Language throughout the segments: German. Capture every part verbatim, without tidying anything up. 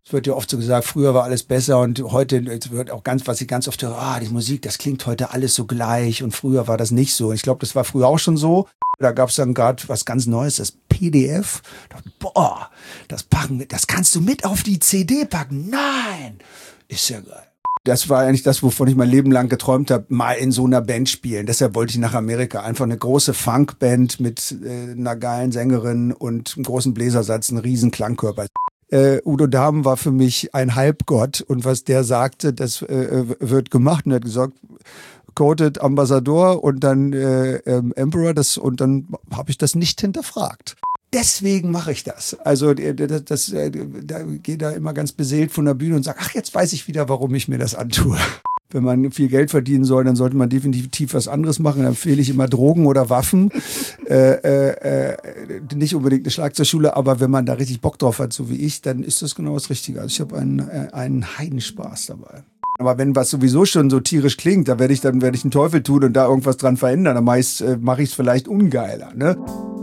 Es wird ja oft so gesagt, früher war alles besser und heute wird auch ganz, was ich ganz oft höre, ah, die Musik, das klingt heute alles so gleich und früher war das nicht so. Und ich glaube, das war früher auch schon so. Da gab es dann gerade was ganz Neues, das P D F. Da dachte, boah, das packen wir, das kannst du mit auf die C D packen. Nein, ist ja geil. Das war eigentlich das, wovon ich mein Leben lang geträumt habe, mal in so einer Band spielen. Deshalb wollte ich nach Amerika. Einfach eine große Funkband mit äh, einer geilen Sängerin und einem großen Bläsersatz, einen riesen Klangkörper. Äh, Udo Dahmen war für mich ein Halbgott und was der sagte, das äh, wird gemacht und er hat gesagt, quoted Ambassador und dann äh, ähm, Emperor, das und dann habe ich das nicht hinterfragt. Deswegen mache ich das. Also das, das, da gehe da immer ganz beseelt von der Bühne und sage, ach, jetzt weiß ich wieder, warum ich mir das antue. Wenn man viel Geld verdienen soll, dann sollte man definitiv was anderes machen. Dann empfehle ich immer Drogen oder Waffen. Äh, äh, äh, nicht unbedingt eine Schlagzeugschule, aber wenn man da richtig Bock drauf hat, so wie ich, dann ist das genau das Richtige. Also ich habe einen, äh, einen Heidenspaß dabei. Aber wenn was sowieso schon so tierisch klingt, da werde ich dann werde ich einen Teufel tun und da irgendwas dran verändern. Dann meist äh, mache ich es vielleicht ungeiler, ne?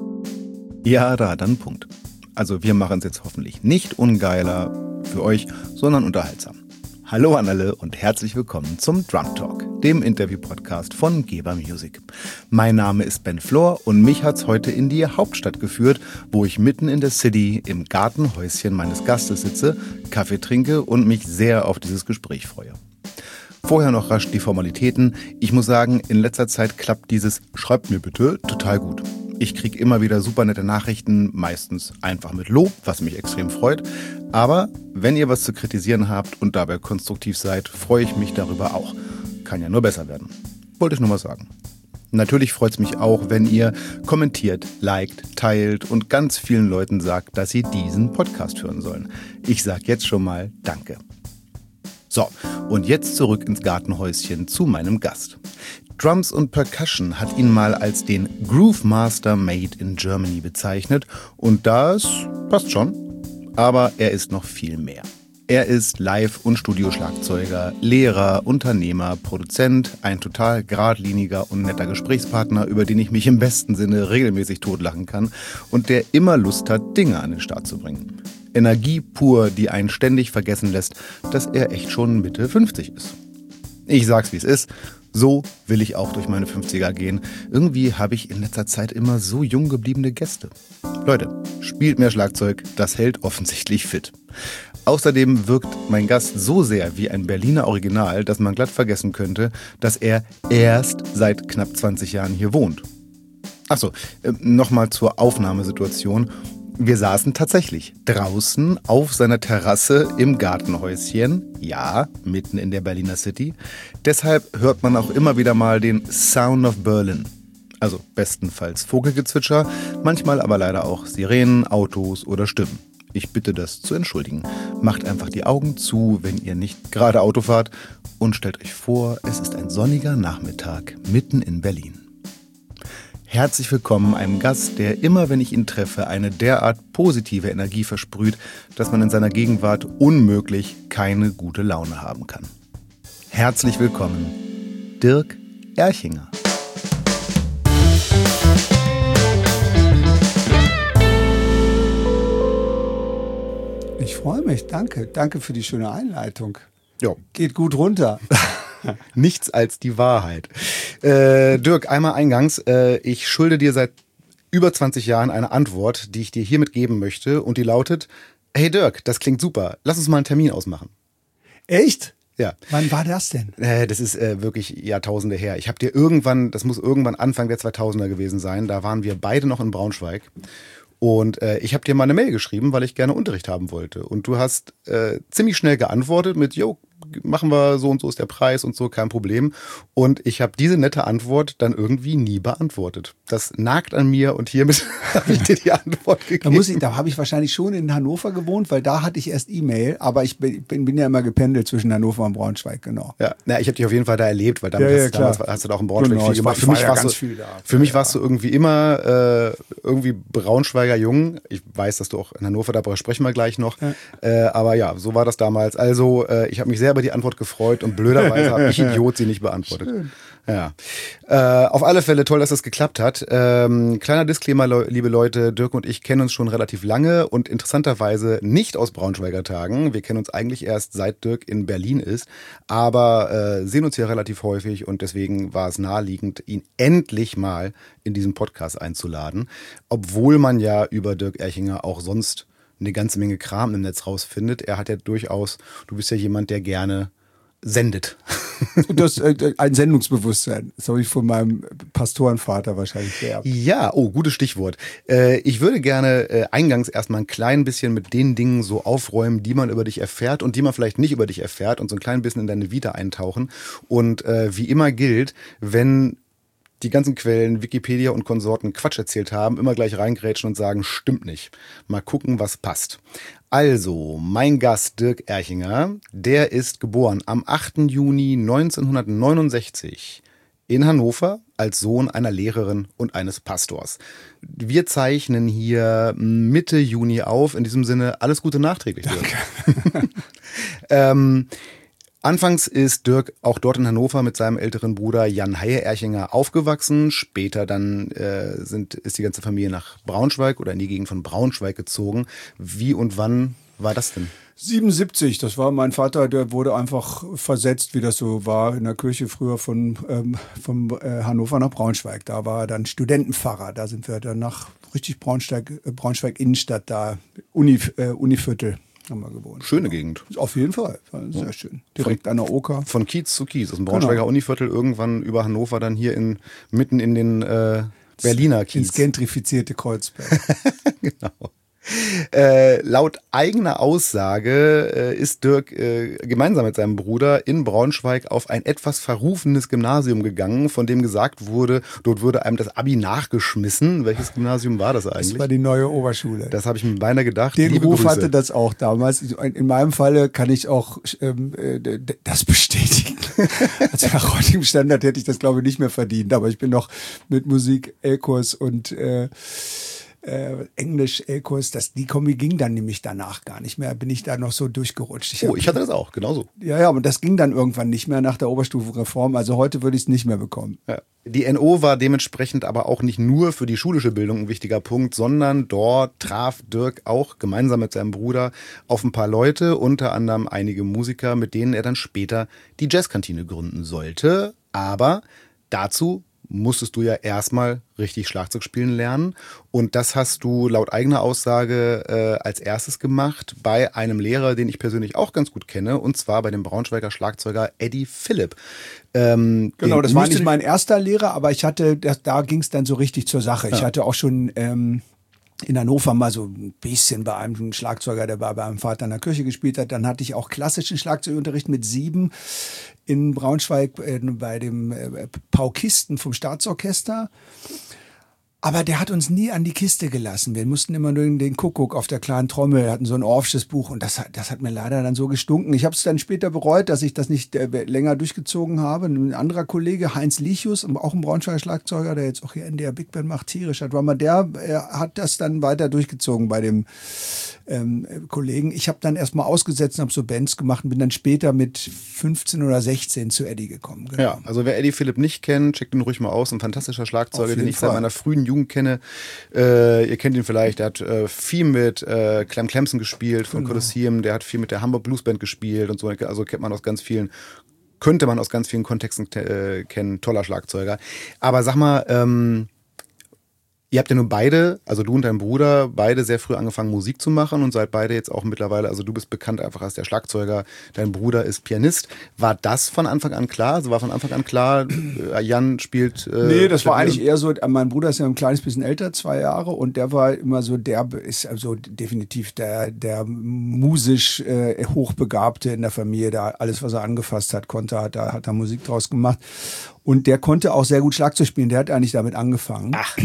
Ja, da hat er einen Punkt. Also wir machen es jetzt hoffentlich nicht ungeiler für euch, sondern unterhaltsam. Hallo an alle und herzlich willkommen zum Drum Talk, dem Interview-Podcast von Geber Music. Mein Name ist Ben Flor und mich hat's heute in die Hauptstadt geführt, wo ich mitten in der City im Gartenhäuschen meines Gastes sitze, Kaffee trinke und mich sehr auf dieses Gespräch freue. Vorher noch rasch die Formalitäten. Ich muss sagen, in letzter Zeit klappt dieses "Schreibt mir bitte" total gut. Ich kriege immer wieder super nette Nachrichten, meistens einfach mit Lob, was mich extrem freut. Aber wenn ihr was zu kritisieren habt und dabei konstruktiv seid, freue ich mich darüber auch. Kann ja nur besser werden. Wollte ich nur mal sagen. Natürlich freut es mich auch, wenn ihr kommentiert, liked, teilt und ganz vielen Leuten sagt, dass sie diesen Podcast hören sollen. Ich sage jetzt schon mal Danke. So, und jetzt zurück ins Gartenhäuschen zu meinem Gast. Drums und Percussion hat ihn mal als den Groove Master Made in Germany bezeichnet und das passt schon, aber er ist noch viel mehr. Er ist Live- und Studioschlagzeuger, Lehrer, Unternehmer, Produzent, ein total geradliniger und netter Gesprächspartner, über den ich mich im besten Sinne regelmäßig totlachen kann und der immer Lust hat, Dinge an den Start zu bringen. Energie pur, die einen ständig vergessen lässt, dass er echt schon Mitte fünfzig ist. Ich sag's wie es ist. So will ich auch durch meine fünfziger gehen. Irgendwie habe ich in letzter Zeit immer so jung gebliebene Gäste. Leute, spielt mehr Schlagzeug, das hält offensichtlich fit. Außerdem wirkt mein Gast so sehr wie ein Berliner Original, dass man glatt vergessen könnte, dass er erst seit knapp zwanzig Jahren hier wohnt. Achso, äh, nochmal zur Aufnahmesituation. Wir saßen tatsächlich draußen auf seiner Terrasse im Gartenhäuschen, ja, mitten in der Berliner City. Deshalb hört man auch immer wieder mal den Sound of Berlin. Also bestenfalls Vogelgezwitscher, manchmal aber leider auch Sirenen, Autos oder Stimmen. Ich bitte das zu entschuldigen. Macht einfach die Augen zu, wenn ihr nicht gerade Auto fahrt und stellt euch vor, es ist ein sonniger Nachmittag mitten in Berlin. Herzlich willkommen einem Gast, der immer, wenn ich ihn treffe, eine derart positive Energie versprüht, dass man in seiner Gegenwart unmöglich keine gute Laune haben kann. Herzlich willkommen, Dirk Erchinger. Ich freue mich, danke. Danke für die schöne Einleitung. Jo. Geht gut runter. Nichts als die Wahrheit. Äh, Dirk, einmal eingangs. Äh, ich schulde dir seit über zwanzig Jahren eine Antwort, die ich dir hiermit geben möchte. Und die lautet: Hey Dirk, das klingt super. Lass uns mal einen Termin ausmachen. Echt? Ja. Wann war das denn? Äh, das ist äh, wirklich Jahrtausende her. Ich habe dir irgendwann, das muss irgendwann Anfang der zweitausender gewesen sein, da waren wir beide noch in Braunschweig. Und äh, ich habe dir mal eine Mail geschrieben, weil ich gerne Unterricht haben wollte. Und du hast äh, ziemlich schnell geantwortet mit: Jo, machen wir so und so ist der Preis und so, kein Problem. Und ich habe diese nette Antwort dann irgendwie nie beantwortet. Das nagt an mir und hiermit habe ich dir die Antwort gegeben. Da, muss ich, da habe ich wahrscheinlich schon in Hannover gewohnt, weil da hatte ich erst E-Mail, aber ich bin, bin ja immer gependelt zwischen Hannover und Braunschweig, genau. Ja, na, ich habe dich auf jeden Fall da erlebt, weil damit ja, ja, hast, damals hast du da auch in Braunschweig genau, viel gemacht. Für war mich, ja warst ganz du, viel da. für mich ja, warst ja. du irgendwie immer äh, irgendwie Braunschweiger Jung. Ich weiß, dass du auch in Hannover, darüber sprechen wir gleich noch. Ja. Äh, aber ja, so war das damals. Also äh, ich habe mich sehr über die Antwort gefreut und blöderweise habe ich Idiot sie nicht beantwortet. Schön. Ja, äh, auf alle Fälle toll, dass das geklappt hat. Ähm, kleiner Disclaimer, le- liebe Leute, Dirk und ich kennen uns schon relativ lange und interessanterweise nicht aus Braunschweiger Tagen. Wir kennen uns eigentlich erst seit Dirk in Berlin ist, aber äh, sehen uns hier relativ häufig und deswegen war es naheliegend, ihn endlich mal in diesen Podcast einzuladen, obwohl man ja über Dirk Erchinger auch sonst eine ganze Menge Kram im Netz rausfindet. Er hat ja durchaus, du bist ja jemand, der gerne sendet. Das äh, ein Sendungsbewusstsein. Das habe ich von meinem Pastorenvater wahrscheinlich geerbt. Ja, oh, gutes Stichwort. Äh, ich würde gerne äh, eingangs erstmal ein klein bisschen mit den Dingen so aufräumen, die man über dich erfährt und die man vielleicht nicht über dich erfährt und so ein klein bisschen in deine Vita eintauchen. Und äh, wie immer gilt, wenn die ganzen Quellen, Wikipedia und Konsorten Quatsch erzählt haben, immer gleich reingrätschen und sagen, stimmt nicht. Mal gucken, was passt. Also, mein Gast Dirk Erchinger, der ist geboren am achten Juni neunzehnhundertneunundsechzig in Hannover als Sohn einer Lehrerin und eines Pastors. Wir zeichnen hier Mitte Juni auf. In diesem Sinne, alles Gute nachträglich, Dirk. ähm, Anfangs ist Dirk auch dort in Hannover mit seinem älteren Bruder Jan Haie Erchinger aufgewachsen. Später dann äh, sind, ist die ganze Familie nach Braunschweig oder in die Gegend von Braunschweig gezogen. Wie und wann war das denn? siebenundsiebzig, das war mein Vater, der wurde einfach versetzt, wie das so war in der Kirche früher von, ähm, von äh, Hannover nach Braunschweig. Da war er dann Studentenpfarrer. Da sind wir dann nach richtig Braunschweig, äh, Braunschweig Innenstadt, da Uni, äh, Univiertel. Haben wir gewohnt. Schöne Gegend. Auf jeden Fall. War sehr ja. schön. Direkt von, an der Oker. Von Kiez zu Kiez. Aus dem Braunschweiger genau. Univiertel irgendwann über Hannover dann hier in mitten in den äh, Berliner Kiez. Ins gentrifizierte Kreuzberg. Genau. Äh, laut eigener Aussage äh, ist Dirk äh, gemeinsam mit seinem Bruder in Braunschweig auf ein etwas verrufenes Gymnasium gegangen, von dem gesagt wurde, dort würde einem das Abi nachgeschmissen. Welches Gymnasium war das eigentlich? Das war die Neue Oberschule. Das habe ich mir beinahe gedacht. Den Liebe Ruf Grüße. hatte das auch damals. In meinem Falle kann ich auch ähm, das bestätigen. Also nach heutigem Standard hätte ich das, glaube ich, nicht mehr verdient. Aber ich bin noch mit Musik, L-Kurs und äh, Äh, Englisch, L-Kurs, das, die Kombi ging dann nämlich danach gar nicht mehr, bin ich da noch so durchgerutscht. Ich oh, hab, ich hatte das auch, genauso. Ja, ja, aber das ging dann irgendwann nicht mehr nach der Oberstufenreform, also heute würde ich es nicht mehr bekommen. Ja. Die N O war dementsprechend aber auch nicht nur für die schulische Bildung ein wichtiger Punkt, sondern dort traf Dirk auch gemeinsam mit seinem Bruder auf ein paar Leute, unter anderem einige Musiker, mit denen er dann später die Jazzkantine gründen sollte, aber dazu musstest du ja erstmal richtig Schlagzeug spielen lernen. Und das hast du laut eigener Aussage äh, als erstes gemacht bei einem Lehrer, den ich persönlich auch ganz gut kenne, und zwar bei dem Braunschweiger Schlagzeuger Eddie Philipp. Ähm, genau, das war nicht mein erster Lehrer, aber ich hatte, das, da ging es dann so richtig zur Sache. Ja. Ich hatte auch schon ähm, in Hannover mal so ein bisschen bei einem Schlagzeuger, der bei meinem Vater in der Kirche gespielt hat. Dann hatte ich auch klassischen Schlagzeugunterricht mit sieben in Braunschweig äh, bei dem äh, Paukisten vom Staatsorchester. Aber der hat uns nie an die Kiste gelassen. Wir mussten immer nur den Kuckuck auf der kleinen Trommel. Wir hatten so ein Orffsches Buch und das, das hat mir leider dann so gestunken. Ich habe es dann später bereut, dass ich das nicht äh, länger durchgezogen habe. Ein anderer Kollege, Heinz Lichius, auch ein Braunschweiger Schlagzeuger, der jetzt auch hier N D R Big Band macht, tierischer Drummer, der äh, hat das dann weiter durchgezogen bei dem ähm, Kollegen. Ich habe dann erstmal ausgesetzt und habe so Bands gemacht und bin dann später mit fünfzehn oder sechzehn zu Eddie gekommen. Genau. Ja, also wer Eddie Philipp nicht kennt, checkt ihn ruhig mal aus. Ein fantastischer Schlagzeuger, den ich Fall. seit meiner frühen Jugend kenne. Äh, ihr kennt ihn vielleicht, er hat äh, viel mit äh, Clem Clemson gespielt von genau. Colosseum, der hat viel mit der Hamburg Blues Band gespielt und so, also kennt man aus ganz vielen, könnte man aus ganz vielen Kontexten äh, kennen, toller Schlagzeuger. Aber sag mal, ähm, ihr habt ja nun beide, also du und dein Bruder, beide sehr früh angefangen Musik zu machen und seid beide jetzt auch mittlerweile, also du bist bekannt einfach als der Schlagzeuger, dein Bruder ist Pianist. War das von Anfang an klar? Also war von Anfang an klar, Jan spielt... Äh, nee, das war eigentlich eher so, mein Bruder ist ja ein kleines bisschen älter, zwei Jahre, und der war immer so, der ist also definitiv der, der musisch äh, Hochbegabte in der Familie, der alles, was er angefasst hat, konnte, hat er, hat er Musik draus gemacht. Und der konnte auch sehr gut Schlagzeug spielen, der hat eigentlich damit angefangen. Ach.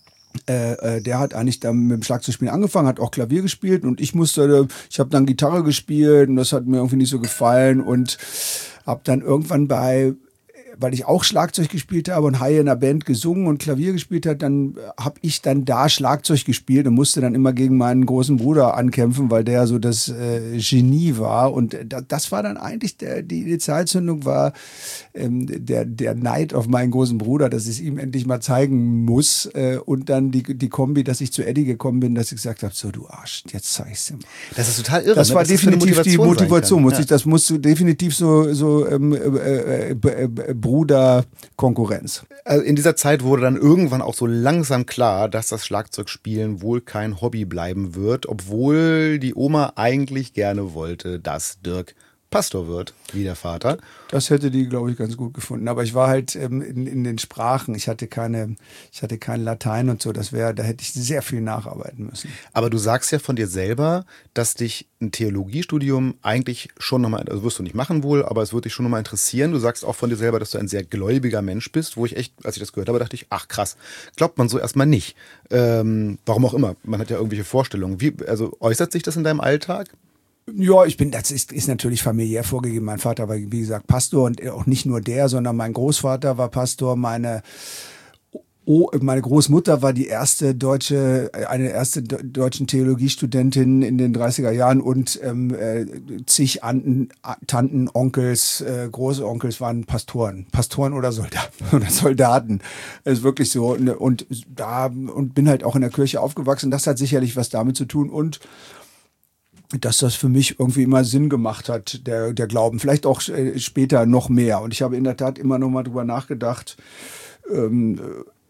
Äh, äh, der hat eigentlich dann mit dem Schlagzeugspielen angefangen, hat auch Klavier gespielt und ich musste, ich habe dann Gitarre gespielt und das hat mir irgendwie nicht so gefallen und habe dann irgendwann bei weil ich auch Schlagzeug gespielt habe und Haie in einer Band gesungen und Klavier gespielt hat, dann habe ich dann da Schlagzeug gespielt und musste dann immer gegen meinen großen Bruder ankämpfen, weil der so das äh, Genie war. Und da, das war dann eigentlich, der, die Initialzündung war ähm, der, der Neid auf meinen großen Bruder, dass ich es ihm endlich mal zeigen muss. Äh, und dann die, die Kombi, dass ich zu Eddie gekommen bin, dass ich gesagt habe, so du Arsch, jetzt zeig ich's dir mal. Das ist total irre. Das ne? war das definitiv Motivation die Motivation. Muss ja. ich, das musst du definitiv so, so ähm, äh, äh, äh, Bruder-Konkurrenz. Also in dieser Zeit wurde dann irgendwann auch so langsam klar, dass das Schlagzeugspielen wohl kein Hobby bleiben wird, obwohl die Oma eigentlich gerne wollte, dass Dirk Pastor wird, wie der Vater. Das hätte die, glaube ich, ganz gut gefunden. Aber ich war halt ähm, in, in den Sprachen. Ich hatte keine, ich hatte kein Latein und so. Das wäre, da hätte ich sehr viel nacharbeiten müssen. Aber du sagst ja von dir selber, dass dich ein Theologiestudium eigentlich schon nochmal, also wirst du nicht machen wohl, aber es würde dich schon nochmal interessieren. Du sagst auch von dir selber, dass du ein sehr gläubiger Mensch bist, wo ich echt, als ich das gehört habe, dachte ich, ach krass, glaubt man so erstmal nicht. Ähm, warum auch immer. Man hat ja irgendwelche Vorstellungen. Wie, also äußert sich das in deinem Alltag? Ja, ich bin, das ist, ist natürlich familiär vorgegeben. Mein Vater war, wie gesagt, Pastor und auch nicht nur der, sondern mein Großvater war Pastor. Meine, oh, meine Großmutter war die erste deutsche, eine der ersten deutschen Theologiestudentin in den dreißiger Jahren und ähm, äh, zig Anten, Tanten, Onkels, äh, Großonkels waren Pastoren, Pastoren oder Soldaten oder Soldaten. Das ist wirklich so. Und da und bin halt auch in der Kirche aufgewachsen. Das hat sicherlich was damit zu tun und dass das für mich irgendwie immer Sinn gemacht hat, der, der Glauben. Vielleicht auch äh, später noch mehr. Und ich habe in der Tat immer noch mal drüber nachgedacht, ähm,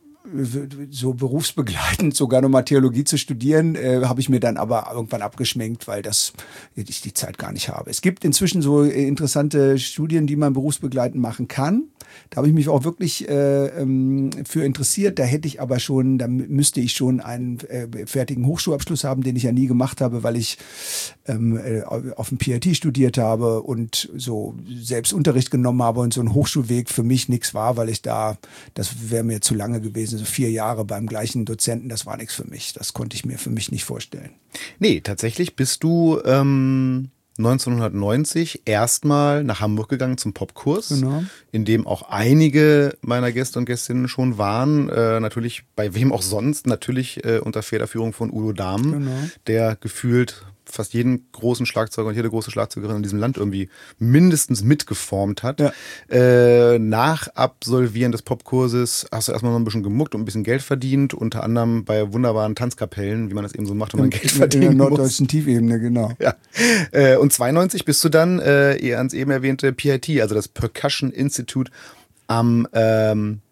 so berufsbegleitend sogar nochmal Theologie zu studieren, äh, habe ich mir dann aber irgendwann abgeschminkt, weil das ich die Zeit gar nicht habe. Es gibt inzwischen so interessante Studien, die man berufsbegleitend machen kann. Da habe ich mich auch wirklich äh, ähm, für interessiert. Da hätte ich aber schon, da müsste ich schon einen äh, fertigen Hochschulabschluss haben, den ich ja nie gemacht habe, weil ich ähm, äh, auf dem P I T studiert habe und so selbst Unterricht genommen habe und so ein Hochschulweg für mich nichts war, weil ich da, das wäre mir zu lange gewesen, so vier Jahre beim gleichen Dozenten, das war nichts für mich. Das konnte ich mir für mich nicht vorstellen. Nee, tatsächlich bist du ähm, neunzehnhundertneunzig erstmal nach Hamburg gegangen zum Popkurs, genau. In dem auch einige meiner Gäste und Gästinnen schon waren. Äh, natürlich, bei wem auch sonst, natürlich äh, unter Federführung von Udo Dahmen, Genau. der gefühlt fast jeden großen Schlagzeuger und jede große Schlagzeugerin in diesem Land irgendwie mindestens mitgeformt hat. Ja. Äh, nach Absolvieren des Popkurses hast du erstmal noch ein bisschen gemuckt und ein bisschen Geld verdient, unter anderem bei wunderbaren Tanzkapellen, wie man das eben so macht, wenn man Geld verdient. In der norddeutschen Tiefebene, genau. Ja. Äh, und zweiundneunzig bist du dann äh, eher ans eben erwähnte P I T, also das Percussion Institute am ähm,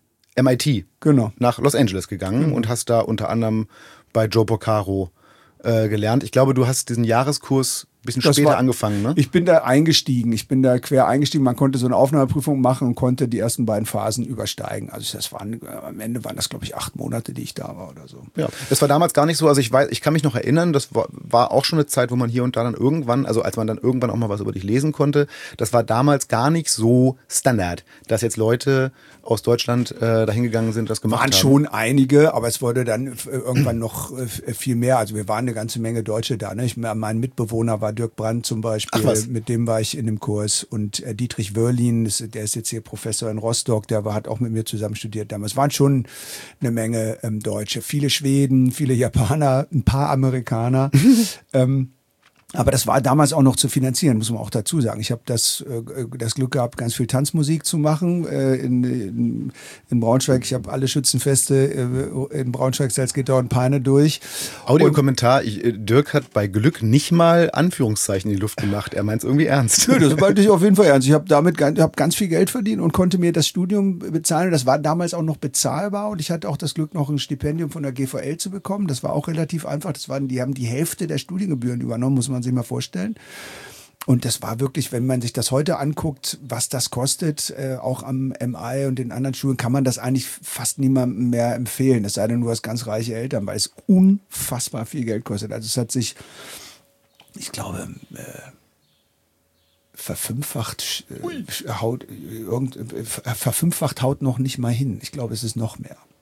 M I T, Genau. nach Los Angeles gegangen Mhm. und hast da unter anderem bei Joe Porcaro äh, gelernt. Ich glaube, du hast diesen Jahreskurs ein bisschen Das später war- angefangen, ne? Ich bin da eingestiegen, ich bin da quer eingestiegen. Man konnte so eine Aufnahmeprüfung machen und konnte die ersten beiden Phasen übersteigen. Also das waren, am Ende waren das, glaube ich, acht Monate, die ich da war oder so. Ja, das war damals gar nicht so, also ich weiß, ich kann mich noch erinnern, das war, war auch schon eine Zeit, wo man hier und da dann irgendwann, also als man dann irgendwann auch mal was über dich lesen konnte, das war damals gar nicht so Standard, dass jetzt Leute aus Deutschland äh, dahin gegangen sind, das gemacht Waren haben. schon einige, aber es wurde dann äh, irgendwann noch äh, viel mehr. Also wir waren eine ganze Menge Deutsche da. Ne? Ich, mein Mitbewohner war Dirk Brandt zum Beispiel, Ach was. mit dem war ich in dem Kurs. Und äh, Dietrich Wörlin, das, der ist jetzt hier Professor in Rostock, der war, hat auch mit mir zusammen studiert damals. Es waren schon eine Menge ähm, Deutsche. Viele Schweden, viele Japaner, ein paar Amerikaner. ähm, Aber das war damals auch noch zu finanzieren, muss man auch dazu sagen. Ich habe das, äh, das Glück gehabt, ganz viel Tanzmusik zu machen äh, in, in, in Braunschweig. Ich habe alle Schützenfeste äh, in Braunschweig, Salzgitter und Peine durch. Audiokommentar, ich, äh, Dirk hat bei Glück nicht mal Anführungszeichen in die Luft gemacht. Er meint es irgendwie ernst. Nö, das meinte ich auf jeden Fall ernst. Ich habe damit ganz, hab ganz viel Geld verdient und konnte mir das Studium bezahlen. Das war damals auch noch bezahlbar und ich hatte auch das Glück, noch ein Stipendium von der G V L zu bekommen. Das war auch relativ einfach. Das waren, die haben die Hälfte der Studiengebühren übernommen, muss man sich mal vorstellen. Und das war wirklich, wenn man sich das heute anguckt, was das kostet, äh, auch am M I und den anderen Schulen, kann man das eigentlich fast niemandem mehr empfehlen. Es sei denn, du hast ganz reiche Eltern, weil es unfassbar viel Geld kostet. Also es hat sich, ich glaube, äh, verfünffacht, äh, haut, irgend, äh, verfünffacht haut noch nicht mal hin. Ich glaube, es ist noch mehr.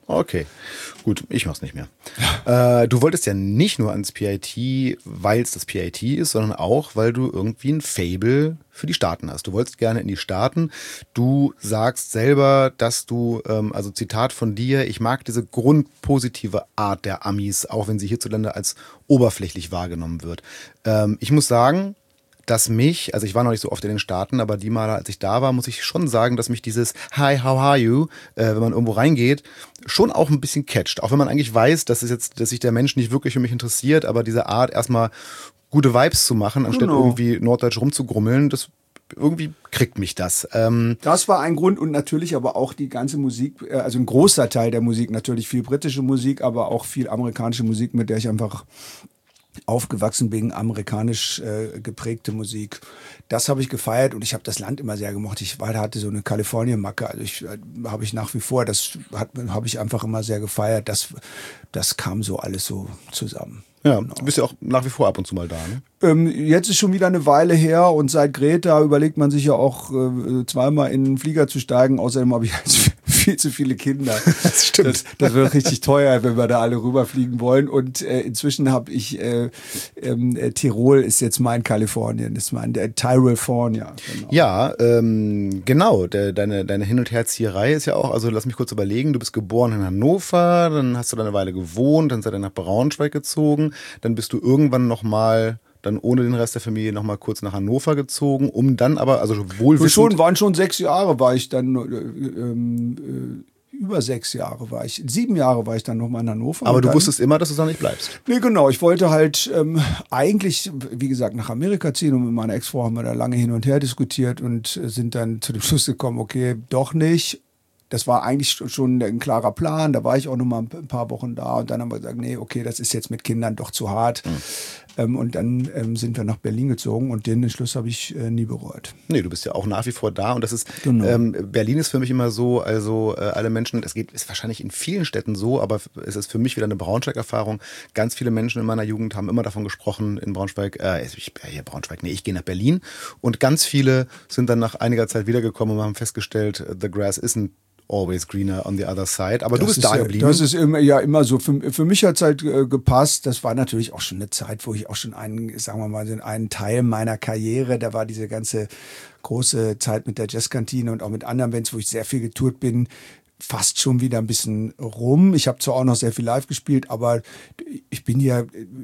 Okay, gut, ich mach's nicht mehr. Äh, du wolltest ja nicht nur ans P I T, weil es das P I T ist, sondern auch, weil du irgendwie ein Faible für die Staaten hast. Du wolltest gerne in die Staaten. Du sagst selber, dass du, ähm, also Zitat von dir, ich mag diese grundpositive Art der Amis, auch wenn sie hierzulande als oberflächlich wahrgenommen wird. Ähm, ich muss sagen, dass mich, also ich war noch nicht so oft in den Staaten, aber die Male, als ich da war, muss ich schon sagen, dass mich dieses Hi, how are you, äh, wenn man irgendwo reingeht, schon auch ein bisschen catcht. Auch wenn man eigentlich weiß, dass es jetzt, dass sich der Mensch nicht wirklich für mich interessiert, aber diese Art, erstmal gute Vibes zu machen, anstatt Genau. irgendwie norddeutsch rumzugrummeln, das irgendwie kriegt mich das. Ähm Das war ein Grund und natürlich aber auch die ganze Musik, also ein großer Teil der Musik, natürlich viel britische Musik, aber auch viel amerikanische Musik, mit der ich einfach aufgewachsen bin, amerikanisch äh, geprägte Musik. Das habe ich gefeiert und ich habe das Land immer sehr gemocht. Ich war, hatte so eine Kalifornien-Macke, also ich äh, habe ich nach wie vor, das habe ich einfach immer sehr gefeiert. Das, das kam so alles so zusammen. Ja, du bist ja auch nach wie vor ab und zu mal da, ne? Ähm, jetzt ist schon wieder eine Weile her und seit Greta überlegt man sich ja auch äh, zweimal in den Flieger zu steigen. Außerdem habe ich jetzt viel zu viele Kinder. Das stimmt. Das, das wird richtig teuer, wenn wir da alle rüberfliegen wollen. Und äh, inzwischen habe ich äh, äh, Tirol ist jetzt mein Kalifornien, ist mein äh, Tyrolfornia. Genau. Ja, ähm, genau. De, deine, deine Hin- und Herzieherei ist ja auch, also lass mich kurz überlegen, du bist geboren in Hannover, dann hast du da eine Weile gewohnt, dann seid ihr nach Braunschweig gezogen, dann bist du irgendwann nochmal, dann ohne den Rest der Familie nochmal kurz nach Hannover gezogen, um dann aber, also wohlwissend... Schon, waren schon sechs Jahre, war ich dann, äh, ähm, äh, über sechs Jahre war ich, sieben Jahre war ich dann nochmal in Hannover. Aber du dann, wusstest immer, dass du da nicht bleibst. Nee, genau. Ich wollte halt ähm, eigentlich, wie gesagt, nach Amerika ziehen und mit meiner Ex-Frau haben wir da lange hin und her diskutiert und äh, sind dann zu dem Schluss gekommen, okay, doch nicht. Das war eigentlich schon ein klarer Plan. Da war ich auch noch mal ein paar Wochen da und dann haben wir gesagt, nee, okay, das ist jetzt mit Kindern doch zu hart. Mhm. Ähm, und dann ähm, sind wir nach Berlin gezogen und den Entschluss habe ich äh, nie bereut. Nee, du bist ja auch nach wie vor da und das ist, genau. ähm, Berlin ist für mich immer so, also äh, alle Menschen, es geht, ist wahrscheinlich in vielen Städten so, aber es ist für mich wieder eine Braunschweig-Erfahrung. Ganz viele Menschen in meiner Jugend haben immer davon gesprochen, in Braunschweig, äh, ich, hier Braunschweig, nee, ich gehe nach Berlin und ganz viele sind dann nach einiger Zeit wiedergekommen und haben festgestellt, the grass isn't always greener on the other side. Aber das du bist da ja, geblieben. Das ist immer, ja immer so. Für, für mich hat es halt äh, gepasst. Das war natürlich auch schon eine Zeit, wo ich auch schon einen, sagen wir mal, einen Teil meiner Karriere, da war diese ganze große Zeit mit der Jazzkantine und auch mit anderen Bands, wo ich sehr viel getourt bin, fast schon wieder ein bisschen rum. Ich habe zwar auch noch sehr viel live gespielt, aber ich bin ja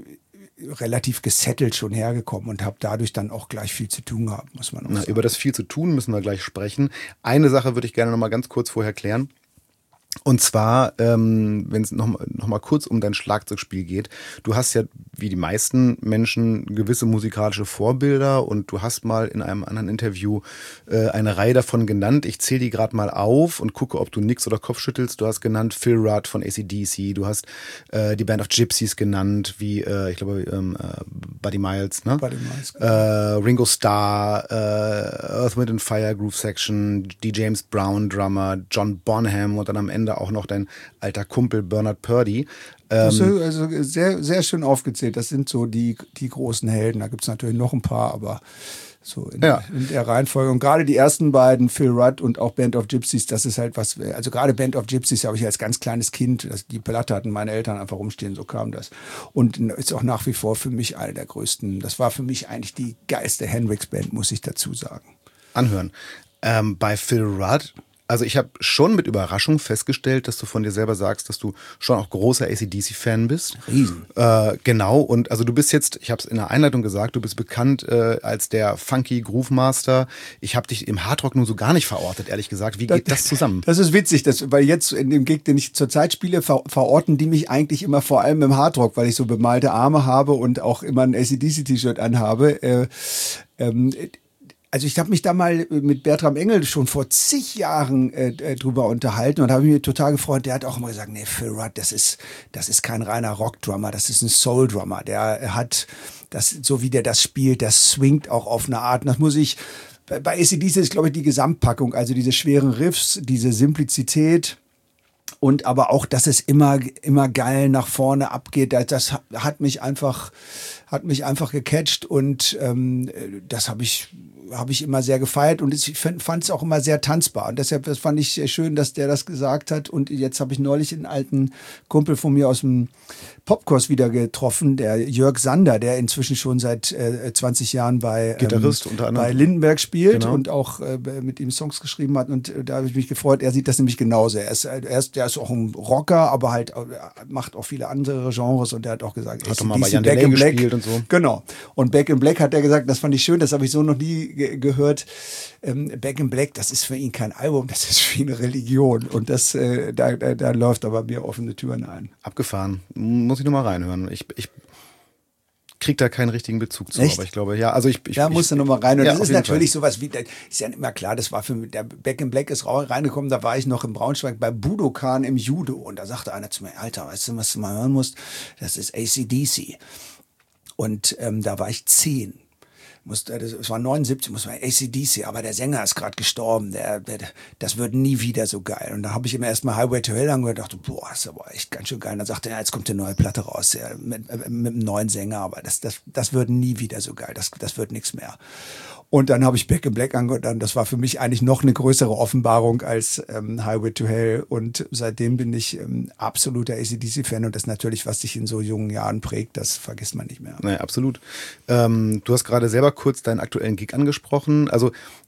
relativ gesettelt schon hergekommen und habe dadurch dann auch gleich viel zu tun gehabt, muss man auch Na, sagen. über das viel zu tun müssen wir gleich sprechen. Eine Sache würde ich gerne noch mal ganz kurz vorher klären. Und zwar, ähm, wenn es noch, noch mal kurz um dein Schlagzeugspiel geht. Du hast ja, wie die meisten Menschen, gewisse musikalische Vorbilder und du hast mal in einem anderen Interview äh, eine Reihe davon genannt. Ich zähle die gerade mal auf und gucke, ob du nix oder Kopf schüttelst. Du hast genannt Phil Rudd von A C D C. Du hast äh, die Band of Gypsies genannt, wie, äh, ich glaube, ähm, äh, Buddy Miles, ne? Buddy Miles. Äh, Ringo Starr, äh, Earth, Wind and Fire, Groove Section, die James Brown Drummer, John Bonham und dann am Ende auch noch dein alter Kumpel Bernard Purdie. Das Ähm, ist also sehr, sehr schön aufgezählt. Das sind so die, die großen Helden. Da gibt es natürlich noch ein paar, aber so in, Ja. in der Reihenfolge. Und gerade die ersten beiden, Phil Rudd und auch Band of Gypsies, das ist halt was, also gerade Band of Gypsies habe ich als ganz kleines Kind, das, die Platte hatten meine Eltern einfach rumstehen, so kam das. Und ist auch nach wie vor für mich eine der größten, das war für mich eigentlich die geilste Hendrix-Band, muss ich dazu sagen. Anhören. Ähm, bei Phil Rudd, also ich habe schon mit Überraschung festgestellt, dass du von dir selber sagst, dass du schon auch großer A C D C-Fan bist. Riesen. Äh, genau, und also du bist jetzt, ich habe es in der Einleitung gesagt, du bist bekannt äh, als der funky Groove Master. Ich habe dich im Hardrock nun so gar nicht verortet, ehrlich gesagt. Wie geht das, das zusammen? Das ist witzig, das, weil jetzt in dem Gig, den ich zurzeit spiele, ver verorten die mich eigentlich immer vor allem im Hardrock, weil ich so bemalte Arme habe und auch immer ein A C D C-T-Shirt anhabe. Äh, ähm, Also ich habe mich da mal mit Bertram Engel schon vor zig Jahren äh, drüber unterhalten und habe mich total gefreut. Der hat auch immer gesagt, nee, Phil Rudd, das ist, das ist kein reiner Rock-Drummer, das ist ein Soul-Drummer. Der hat, das, so wie der das spielt, das swingt auch auf eine Art. Und das muss ich, bei A C D C ist, glaube ich, die Gesamtpackung, also diese schweren Riffs, diese Simplizität. Und aber auch, dass es immer, immer geil nach vorne abgeht, das hat mich einfach, hat mich einfach gecatcht und ähm, das habe ich, habe ich immer sehr gefeiert und ich fand es auch immer sehr tanzbar. Und deshalb das fand ich sehr schön, dass der das gesagt hat. Und jetzt habe ich neulich einen alten Kumpel von mir aus dem Popkurs wieder getroffen, der Jörg Sander, der inzwischen schon seit äh, zwanzig Jahren bei, Gitarrist ähm, unter anderem. bei Lindenberg spielt Genau. und auch äh, mit ihm Songs geschrieben hat. Und äh, da habe ich mich gefreut. Er sieht das nämlich genauso. Er ist, er ist, der ist auch ein Rocker, aber halt äh, macht auch viele andere Genres. Und er hat auch gesagt, hat doch mal bei A C D C, Jan Back Delay in Black. gespielt und so. Genau. Und Back in Black hat er gesagt, das fand ich schön, das habe ich so noch nie ge- gehört. Ähm, Back in Black, das ist für ihn kein Album, das ist für ihn eine Religion. Und das, äh, da, da, da läuft aber mir offene Türen ein. Abgefahren. Muss ich nur mal reinhören. Ich, ich kriege da keinen richtigen Bezug zu, Echt? aber ich glaube, ja, also ich, ich Da musst du nochmal rein. Und ja, das auf ist jeden natürlich Fall. sowas wie, das ist ja immer klar, das war für mich, der Back in Black ist reingekommen, da war ich noch in Braunschweig bei Budokan im Judo. Und da sagte einer zu mir, Alter, weißt du, was du mal hören musst? Das ist A C D C. Und ähm, da war ich zehn. Musste, es war neunundsiebzig, muss man A C D C, aber der Sänger ist gerade gestorben, der, der, das wird nie wieder so geil. Und da habe ich immer erstmal Highway to Hell angehört und dachte, boah, ist aber echt ganz schön geil. Und dann sagte er, ja, jetzt kommt eine neue Platte raus, ja, mit, mit einem neuen Sänger, aber das, das, das wird nie wieder so geil, das, das wird nichts mehr. Und dann habe ich Back in Black angehört, und das war für mich eigentlich noch eine größere Offenbarung als ähm, Highway to Hell. Und seitdem bin ich ähm, absoluter A C D C-Fan und das ist natürlich, was dich in so jungen Jahren prägt, das vergisst man nicht mehr. Naja, absolut. Ähm, du hast gerade selber kurz deinen aktuellen Gig angesprochen. Also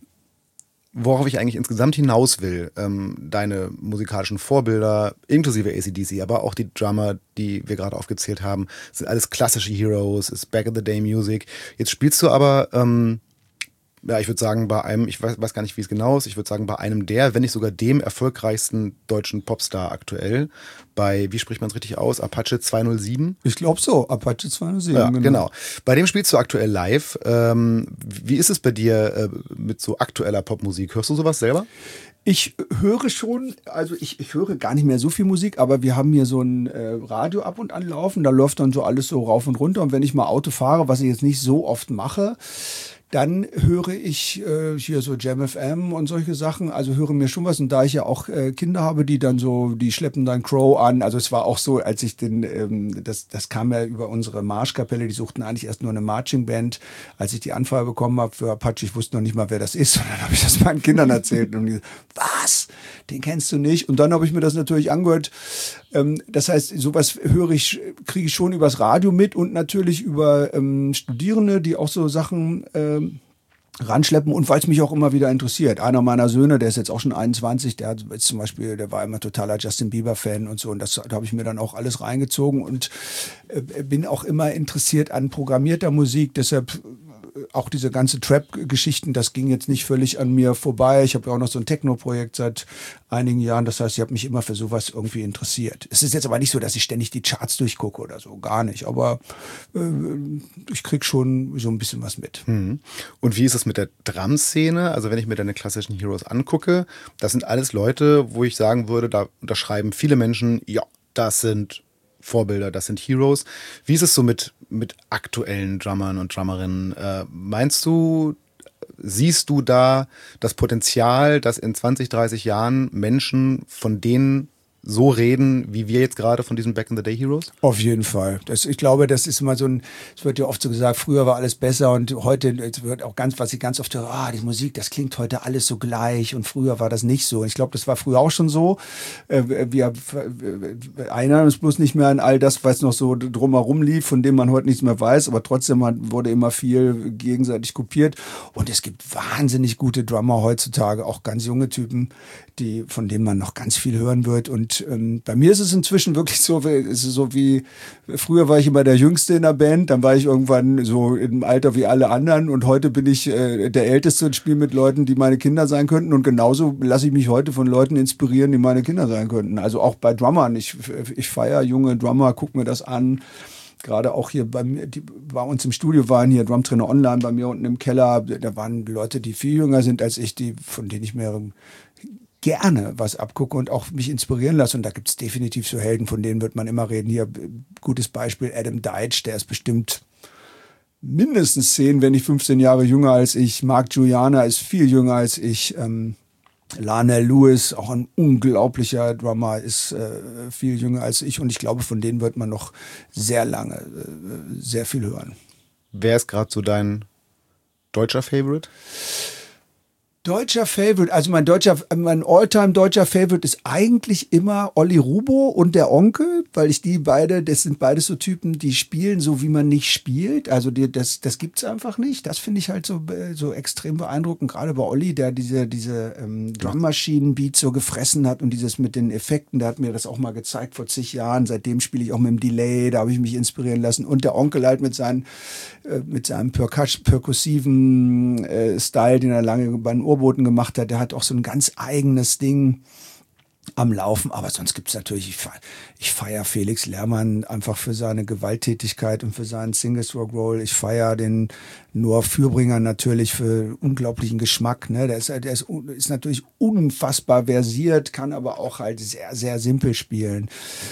worauf ich eigentlich insgesamt hinaus will, ähm, deine musikalischen Vorbilder, inklusive A C D C, aber auch die Drummer, die wir gerade aufgezählt haben, sind alles klassische Heroes, ist Back in the Day Music. Jetzt spielst du aber, ähm, ja, ich würde sagen, bei einem, ich weiß, weiß gar nicht, wie es genau ist, ich würde sagen, bei einem der, wenn nicht sogar dem erfolgreichsten deutschen Popstar aktuell, bei, wie spricht man es richtig aus, Apache zweihundertsieben? Ich glaube so, Apache zweihundertsieben. Ja, genau. genau. Bei dem spielst du aktuell live. Ähm, wie ist es bei dir äh, mit so aktueller Popmusik? Hörst du sowas selber? Ich höre schon, also ich, ich höre gar nicht mehr so viel Musik, aber wir haben hier so ein äh, Radio ab und an laufen, da läuft dann so alles so rauf und runter und wenn ich mal Auto fahre, was ich jetzt nicht so oft mache, dann höre ich äh, hier so Jam F M und solche Sachen, also höre mir schon was. Und da ich ja auch äh, Kinder habe, die dann so, die schleppen dann Crow an. Also es war auch so, als ich den, ähm, das, das kam ja über unsere Marschkapelle, die suchten eigentlich erst nur eine Marching-Band. Als ich die Anfrage bekommen habe für Apache, ich wusste noch nicht mal, wer das ist. Und dann habe ich das meinen Kindern erzählt. Und die, was? Den kennst du nicht? Und dann habe ich mir das natürlich angehört. Ähm, das heißt, sowas höre ich, kriege ich schon übers Radio mit und natürlich über ähm, Studierende, die auch so Sachen ähm, ranschleppen und weil es mich auch immer wieder interessiert. Einer meiner Söhne, der ist jetzt auch schon einundzwanzig, der hat jetzt zum Beispiel, der war immer totaler Justin Bieber-Fan und so und das da habe ich mir dann auch alles reingezogen und äh, bin auch immer interessiert an programmierter Musik, deshalb auch diese ganze Trap-Geschichten, das ging jetzt nicht völlig an mir vorbei. Ich habe ja auch noch so ein Techno-Projekt seit einigen Jahren. Das heißt, ich habe mich immer für sowas irgendwie interessiert. Es ist jetzt aber nicht so, dass ich ständig die Charts durchgucke oder so. Gar nicht. Aber äh, ich krieg schon so ein bisschen was mit. Mhm. Und wie ist es mit der Drum-Szene? Also wenn ich mir deine klassischen Heroes angucke, das sind alles Leute, wo ich sagen würde, da unterschreiben viele Menschen, ja, das sind Vorbilder, das sind Heroes. Wie ist es so mit, mit aktuellen Drummern und Drummerinnen? Äh, meinst du, siehst du da das Potenzial, dass in zwanzig, dreißig Jahren Menschen von denen so reden, wie wir jetzt gerade von diesen Back in the Day Heroes? Auf jeden Fall. Das, ich glaube, das ist immer so ein, es wird ja oft so gesagt, früher war alles besser und heute, es wird auch ganz, was ich ganz oft höre, ah, die Musik, das klingt heute alles so gleich und früher war das nicht so. Ich glaube, das war früher auch schon so. Wir, wir erinnern uns bloß nicht mehr an all das, was noch so drumherum lief, von dem man heute nichts mehr weiß, aber trotzdem wurde immer viel gegenseitig kopiert und es gibt wahnsinnig gute Drummer heutzutage, auch ganz junge Typen, die, von denen man noch ganz viel hören wird und ähm, bei mir ist es inzwischen wirklich so, es ist so wie, früher war ich immer der Jüngste in der Band, dann war ich irgendwann so im Alter wie alle anderen und heute bin ich äh, der Älteste und spiele mit Leuten, die meine Kinder sein könnten und genauso lasse ich mich heute von Leuten inspirieren, die meine Kinder sein könnten. Also auch bei Drummern, ich, ich feiere junge Drummer, guck mir das an. Gerade auch hier bei mir, die bei uns im Studio waren hier Drumtrainer Online bei mir unten im Keller, da waren Leute, die viel jünger sind als ich, die, von denen ich mir gerne was abgucke und auch mich inspirieren lasse. Und da gibt es definitiv so Helden, von denen wird man immer reden. Hier, gutes Beispiel, Adam Deitch, der ist bestimmt mindestens zehn, wenn nicht fünfzehn Jahre jünger als ich. Mark Giuliana ist viel jünger als ich. Ähm, Lionel Lewis, auch ein unglaublicher Drummer, ist äh, viel jünger als ich. Und ich glaube, von denen wird man noch sehr lange, äh, sehr viel hören. Wer ist gerade so dein deutscher Favorite? Deutscher Favorite, also mein deutscher, mein Alltime deutscher Favorite ist eigentlich immer Olli Rubo und der Onkel, weil ich die beide, das sind beides so Typen, die spielen so, wie man nicht spielt. Also die, das, das gibt's einfach nicht. Das finde ich halt so, so extrem beeindruckend. Gerade bei Olli, der diese, diese ähm, Drummaschinen-Beats so gefressen hat und dieses mit den Effekten, der hat mir das auch mal gezeigt vor zig Jahren. Seitdem spiele ich auch mit dem Delay, da habe ich mich inspirieren lassen. Und der Onkel halt mit seinen, äh, mit seinem perkuss- perkussiven äh, Style, den er lange bei den Urboten gemacht hat, der hat auch so ein ganz eigenes Ding am Laufen, aber sonst gibt es natürlich, ich, fe- ich feiere Felix Lehrmann einfach für seine Gewalttätigkeit und für seinen Single-Stroke-Roll. Ich feiere den Noah Fürbringer natürlich für unglaublichen Geschmack. Ne? Der, ist, der ist, ist natürlich unfassbar versiert, kann aber auch halt sehr, sehr simpel spielen.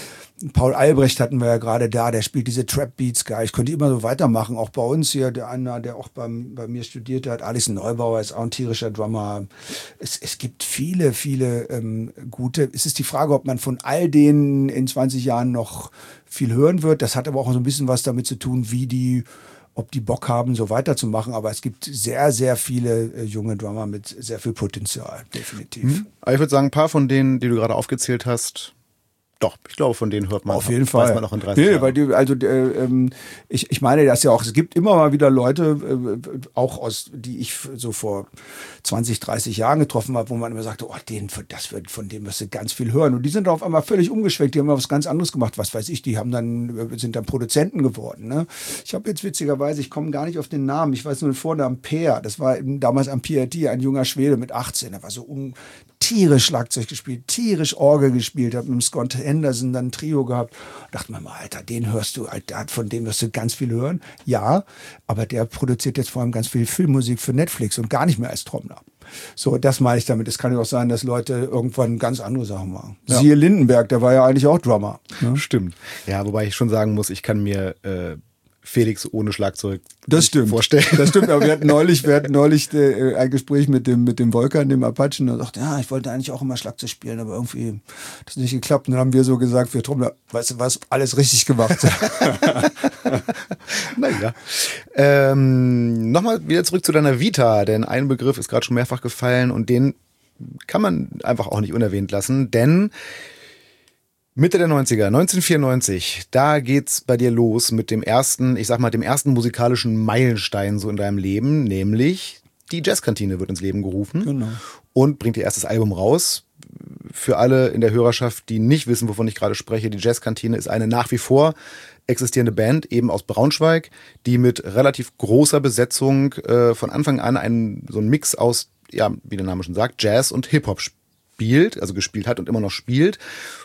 Paul Albrecht hatten wir ja gerade da, der spielt diese Trap-Beats geil. Ich könnte immer so weitermachen, auch bei uns hier, der einer, der auch beim, bei mir studiert hat, Alex Neubauer ist auch ein tierischer Drummer. Es, es gibt viele, viele ähm, gute. Es ist die Frage, ob man von all denen in zwanzig Jahren noch viel hören wird. Das hat aber auch so ein bisschen was damit zu tun, wie die, ob die Bock haben, so weiterzumachen. Aber es gibt sehr, sehr viele äh, junge Drummer mit sehr viel Potenzial, definitiv. Mhm. Aber ich würde sagen, ein paar von denen, die du gerade aufgezählt hast, doch, ich glaube, von denen hört man. Auf jeden Fall. Weiß man auch in dreißig nee, Jahren. weil die, also äh, ähm, ich, ich meine das ja auch, es gibt immer mal wieder Leute, äh, auch aus, die ich so vor zwanzig, dreißig Jahren getroffen habe, wo man immer sagte, oh, den, das wird, von dem wirst du ganz viel hören. Und die sind auf einmal völlig umgeschwenkt, die haben mal was ganz anderes gemacht, was weiß ich, die haben dann, sind dann Produzenten geworden. Ne? Ich habe jetzt witzigerweise, ich komme gar nicht auf den Namen, ich weiß nur den Vornamen Peer, das war eben damals am P R T, ein junger Schwede mit achtzehn, der war so un tierisch Schlagzeug gespielt, tierisch Orgel gespielt, hat mit dem Scott Henderson dann ein Trio gehabt. Dachte man mal, Alter, den hörst du, Alter, von dem wirst du ganz viel hören. Ja, aber der produziert jetzt vor allem ganz viel Filmmusik für Netflix und gar nicht mehr als Trommler. So, das meine ich damit. Es kann ja auch sein, dass Leute irgendwann ganz andere Sachen machen. Ja. Siehe Lindenberg, der war ja eigentlich auch Drummer. Ne? Stimmt. Ja, wobei ich schon sagen muss, ich kann mir äh, Felix ohne Schlagzeug das stimmt. vorstellen. Das stimmt, aber wir hatten neulich, wir hatten neulich äh, ein Gespräch mit dem, mit dem Volkan, dem Apachen, und er sagte, ja, ich wollte eigentlich auch immer Schlagzeug spielen, aber irgendwie hat das nicht geklappt. Und dann haben wir so gesagt, wir Trommler, weißt du was, alles richtig gemacht. Naja. Ähm, Nochmal wieder zurück zu deiner Vita, denn ein Begriff ist gerade schon mehrfach gefallen und den kann man einfach auch nicht unerwähnt lassen, denn Mitte der neunziger, neunzehnhundertvierundneunzig, da geht's bei dir los mit dem ersten, ich sag mal, dem ersten musikalischen Meilenstein so in deinem Leben, nämlich die Jazzkantine wird ins Leben gerufen. Genau. Und bringt ihr erstes Album raus. Für alle in der Hörerschaft, die nicht wissen, wovon ich gerade spreche, die Jazzkantine ist eine nach wie vor existierende Band, eben aus Braunschweig, die mit relativ großer Besetzung äh, von Anfang an einen, so einen Mix aus, ja, wie der Name schon sagt, Jazz und Hip-Hop spielt, also gespielt hat und immer noch spielt.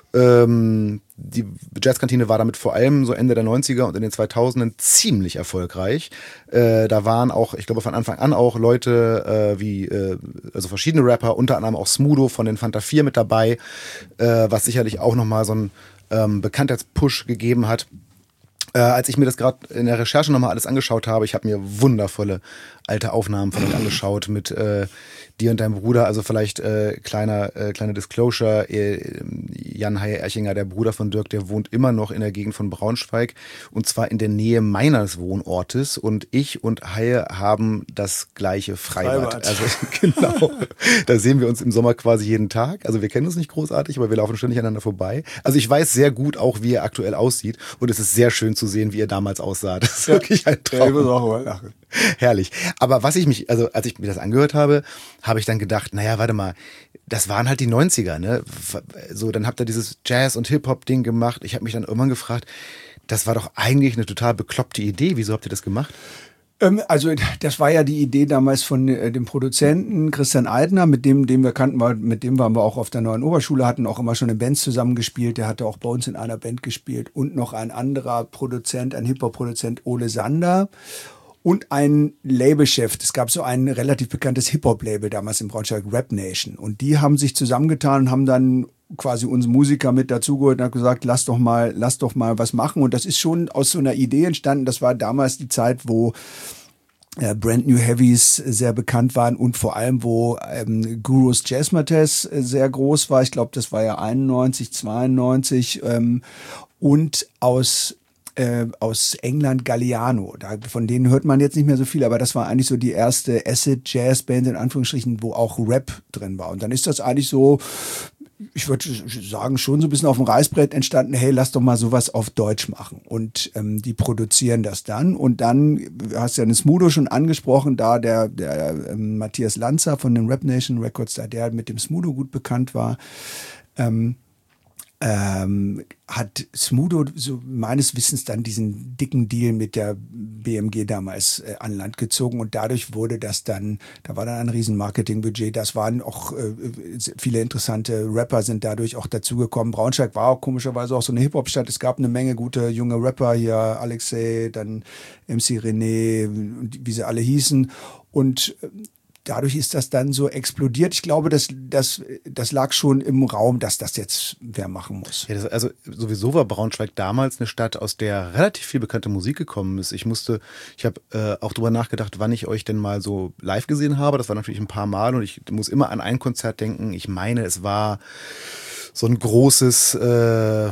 Ähm, die Jazzkantine war damit vor allem so Ende der neunziger und in den zweitausenden ziemlich erfolgreich. Äh, da waren auch, ich glaube von Anfang an auch Leute äh, wie, äh, also verschiedene Rapper, unter anderem auch Smudo von den Fanta vier mit dabei, äh, was sicherlich auch nochmal so einen ähm, Bekanntheitspush gegeben hat. Äh, als ich mir das gerade in der Recherche nochmal alles angeschaut habe, ich habe mir wundervolle alte Aufnahmen von euch angeschaut mit äh, dir und deinem Bruder, also vielleicht äh, kleiner äh, kleine Disclosure, äh, Jan Haie Erchinger, der Bruder von Dirk, der wohnt immer noch in der Gegend von Braunschweig und zwar in der Nähe meines Wohnortes und ich und Haie haben das gleiche Freibad. Freibad. Also genau, da sehen wir uns im Sommer quasi jeden Tag, also wir kennen uns nicht großartig, aber wir laufen ständig aneinander vorbei. Also ich weiß sehr gut auch, wie er aktuell aussieht und es ist sehr schön zu sehen, wie er damals aussah. Das ist ja wirklich ein Traum. Ja, ich muss auch mal lachen. Herrlich. Aber was ich mich, also als ich mir das angehört habe, habe ich dann gedacht, naja, warte mal, das waren halt die neunziger, ne? So, dann habt ihr dieses Jazz- und Hip-Hop-Ding gemacht. Ich habe mich dann irgendwann gefragt, das war doch eigentlich eine total bekloppte Idee. Wieso habt ihr das gemacht? Ähm, also das war ja die Idee damals von äh, dem Produzenten Christian Eidner, mit dem, den wir kannten, war, mit dem waren wir auch auf der Neuen Oberschule, hatten auch immer schon in Bands zusammengespielt. Der hatte auch bei uns in einer Band gespielt und noch ein anderer Produzent, ein Hip-Hop-Produzent, Ole Sander. Und ein Labelchef. Es gab so ein relativ bekanntes Hip-Hop-Label damals in Braunschweig, Rap Nation. Und die haben sich zusammengetan und haben dann quasi uns Musiker mit dazugeholt und haben gesagt, lass doch mal, lass doch mal was machen. Und das ist schon aus so einer Idee entstanden. Das war damals die Zeit, wo äh, Brand New Heavies sehr bekannt waren und vor allem, wo ähm, Gurus Jazzmatazz äh, sehr groß war. Ich glaube, das war ja einundneunzig, zweiundneunzig. Ähm, und aus äh, aus England Galliano. Da, von denen hört man jetzt nicht mehr so viel, aber das war eigentlich so die erste Acid-Jazz-Band in Anführungsstrichen, wo auch Rap drin war. Und dann ist das eigentlich so, ich würde sagen, schon so ein bisschen auf dem Reißbrett entstanden, hey, lass doch mal sowas auf Deutsch machen. Und ähm, die produzieren das dann. Und dann, hast ja den Smudo schon angesprochen, da der, der ähm, Matthias Lanzer von den Rap Nation Records, da der mit dem Smudo gut bekannt war, ähm, ähm, hat Smudo so meines Wissens dann diesen dicken Deal mit der B M G damals äh, an Land gezogen und dadurch wurde das dann, da war dann ein riesen Marketingbudget, das waren auch äh, viele interessante Rapper sind dadurch auch dazugekommen. Braunschweig war auch komischerweise auch so eine Hip-Hop-Stadt, es gab eine Menge gute junge Rapper hier, Alexei, dann M C René, wie sie alle hießen und äh, dadurch ist das dann so explodiert. Ich glaube, das, das, das lag schon im Raum, dass das jetzt wer machen muss. Ja, das, also sowieso war Braunschweig damals eine Stadt, aus der relativ viel bekannte Musik gekommen ist. Ich musste, ich habe äh, auch drüber nachgedacht, wann ich euch denn mal so live gesehen habe. Das war natürlich ein paar Mal und ich muss immer an ein Konzert denken. Ich meine, es war so ein großes äh,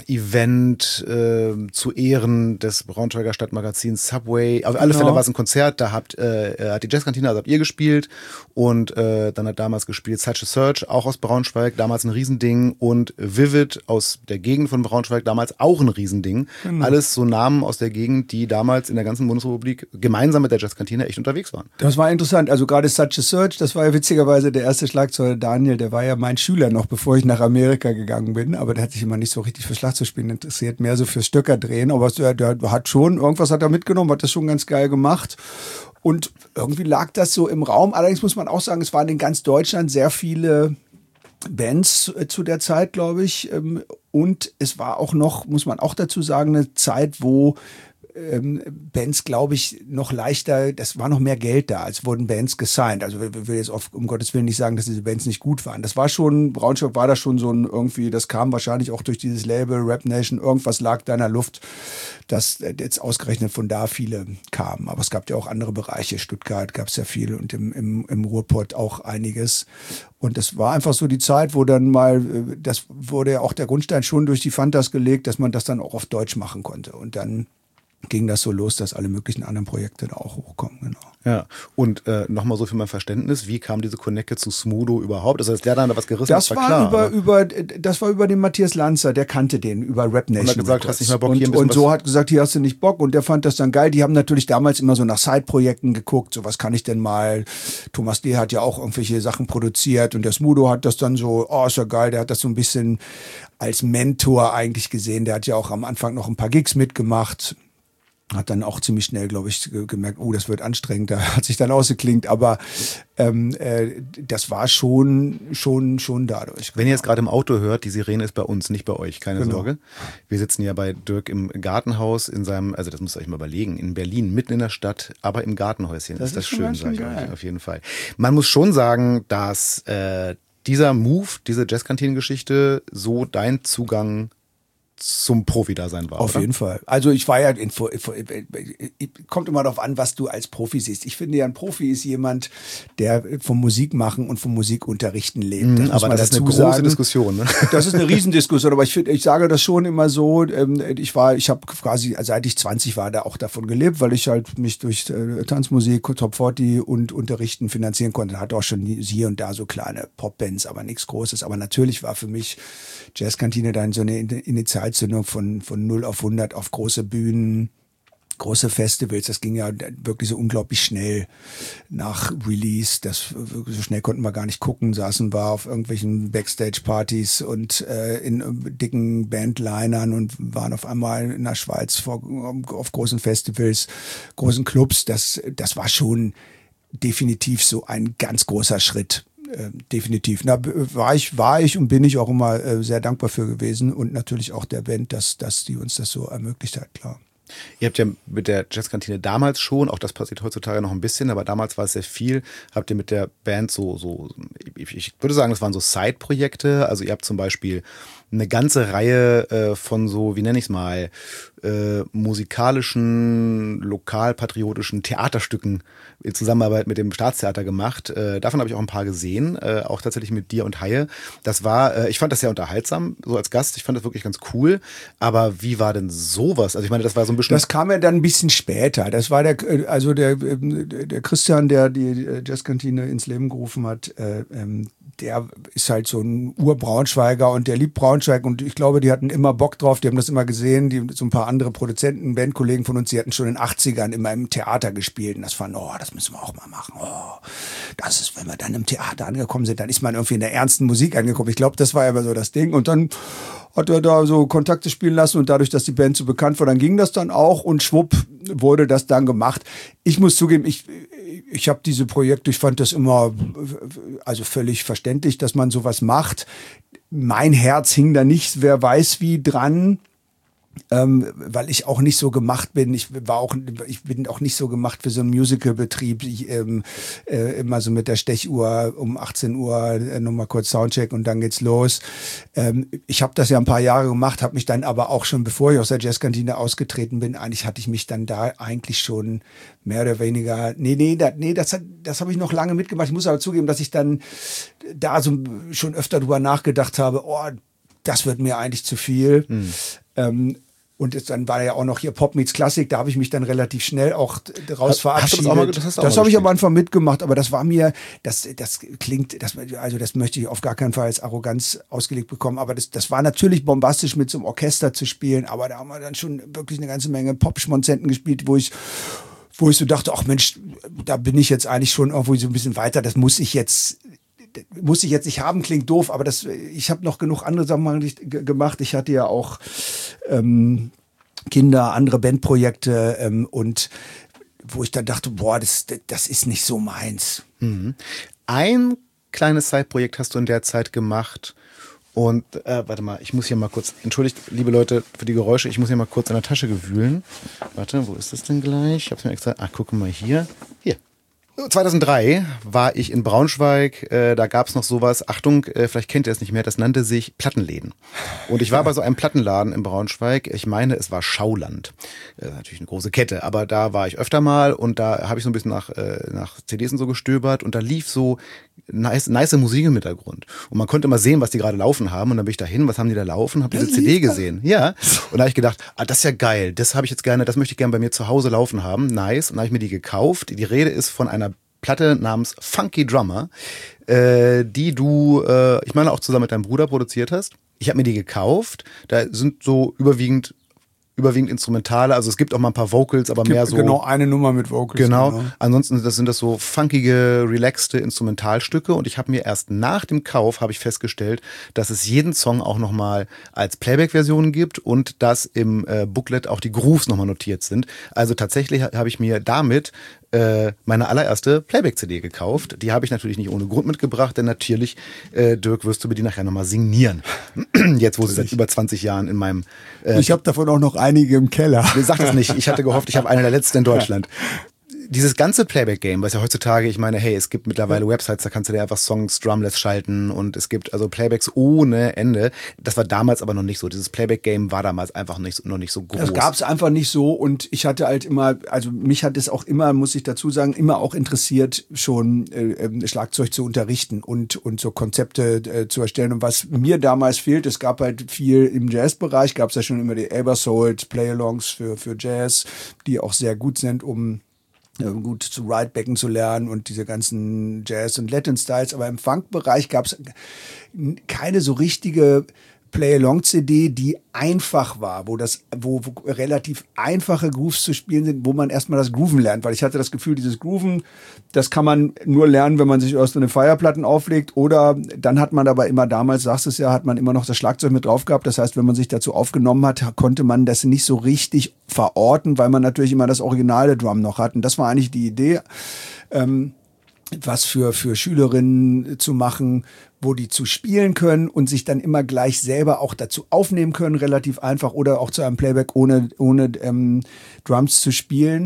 Event äh, zu Ehren des Braunschweiger Stadtmagazins Subway. Auf alle Genau. Fälle war es ein Konzert, da habt, äh, hat die Jazzkantine, also habt ihr gespielt und äh, dann hat damals gespielt Such a Search, auch aus Braunschweig, damals ein Riesending und Vivid aus der Gegend von Braunschweig, damals auch ein Riesending. Genau. Alles so Namen aus der Gegend, die damals in der ganzen Bundesrepublik gemeinsam mit der Jazzkantine echt unterwegs waren. Das war interessant, also gerade Such a Search, das war ja witzigerweise der erste Schlagzeuger Daniel, der war ja mein Schüler noch, bevor ich nach Amerika gegangen bin, aber der hat sich immer nicht so richtig für Schlagzeug zu spielen interessiert, mehr so fürs Stöcker drehen, aber der, der hat schon, irgendwas hat er mitgenommen, hat das schon ganz geil gemacht und irgendwie lag das so im Raum, allerdings muss man auch sagen, es waren in ganz Deutschland sehr viele Bands zu der Zeit, glaube ich, und es war auch noch, muss man auch dazu sagen, eine Zeit, wo Ähm, Bands, glaube ich, noch leichter, das war noch mehr Geld da, als wurden Bands gesigned. Also ich will jetzt auf, um Gottes Willen nicht sagen, dass diese Bands nicht gut waren. Das war schon, Braunschweig war da schon so ein irgendwie, das kam wahrscheinlich auch durch dieses Label Rap Nation, irgendwas lag da in der Luft, dass jetzt ausgerechnet von da viele kamen. Aber es gab ja auch andere Bereiche, Stuttgart gab es ja viel und im, im, im Ruhrpott auch einiges. Und das war einfach so die Zeit, wo dann mal, das wurde ja auch der Grundstein schon durch die Fantas gelegt, dass man das dann auch auf Deutsch machen konnte. Und dann ging das so los, dass alle möglichen anderen Projekte da auch hochkommen, genau. Ja, und äh, nochmal so für mein Verständnis, wie kam diese Connecte zu Smudo überhaupt? Das heißt, der dann da was gerissen, das war war klar. Über, über, das war über den Matthias Lanzer, der kannte den, über Rap Nation. Und hat gesagt, hast nicht mehr Bock, hier ein und, bisschen und so was- hat gesagt, hier hast du nicht Bock und der fand das dann geil. Die haben natürlich damals immer so nach Side-Projekten geguckt, so was kann ich denn mal, Thomas D. hat ja auch irgendwelche Sachen produziert und der Smudo hat das dann so, oh, ist ja geil, der hat das so ein bisschen als Mentor eigentlich gesehen, der hat ja auch am Anfang noch ein paar Gigs mitgemacht. Hat dann auch ziemlich schnell, glaube ich, gemerkt, oh, das wird anstrengend, da hat sich dann ausgeklingt, aber ähm, äh, das war schon, schon, schon dadurch. Wenn ihr jetzt gerade im Auto hört, die Sirene ist bei uns, nicht bei euch, keine Genau. Sorge. Wir sitzen ja bei Dirk im Gartenhaus in seinem, also das müsst ihr euch mal überlegen, in Berlin, mitten in der Stadt, aber im Gartenhäuschen. Das ist das ist schon schön, ganz schön sage ich geil. euch, auf jeden Fall. Man muss schon sagen, dass äh, dieser Move, diese Jazzkantinen-Geschichte so dein Zugang zum Profi-Dasein war, Auf oder? jeden Fall. Also ich war ja, in, kommt immer darauf an, was du als Profi siehst. Ich finde ja, ein Profi ist jemand, der vom Musikmachen und vom Musikunterrichten lebt. Mhm, Das muss aber man das ist eine dazu große sagen. Diskussion, ne? Das ist eine Riesendiskussion, aber ich finde, ich sage das schon immer so, ähm, ich war, ich habe quasi, seit ich zwanzig war, da auch davon gelebt, weil ich halt mich durch äh, Tanzmusik, Top vierzig und Unterrichten finanzieren konnte. Hatte auch schon hier und da so kleine Popbands, aber nichts Großes. Aber natürlich war für mich Jazzkantine dann so eine Initialzündung von, von null auf hundert auf große Bühnen, große Festivals. Das ging ja wirklich so unglaublich schnell nach Release. Das, so schnell konnten wir gar nicht gucken. Saßen wir auf irgendwelchen Backstage-Partys und äh, in dicken Bandlinern und waren auf einmal in der Schweiz vor, auf großen Festivals, großen Clubs. Das, das war schon definitiv so ein ganz großer Schritt. Äh, definitiv. Da war ich, war ich und bin ich auch immer äh, sehr dankbar für gewesen und natürlich auch der Band, dass, dass die uns das so ermöglicht hat, klar. Ihr habt ja mit der Jazzkantine damals schon, auch das passiert heutzutage noch ein bisschen, aber damals war es sehr viel, habt ihr mit der Band so, so ich, ich würde sagen, das waren so Side-Projekte, also ihr habt zum Beispiel eine ganze Reihe äh, von so, wie nenne ich es mal, äh, musikalischen, lokalpatriotischen Theaterstücken in Zusammenarbeit mit dem Staatstheater gemacht. Äh, davon habe ich auch ein paar gesehen, äh, auch tatsächlich mit dir und Haie. Das war, äh, ich fand das sehr unterhaltsam, so als Gast. Ich fand das wirklich ganz cool. Aber wie war denn sowas? Also ich meine, das war so ein bisschen... Das kam ja dann ein bisschen später. Das war der, also der, der Christian, der die Jazzkantine ins Leben gerufen hat, äh, ähm, der ist halt so ein Ur-Braunschweiger und der liebt Braunschweig und ich glaube, die hatten immer Bock drauf, die haben das immer gesehen, die, so ein paar andere Produzenten, Bandkollegen von uns, die hatten schon in den achtzigern immer im Theater gespielt und das fanden, oh, das müssen wir auch mal machen, oh, das ist, wenn wir dann im Theater angekommen sind, dann ist man irgendwie in der ernsten Musik angekommen. Ich glaube, das war ja immer so das Ding und dann hat er da so Kontakte spielen lassen und dadurch, dass die Band so bekannt war, dann ging das dann auch und schwupp wurde das dann gemacht. Ich muss zugeben, ich, ich habe diese Projekte, ich fand das immer also völlig verständlich, dass man sowas macht. Mein Herz hing da nicht, wer weiß wie dran. Ähm, weil ich auch nicht so gemacht bin. Ich war auch, ich bin auch nicht so gemacht für so einen Musical-Betrieb. Ich, ähm, äh, immer so mit der Stechuhr um achtzehn Uhr äh, nochmal kurz Soundcheck und dann geht's los. Ähm, ich habe das ja ein paar Jahre gemacht, habe mich dann aber auch schon, bevor ich aus der Jazzkantine ausgetreten bin, eigentlich hatte ich mich dann da eigentlich schon mehr oder weniger, nee, nee, da, nee, das, hat, das habe ich noch lange mitgemacht. Ich muss aber zugeben, dass ich dann da so schon öfter drüber nachgedacht habe, oh, das wird mir eigentlich zu viel. Hm. Ähm, und jetzt, dann war ja auch noch hier Pop Meets Klassik, da habe ich mich dann relativ schnell auch daraus verabschiedet. Hast du das das, das habe ich am Anfang mitgemacht, aber das war mir, das, das klingt, das, also das möchte ich auf gar keinen Fall als Arroganz ausgelegt bekommen, aber das, das war natürlich bombastisch mit so einem Orchester zu spielen, aber da haben wir dann schon wirklich eine ganze Menge Pop-Schmonzenten gespielt, wo ich wo ich so dachte, ach Mensch, da bin ich jetzt eigentlich schon irgendwo so ein bisschen weiter, das muss ich jetzt muss ich jetzt nicht haben, klingt doof, aber das, ich habe noch genug andere Sachen gemacht. Ich hatte ja auch ähm, Kinder, andere Bandprojekte ähm, und wo ich dann dachte, boah, das, das ist nicht so meins. Mhm. Ein kleines Zeitprojekt hast du in der Zeit gemacht und, äh, warte mal, ich muss hier mal kurz, entschuldigt, liebe Leute, für die Geräusche, ich muss hier mal kurz in der Tasche gewühlen. Warte, wo ist das denn gleich? Ich hab's mir extra, ach, guck mal hier. Hier. zweitausenddrei war ich in Braunschweig, äh, da gab's noch sowas, Achtung, äh, vielleicht kennt ihr es nicht mehr, das nannte sich Plattenläden. Und ich war bei so einem Plattenladen in Braunschweig, ich meine, es war Schauland. Äh, natürlich eine große Kette, aber da war ich öfter mal und da habe ich so ein bisschen nach, äh, nach C Ds und so gestöbert und da lief so nice, nice Musik im Hintergrund. Und man konnte immer sehen, was die gerade laufen haben und dann bin ich da hin, was haben die da laufen, habe diese C D gesehen. Ja, und da habe ich gedacht, ah, das ist ja geil, das habe ich jetzt gerne, das möchte ich gerne bei mir zu Hause laufen haben, nice. Und da habe ich mir die gekauft. Die Rede ist von einer Platte namens Funky Drummer, äh, die du, äh, ich meine, auch zusammen mit deinem Bruder produziert hast. Ich habe mir die gekauft. Da sind so überwiegend überwiegend Instrumentale, also es gibt auch mal ein paar Vocals, aber mehr so... Genau, eine Nummer mit Vocals. Genau, genau. Ansonsten das sind das so funkige, relaxte Instrumentalstücke und ich habe mir erst nach dem Kauf, habe ich festgestellt, dass es jeden Song auch nochmal als Playback-Version gibt und dass im äh, Booklet auch die Grooves nochmal notiert sind. Also tatsächlich habe ich mir damit äh, meine allererste Playback-C D gekauft. Die habe ich natürlich nicht ohne Grund mitgebracht, denn natürlich, äh, Dirk, wirst du mir die nachher nochmal signieren. Jetzt, wo sie seit über zwanzig Jahren in meinem... Äh, ich habe davon auch noch einige im Keller. Sag das nicht. Ich hatte gehofft, ich habe eine der letzten in Deutschland. Dieses ganze Playback-Game, was ja heutzutage, ich meine, hey, es gibt mittlerweile Websites, da kannst du dir einfach Songs drumless schalten und es gibt also Playbacks ohne Ende. Das war damals aber noch nicht so. Dieses Playback-Game war damals einfach nicht, noch nicht so groß. Das gab es einfach nicht so und ich hatte halt immer, also mich hat es auch immer, muss ich dazu sagen, immer auch interessiert, schon äh, Schlagzeug zu unterrichten und, und so Konzepte äh, zu erstellen. Und was mir damals fehlt, es gab halt viel im Jazzbereich, gab es ja schon immer die Abersold Play-Alongs für, für Jazz, die auch sehr gut sind, um gut zu Ridebacken zu lernen und diese ganzen Jazz- und Latin-Styles. Aber im Funk-Bereich gab es keine so richtige Play-Along-C D, die einfach war, wo das, wo, wo relativ einfache Grooves zu spielen sind, wo man erstmal das Grooven lernt, weil ich hatte das Gefühl, dieses Grooven, das kann man nur lernen, wenn man sich erst so eine Fireplatten auflegt oder dann hat man aber immer damals, sagst du es ja, hat man immer noch das Schlagzeug mit drauf gehabt, das heißt, wenn man sich dazu aufgenommen hat, konnte man das nicht so richtig verorten, weil man natürlich immer das originale Drum noch hat und das war eigentlich die Idee, ähm, was für, für Schülerinnen zu machen, wo die zu spielen können und sich dann immer gleich selber auch dazu aufnehmen können, relativ einfach oder auch zu einem Playback ohne, ohne ähm, Drums zu spielen.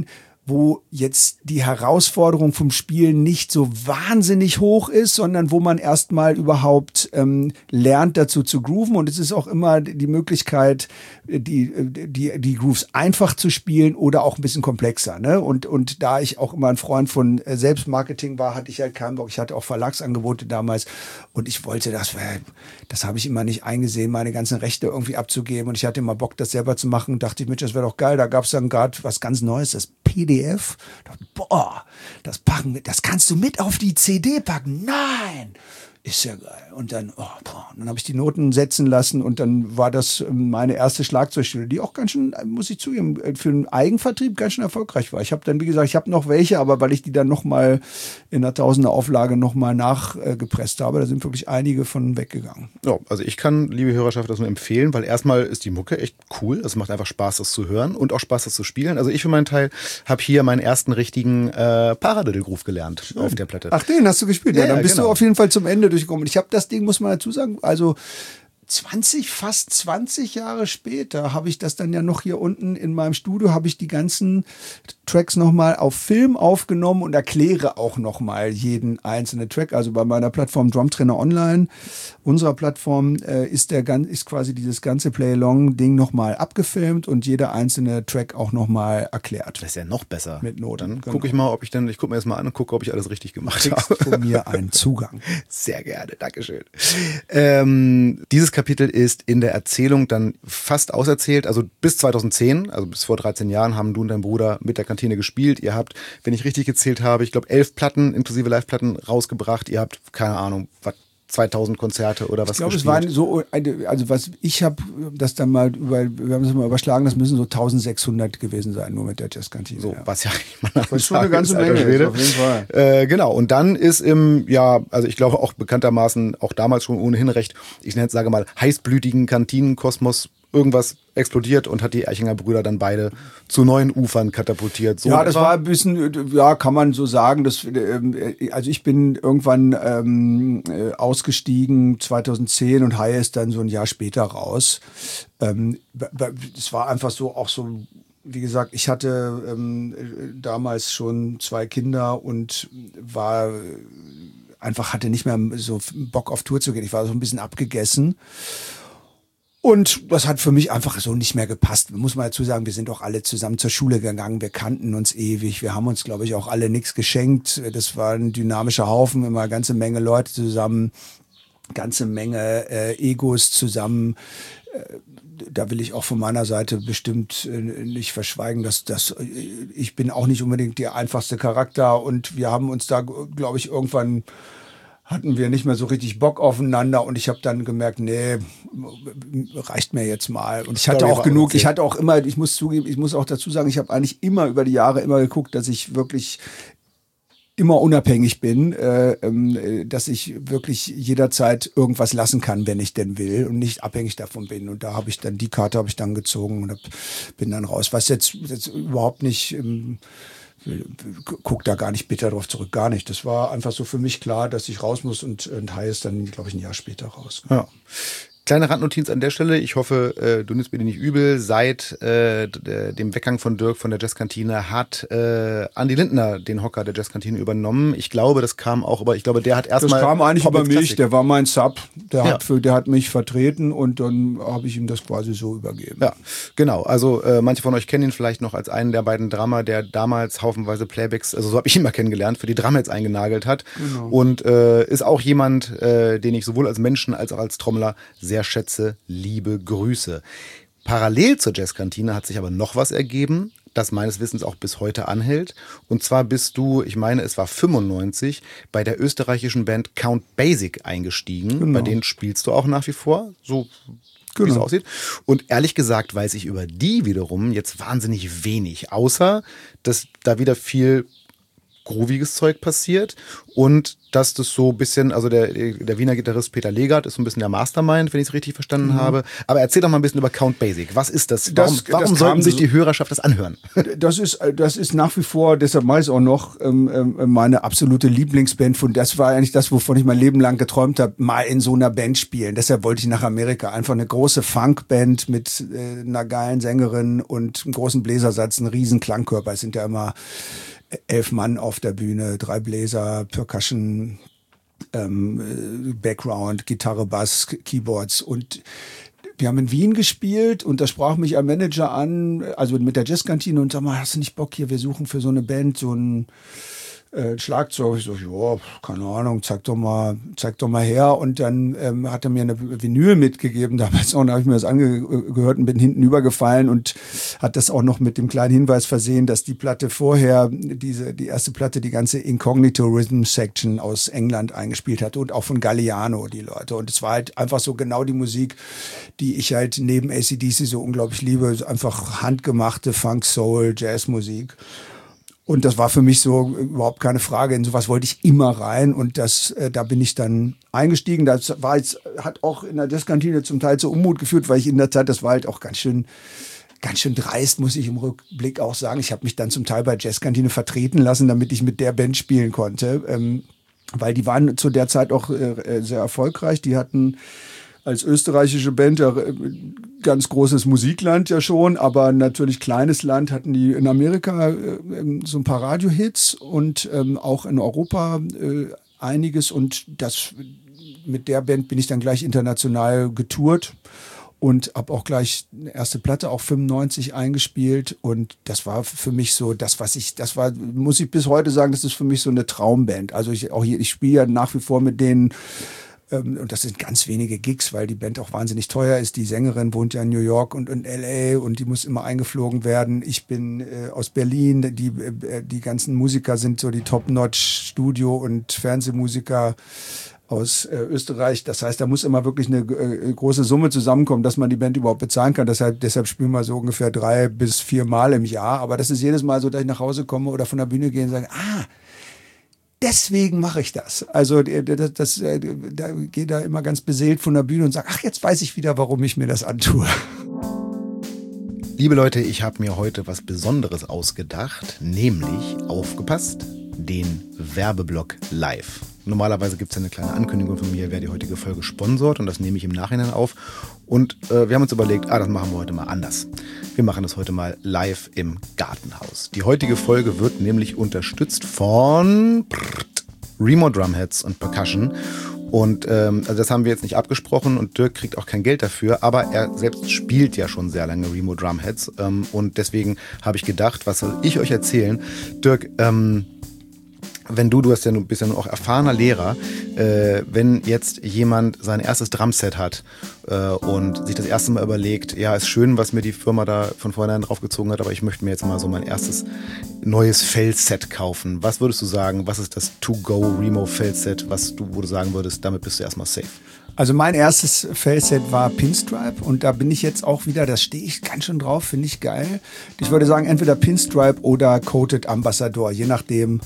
wo jetzt die Herausforderung vom Spielen nicht so wahnsinnig hoch ist, sondern wo man erstmal überhaupt ähm, lernt, dazu zu grooven. Und es ist auch immer die Möglichkeit, die, die, die Grooves einfach zu spielen oder auch ein bisschen komplexer. Ne? Und, und da ich auch immer ein Freund von Selbstmarketing war, hatte ich halt keinen Bock. Ich hatte auch Verlagsangebote damals und ich wollte das, das habe ich immer nicht eingesehen, meine ganzen Rechte irgendwie abzugeben. Und ich hatte immer Bock, das selber zu machen. Dachte ich, Mensch, das wäre doch geil. Da gab es dann gerade was ganz Neues, das P D F. Boah, das packen wir, das kannst du mit auf die C D packen. Nein! Ist ja geil. Und dann, oh, boah, dann habe ich die Noten setzen lassen und dann war das meine erste Schlagzeugschule, die auch ganz schön, muss ich zugeben, für einen Eigenvertrieb ganz schön erfolgreich war. Ich habe dann, wie gesagt, ich habe noch welche, aber weil ich die dann nochmal in einer Tausender Auflage nochmal nachgepresst habe, da sind wirklich einige von weggegangen. Ja, also ich kann, liebe Hörerschaft, das nur empfehlen, weil erstmal ist die Mucke echt cool. Es macht einfach Spaß, das zu hören und auch Spaß, das zu spielen. Also ich für meinen Teil habe hier meinen ersten richtigen äh, Paradiddle-Groove gelernt Schön. Auf der Platte. Ach, den hast du gespielt? Ja, ja dann bist genau. du auf jeden Fall zum Ende durchgekommen. Ich habe das Ding, muss man dazu sagen, also zwanzig, fast zwanzig Jahre später habe ich das dann ja noch hier unten in meinem Studio, habe ich die ganzen Tracks nochmal auf Film aufgenommen und erkläre auch nochmal jeden einzelnen Track. Also bei meiner Plattform Drumtrainer Online, unserer Plattform, äh, ist, der, ist quasi dieses ganze Play-Along-Ding nochmal abgefilmt und jeder einzelne Track auch nochmal erklärt. Das ist ja noch besser. Mit Noten. Dann genau. gucke ich mal, ob ich dann, ich gucke mir das mal an und gucke, ob ich alles richtig gemacht habe. Von mir einen Zugang. Sehr gerne, Dankeschön. Ähm, dieses Kapitel ist in der Erzählung dann fast auserzählt. Also bis zweitausendzehn, also bis vor dreizehn Jahren, haben du und dein Bruder mit der Kantine gespielt. Ihr habt, wenn ich richtig gezählt habe, ich glaube elf Platten inklusive Live-Platten rausgebracht. Ihr habt, keine Ahnung, was zweitausend Konzerte oder was ich glaub, gespielt? Ich glaube, es waren so, also was ich habe das dann mal, über, wir haben das mal überschlagen, das müssen so eintausendsechshundert gewesen sein, nur mit der Jazzkantine. So, ja. was ja, ich meine, das ist schon eine ganze Menge, ist, auf jeden Fall. Äh, genau, und dann ist im, ja, also ich glaube auch bekanntermaßen, auch damals schon ohnehin recht, ich nenne es, sage mal, heißblütigen Kantinenkosmos irgendwas explodiert und hat die Eichinger Brüder dann beide zu neuen Ufern katapultiert. So ja, das war ein bisschen, ja, kann man so sagen. Dass, also ich bin irgendwann ähm, ausgestiegen zweitausendzehn und Hai ist dann so ein Jahr später raus. Ähm, es war einfach so, auch so, wie gesagt, ich hatte ähm, damals schon zwei Kinder und war einfach, hatte nicht mehr so Bock auf Tour zu gehen. Ich war so ein bisschen abgegessen. Und das hat für mich einfach so nicht mehr gepasst. Muss man dazu sagen, wir sind auch alle zusammen zur Schule gegangen. Wir kannten uns ewig. Wir haben uns, glaube ich, auch alle nichts geschenkt. Das war ein dynamischer Haufen, immer eine ganze Menge Leute zusammen, ganze Menge äh, Egos zusammen. Äh, da will ich auch von meiner Seite bestimmt äh, nicht verschweigen, dass, dass äh, ich bin auch nicht unbedingt der einfachste Charakter. Und wir haben uns da, glaube ich, irgendwann hatten wir nicht mehr so richtig Bock aufeinander und ich habe dann gemerkt, nee, reicht mir jetzt mal. Und ich hatte auch genug, ich hatte auch immer, ich muss zugeben, ich muss auch dazu sagen, ich habe eigentlich immer über die Jahre immer geguckt, dass ich wirklich immer unabhängig bin, äh, äh, dass ich wirklich jederzeit irgendwas lassen kann, wenn ich denn will und nicht abhängig davon bin. Und da habe ich dann, die Karte habe ich dann gezogen und hab, bin dann raus. Was jetzt, jetzt überhaupt nicht... Ähm, guck da gar nicht bitter drauf zurück, gar nicht. Das war einfach so für mich klar, dass ich raus muss und, und Hai ist dann, glaube ich, ein Jahr später raus. Ja. Kleine Randnotiz an der Stelle. Ich hoffe, äh, du nimmst mir die nicht übel. Seit äh, dem Weggang von Dirk von der Jazzkantine hat äh, Andi Lindner den Hocker der Jazzkantine übernommen. Ich glaube, das kam auch über, ich glaube, der hat erstmal... Das kam eigentlich über mich, der war mein Sub. Der, ja. hat, für, der hat mich vertreten und dann habe ich ihm das quasi so übergeben. Ja, genau. Also äh, manche von euch kennen ihn vielleicht noch als einen der beiden Drummer, der damals haufenweise Playbacks, also so habe ich ihn mal kennengelernt, für die Drummets eingenagelt hat. Genau. Und äh, ist auch jemand, äh, den ich sowohl als Menschen als auch als Trommler sehr sehr schätze, liebe Grüße. Parallel zur Jazzkantine hat sich aber noch was ergeben, das meines Wissens auch bis heute anhält. Und zwar bist du, ich meine, es war fünfundneunzig, bei der österreichischen Band Count Basic eingestiegen. Genau. Bei denen spielst du auch nach wie vor, so genau. Wie es aussieht. Und ehrlich gesagt weiß ich über die wiederum jetzt wahnsinnig wenig, außer dass da wieder viel grooviges Zeug passiert und dass das so ein bisschen, also der, der Wiener Gitarrist Peter Legert ist so ein bisschen der Mastermind, wenn ich es richtig verstanden mhm. habe. Aber erzähl doch mal ein bisschen über Count Basie. Was ist das? Warum, das, warum das sollten sich die Hörerschaft das anhören? Das ist, das ist nach wie vor, deshalb weiß ich auch noch, ähm, meine absolute Lieblingsband. Von das war eigentlich das, wovon ich mein Leben lang geträumt habe, mal in so einer Band spielen. Deshalb wollte ich nach Amerika. Einfach eine große Funkband mit äh, einer geilen Sängerin und einem großen Bläsersatz, einen riesen Klangkörper. Es sind ja immer elf Mann auf der Bühne, drei Bläser, Percussion, ähm, Background, Gitarre, Bass, Keyboards. Und wir haben in Wien gespielt und da sprach mich ein Manager an, also mit der Jazzkantine, und sag mal, hast du nicht Bock hier, wir suchen für so eine Band so ein äh, Schlagzeug. Ich so, ja, keine Ahnung, zeig doch mal, zeig doch mal her. Und dann ähm, hat er mir eine Vinyl mitgegeben damals auch, und da habe ich mir das angehört und bin hinten übergefallen und hat das auch noch mit dem kleinen Hinweis versehen, dass die Platte vorher, diese die erste Platte, die ganze Incognito Rhythm Section aus England eingespielt hat und auch von Galliano, die Leute. Und es war halt einfach so genau die Musik, die ich halt neben A C D C so unglaublich liebe, einfach handgemachte Funk, Soul, Jazzmusik. Und das war für mich so überhaupt keine Frage. In sowas wollte ich immer rein und das, äh, da bin ich dann eingestiegen. Das war jetzt, hat auch in der Jazzkantine zum Teil zu Unmut geführt, weil ich in der Zeit, das war halt auch ganz schön, ganz schön dreist, muss ich im Rückblick auch sagen. Ich habe mich dann zum Teil bei Jazzkantine vertreten lassen, damit ich mit der Band spielen konnte, ähm, weil die waren zu der Zeit auch äh, sehr erfolgreich. Die hatten als österreichische Band ja ganz großes Musikland ja schon, aber natürlich kleines Land, hatten die in Amerika äh, so ein paar Radiohits und ähm, auch in Europa äh, einiges, und das mit der Band bin ich dann gleich international getourt und habe auch gleich eine erste Platte, auch fünfundneunzig, eingespielt, und das war für mich so das, was ich, das war, muss ich bis heute sagen, das ist für mich so eine Traumband. Also ich auch hier, ich spiele ja nach wie vor mit denen. Und das sind ganz wenige Gigs, weil die Band auch wahnsinnig teuer ist. Die Sängerin wohnt ja in New York und in L A und die muss immer eingeflogen werden. Ich bin äh, aus Berlin. Die, äh, die ganzen Musiker sind so die Top-Notch Studio- und Fernsehmusiker aus äh, Österreich. Das heißt, da muss immer wirklich eine äh, große Summe zusammenkommen, dass man die Band überhaupt bezahlen kann. Deshalb, deshalb spielen wir so ungefähr drei bis vier Mal im Jahr. Aber das ist jedes Mal so, dass ich nach Hause komme oder von der Bühne gehe und sage, ah, deswegen mache ich das. Also das, das, da gehe da immer ganz beseelt von der Bühne und sage, ach, jetzt weiß ich wieder, warum ich mir das antue. Liebe Leute, ich habe mir heute was Besonderes ausgedacht, nämlich, aufgepasst, den Werbeblock live. Normalerweise gibt es ja eine kleine Ankündigung von mir, wer die heutige Folge sponsort, und das nehme ich im Nachhinein auf. Und äh, wir haben uns überlegt, ah, das machen wir heute mal anders. Wir machen das heute mal live im Gartenhaus. Die heutige Folge wird nämlich unterstützt von Remo Drumheads und Percussion. Und ähm, also das haben wir jetzt nicht abgesprochen und Dirk kriegt auch kein Geld dafür, aber er selbst spielt ja schon sehr lange Remo Drumheads. Ähm, und deswegen habe ich gedacht, was soll ich euch erzählen? Dirk, ähm, wenn du, du hast ja, du bist ja nun auch erfahrener Lehrer, äh, wenn jetzt jemand sein erstes Drumset hat äh, und sich das erste Mal überlegt, ja, ist schön, was mir die Firma da von vornherein draufgezogen hat, aber ich möchte mir jetzt mal so mein erstes neues Fellset kaufen. Was würdest du sagen, was ist das To-Go Remo Fellset, was du, wo du sagen würdest, damit bist du erstmal safe? Also mein erstes Fellset war Pinstripe, und da bin ich jetzt auch wieder, da stehe ich ganz schön drauf, finde ich geil. Ich würde sagen, entweder Pinstripe oder Coated Ambassador, je nachdem,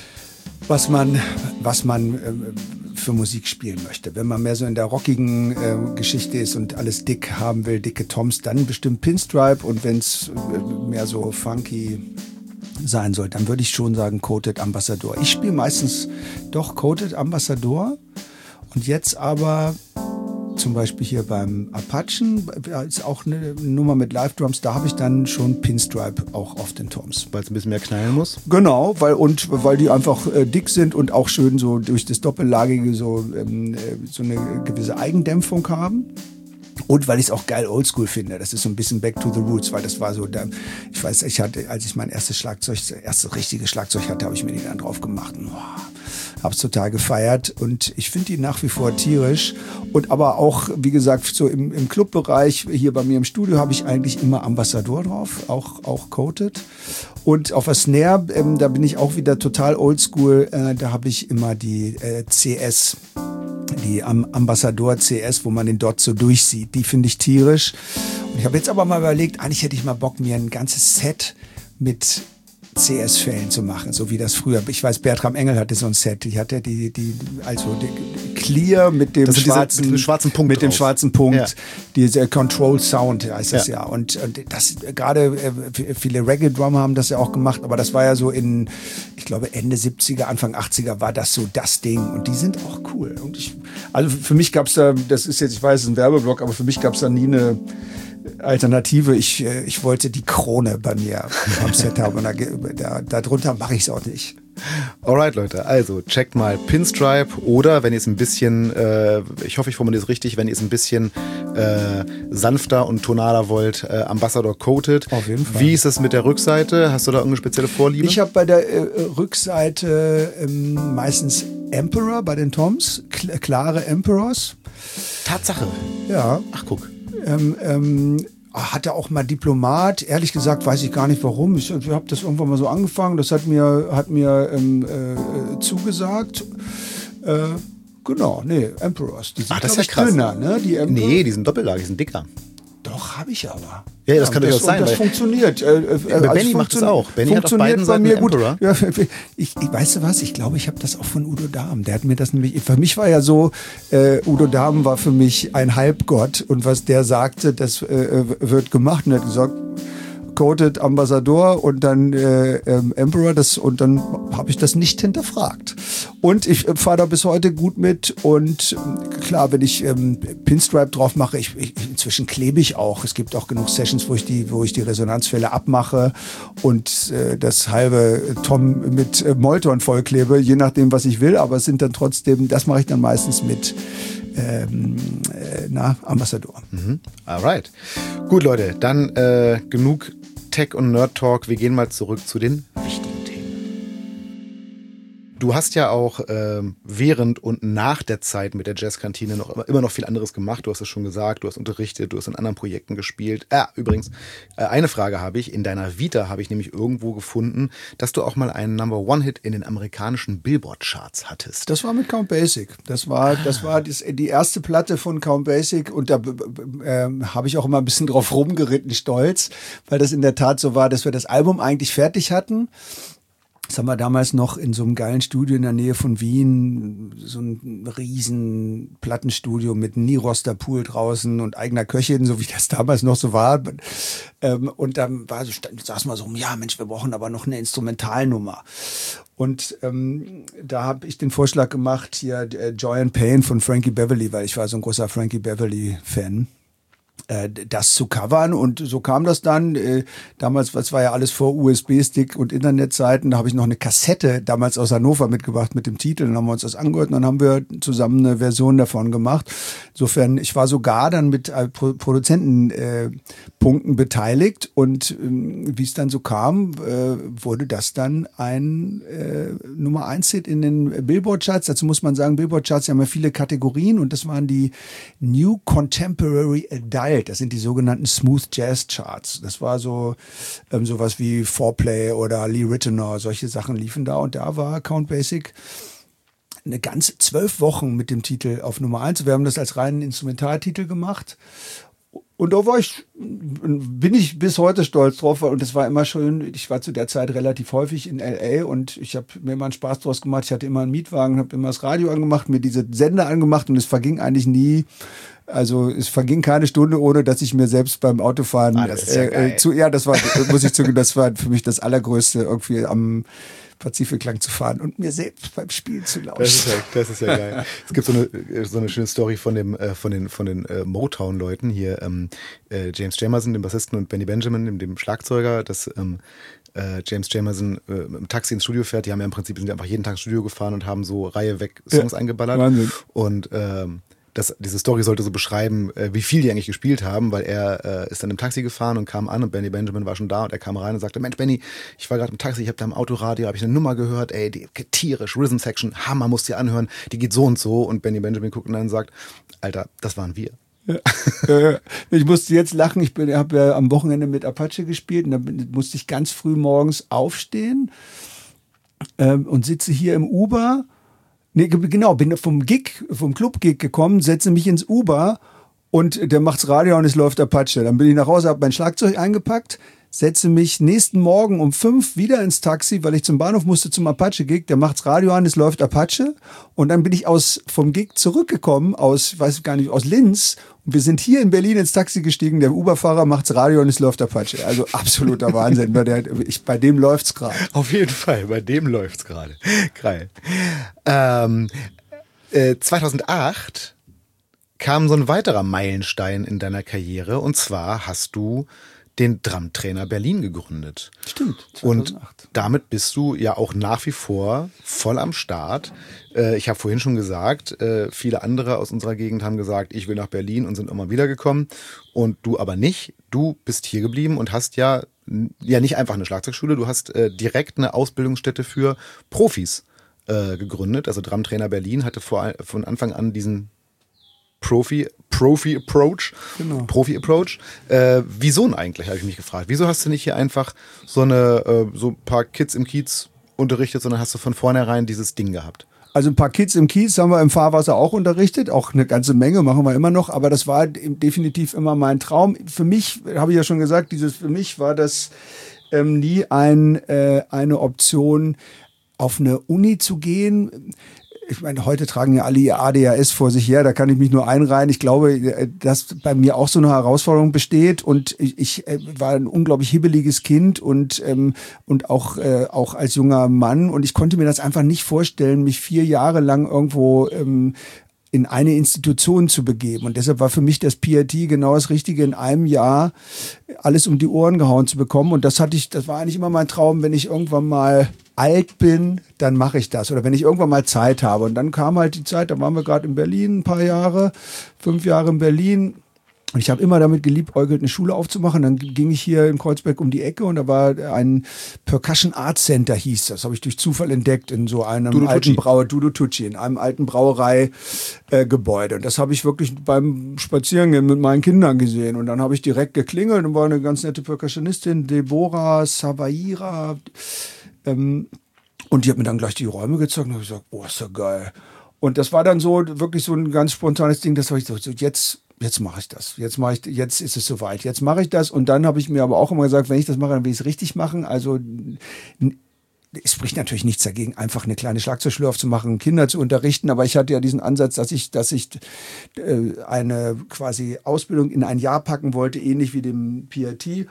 was man, was man äh, für Musik spielen möchte. Wenn man mehr so in der rockigen äh, Geschichte ist und alles dick haben will, dicke Toms, dann bestimmt Pinstripe, und wenn es äh, mehr so funky sein soll, dann würde ich schon sagen Coated Ambassador. Ich spiele meistens doch Coated Ambassador, und jetzt aber zum Beispiel hier beim Apachen, ist auch eine Nummer mit Live-Drums, da habe ich dann schon Pinstripe auch auf den Toms. Weil es ein bisschen mehr knallen muss? Genau, weil, und weil die einfach äh, dick sind und auch schön so durch das Doppellagige so, ähm, so eine gewisse Eigendämpfung haben. Und weil ich es auch geil oldschool finde. Das ist so ein bisschen back to the roots, weil das war so, da, ich weiß, ich hatte, als ich mein erstes Schlagzeug, das erste richtige Schlagzeug hatte, habe ich mir die dann drauf gemacht. Und, oh, hab's total gefeiert, und ich finde die nach wie vor tierisch. Und aber auch, wie gesagt, so im, im Clubbereich, hier bei mir im Studio, habe ich eigentlich immer Ambassador drauf, auch, auch Coated. Und auf der Snare, ähm, da bin ich auch wieder total oldschool, äh, da habe ich immer die äh, C S. Die Ambassador C S, wo man den dort so durchsieht, die finde ich tierisch. Und ich habe jetzt aber mal überlegt, eigentlich hätte ich mal Bock, mir ein ganzes Set mit C S-Fällen zu machen, so wie das früher. Ich weiß, Bertram Engel hatte so ein Set. Die hatte die, die, also die Clear mit dem schwarzen, diese, schwarzen Punkt. Mit dem drauf. schwarzen Punkt. Ja. Dieser Control Sound heißt das ja. Ja. Und, und das gerade äh, viele Reggae-Drummer haben das ja auch gemacht, aber das war ja so in, ich glaube, Ende siebziger, Anfang achtziger war das so das Ding. Und die sind auch cool. Und ich, also für mich gab es da, das ist jetzt, ich weiß, es ist ein Werbeblock, aber für mich gab es da nie eine Alternative. Ich, ich wollte die Krone bei mir am Set haben und da, da, darunter mache ich es auch nicht. Alright, Leute, also checkt mal Pinstripe oder, wenn ihr es ein bisschen, äh, ich hoffe, ich formuliere es richtig, wenn ihr es ein bisschen äh, sanfter und tonaler wollt, äh, Ambassador Coated. Auf jeden Fall. Wie ist es mit der Rückseite? Hast du da irgendeine spezielle Vorliebe? Ich habe bei der äh, Rückseite ähm, meistens Emperor bei den Toms, kl- klare Emperors. Tatsache. Ja. Ach, guck. Ähm, ähm, hatte auch mal Diplomat. Ehrlich gesagt weiß ich gar nicht warum. Ich, ich habe das irgendwann mal so angefangen. Das hat mir, hat mir ähm, äh, zugesagt. Äh, genau, nee, Emperors. Die sind, Ach, das ist glaub ja ich, krass. dünner, ne? Die Emperor. Nee, die sind doppellag, die sind dicker. Doch, habe ich aber. Ja, das kann durchaus und sein, Das weil- funktioniert. Äh, äh, Ja, also Benny macht es auch. Benny hat auf funktioniert beiden bei Seiten mir einen gut. Emperor. Ja, ich, ich, weißt du was? Ich glaube, ich habe das auch von Udo Dahm. Der hat mir das nämlich. Für mich war ja so, äh, Udo Dahm war für mich ein Halbgott und was der sagte, das äh, wird gemacht. Und er hat gesagt, Coated Ambassador und dann äh, ähm, Emperor, das, und dann habe ich das nicht hinterfragt. Und ich äh, fahre da bis heute gut mit und äh, klar, wenn ich ähm, Pinstripe drauf mache, ich, ich, inzwischen klebe ich auch. Es gibt auch genug Sessions, wo ich die, wo ich die Resonanzfälle abmache und äh, das halbe Tom mit äh, Molton vollklebe, je nachdem, was ich will, aber es sind dann trotzdem, das mache ich dann meistens mit ähm, äh, na, Ambassador. Mhm. Alright. Gut, Leute, dann äh, genug Tech und Nerd Talk. Wir gehen mal zurück zu den wichtigen Themen. Du hast ja auch ähm, während und nach der Zeit mit der Jazzkantine noch immer, immer noch viel anderes gemacht. Du hast es schon gesagt, du hast unterrichtet, du hast in anderen Projekten gespielt. Ah, übrigens, äh, eine Frage habe ich. In deiner Vita habe ich nämlich irgendwo gefunden, dass du auch mal einen Number-One-Hit in den amerikanischen Billboard-Charts hattest. Das war mit Count Basic. Das war, das war das, die erste Platte von Count Basic und da äh, habe ich auch immer ein bisschen drauf rumgeritten, stolz, weil das in der Tat so war, dass wir das Album eigentlich fertig hatten. Das haben wir damals noch in so einem geilen Studio in der Nähe von Wien, so ein riesen Plattenstudio mit Niroster Pool draußen und eigener Köchin, so wie das damals noch so war. Und dann war so, saßen wir so, ja Mensch, wir brauchen aber noch eine Instrumentalnummer. Und ähm, da habe ich den Vorschlag gemacht, hier äh, Joy and Pain von Frankie Beverly, weil ich war so ein großer Frankie Beverly-Fan, das zu covern und so kam das dann. Äh, damals, das war ja alles vor U S B-Stick und Internetzeiten, da habe ich noch eine Kassette damals aus Hannover mitgebracht mit dem Titel, dann haben wir uns das angehört und dann haben wir zusammen eine Version davon gemacht. Insofern, ich war sogar dann mit äh, Pro- Produzentenpunkten äh, beteiligt und ähm, wie es dann so kam, äh, wurde das dann ein äh, Nummer eins Hit in den Billboard-Charts. Dazu muss man sagen, Billboard-Charts haben ja viele Kategorien und das waren die New Contemporary Adult. Das sind die sogenannten Smooth Jazz Charts. Das war so ähm, sowas wie Foreplay oder Lee Ritenour. Solche Sachen liefen da und da war Count Basic eine ganze zwölf Wochen mit dem Titel auf Nummer eins. Wir haben das als reinen Instrumentaltitel gemacht. Und da war ich, bin ich bis heute stolz drauf, und es war immer schön. Ich war zu der Zeit relativ häufig in L A und ich habe mir immer einen Spaß draus gemacht. Ich hatte immer einen Mietwagen, habe immer das Radio angemacht, mir diese Sender angemacht und es verging eigentlich nie. Also es verging keine Stunde, ohne dass ich mir selbst beim Autofahren Ah, das ist ja äh, geil. äh, zu, ja, das war, muss ich zugeben, das war für mich das Allergrößte, irgendwie am Pazifik lang zu fahren und mir selbst beim Spielen zu lauschen. Das ist ja, das ist ja geil. Es gibt so eine, so eine schöne Story von dem, äh, von den, von den äh, Motown-Leuten hier, ähm, äh, James Jamerson, dem Bassisten, und Benny Benjamin, dem, dem Schlagzeuger, dass ähm, äh, James Jamerson äh, im Taxi ins Studio fährt. Die haben ja im Prinzip, sind ja einfach jeden Tag ins Studio gefahren und haben so Reihe weg Songs Ja, eingeballert. Wahnsinn. Und ähm, Das, diese Story sollte so beschreiben, äh, wie viel die eigentlich gespielt haben, weil er äh, ist dann im Taxi gefahren und kam an und Benny Benjamin war schon da und er kam rein und sagte, Mensch Benny, ich war gerade im Taxi, ich habe da im Autoradio, habe ich eine Nummer gehört, ey, die tierisch, Rhythm Section, Hammer, musst dir anhören, die geht so und so, und Benny Benjamin guckt und dann sagt, Alter, das waren wir. Ja, äh, ich musste jetzt lachen, ich habe ja am Wochenende mit Apache gespielt und dann musste ich ganz früh morgens aufstehen ähm, und sitze hier im Uber. Nee, genau, bin vom Gig, vom Club-Gig gekommen, setze mich ins Uber und der macht's Radio und es läuft Apache. Dann bin ich nach Hause, habe mein Schlagzeug eingepackt, setze mich nächsten Morgen um fünf wieder ins Taxi, weil ich zum Bahnhof musste zum Apache-Gig. Der macht's Radio an, es läuft Apache. Und dann bin ich aus vom Gig zurückgekommen, aus, ich weiß gar nicht, aus Linz. Und wir sind hier in Berlin ins Taxi gestiegen. Der Uber-Fahrer macht's Radio und es läuft Apache. Also absoluter Wahnsinn. Bei, der, ich, bei dem läuft's gerade. Auf jeden Fall, bei dem läuft's gerade. Geil. Ähm, äh, zweitausendacht kam so ein weiterer Meilenstein in deiner Karriere. Und zwar hast du den Drumtrainer Berlin gegründet. Stimmt. zweitausendacht. Und damit bist du ja auch nach wie vor voll am Start. Äh, ich habe vorhin schon gesagt, äh, viele andere aus unserer Gegend haben gesagt, ich will nach Berlin und sind immer wieder gekommen. Und du aber nicht. Du bist hier geblieben und hast ja, ja nicht einfach eine Schlagzeugschule, du hast äh, direkt eine Ausbildungsstätte für Profis äh, gegründet. Also Drumtrainer Berlin hatte vor, von Anfang an diesen Profi, Profi-Approach, genau. Profi-Approach. Äh, wieso denn eigentlich, habe ich mich gefragt. Wieso hast du nicht hier einfach so eine, äh, so ein paar Kids im Kiez unterrichtet, sondern hast du von vornherein dieses Ding gehabt? Also ein paar Kids im Kiez haben wir im Fahrwasser auch unterrichtet, auch eine ganze Menge machen wir immer noch, aber das war definitiv immer mein Traum. Für mich, habe ich ja schon gesagt, dieses für mich war das ähm, nie ein, äh, eine Option, auf eine Uni zu gehen. Ich meine, heute tragen ja alle ihr A D H S vor sich her, da kann ich mich nur einreihen. Ich glaube, dass bei mir auch so eine Herausforderung besteht und ich, ich war ein unglaublich hibbeliges Kind und, ähm, und auch, äh, auch als junger Mann und ich konnte mir das einfach nicht vorstellen, mich vier Jahre lang irgendwo ähm, in eine Institution zu begeben. Und deshalb war für mich das P R T genau das Richtige, in einem Jahr alles um die Ohren gehauen zu bekommen. Und das hatte ich, das war eigentlich immer mein Traum, wenn ich irgendwann mal alt bin, dann mache ich das. Oder wenn ich irgendwann mal Zeit habe. Und dann kam halt die Zeit, da waren wir gerade in Berlin ein paar Jahre, fünf Jahre in Berlin. Und ich habe immer damit geliebäugelt, eine Schule aufzumachen. Dann ging ich hier in Kreuzberg um die Ecke und da war ein Percussion Art Center, hieß das. Das habe ich durch Zufall entdeckt in so einem Dudu alten Tucci. Brauer, Dudu Tucci, in einem alten Brauereigebäude. Äh, und das habe ich wirklich beim Spazierengehen mit meinen Kindern gesehen. Und dann habe ich direkt geklingelt und war eine ganz nette Percussionistin, Deborah Savaira. Ähm, und die hat mir dann gleich die Räume gezeigt und habe gesagt, boah, ist ja geil. Und das war dann so wirklich so ein ganz spontanes Ding, das war ich so, jetzt Jetzt mache ich das. Jetzt mache ich, jetzt ist es soweit. Jetzt mache ich das. Und dann habe ich mir aber auch immer gesagt, wenn ich das mache, dann will ich es richtig machen. Also es spricht natürlich nichts dagegen, einfach eine kleine Schlagzeugschule aufzumachen, Kinder zu unterrichten. Aber ich hatte ja diesen Ansatz, dass ich, dass ich äh, eine quasi Ausbildung in ein Jahr packen wollte, ähnlich wie dem P R T,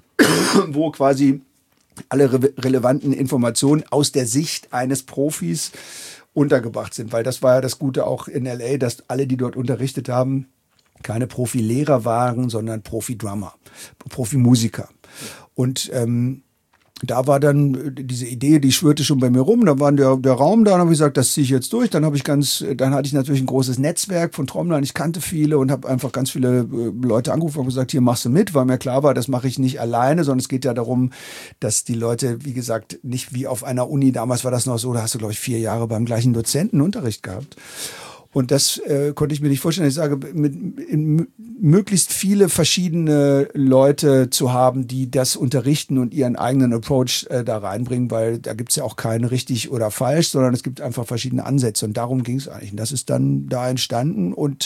wo quasi alle re- relevanten Informationen aus der Sicht eines Profis untergebracht sind. Weil das war ja das Gute auch in L A, dass alle, die dort unterrichtet haben, keine Profi-Lehrer waren, sondern Profi-Drummer, Profi-Musiker. Und ähm, da war dann diese Idee, die schwirrte schon bei mir rum. Da war der, der Raum da, dann habe ich gesagt, das ziehe ich jetzt durch. Dann habe ich ganz, dann hatte ich natürlich ein großes Netzwerk von Trommlern. Ich kannte viele und habe einfach ganz viele äh, Leute angerufen und gesagt, hier machst du mit, weil mir klar war, das mache ich nicht alleine, sondern es geht ja darum, dass die Leute, wie gesagt, nicht wie auf einer Uni, damals war das noch so, da hast du, glaube ich, vier Jahre beim gleichen Dozenten Unterricht gehabt. Und das äh, konnte ich mir nicht vorstellen. Ich sage, mit, in, möglichst viele verschiedene Leute zu haben, die das unterrichten und ihren eigenen Approach äh, da reinbringen, weil da gibt's ja auch keinen richtig oder falsch, sondern es gibt einfach verschiedene Ansätze. Und darum ging es eigentlich. Und das ist dann da entstanden und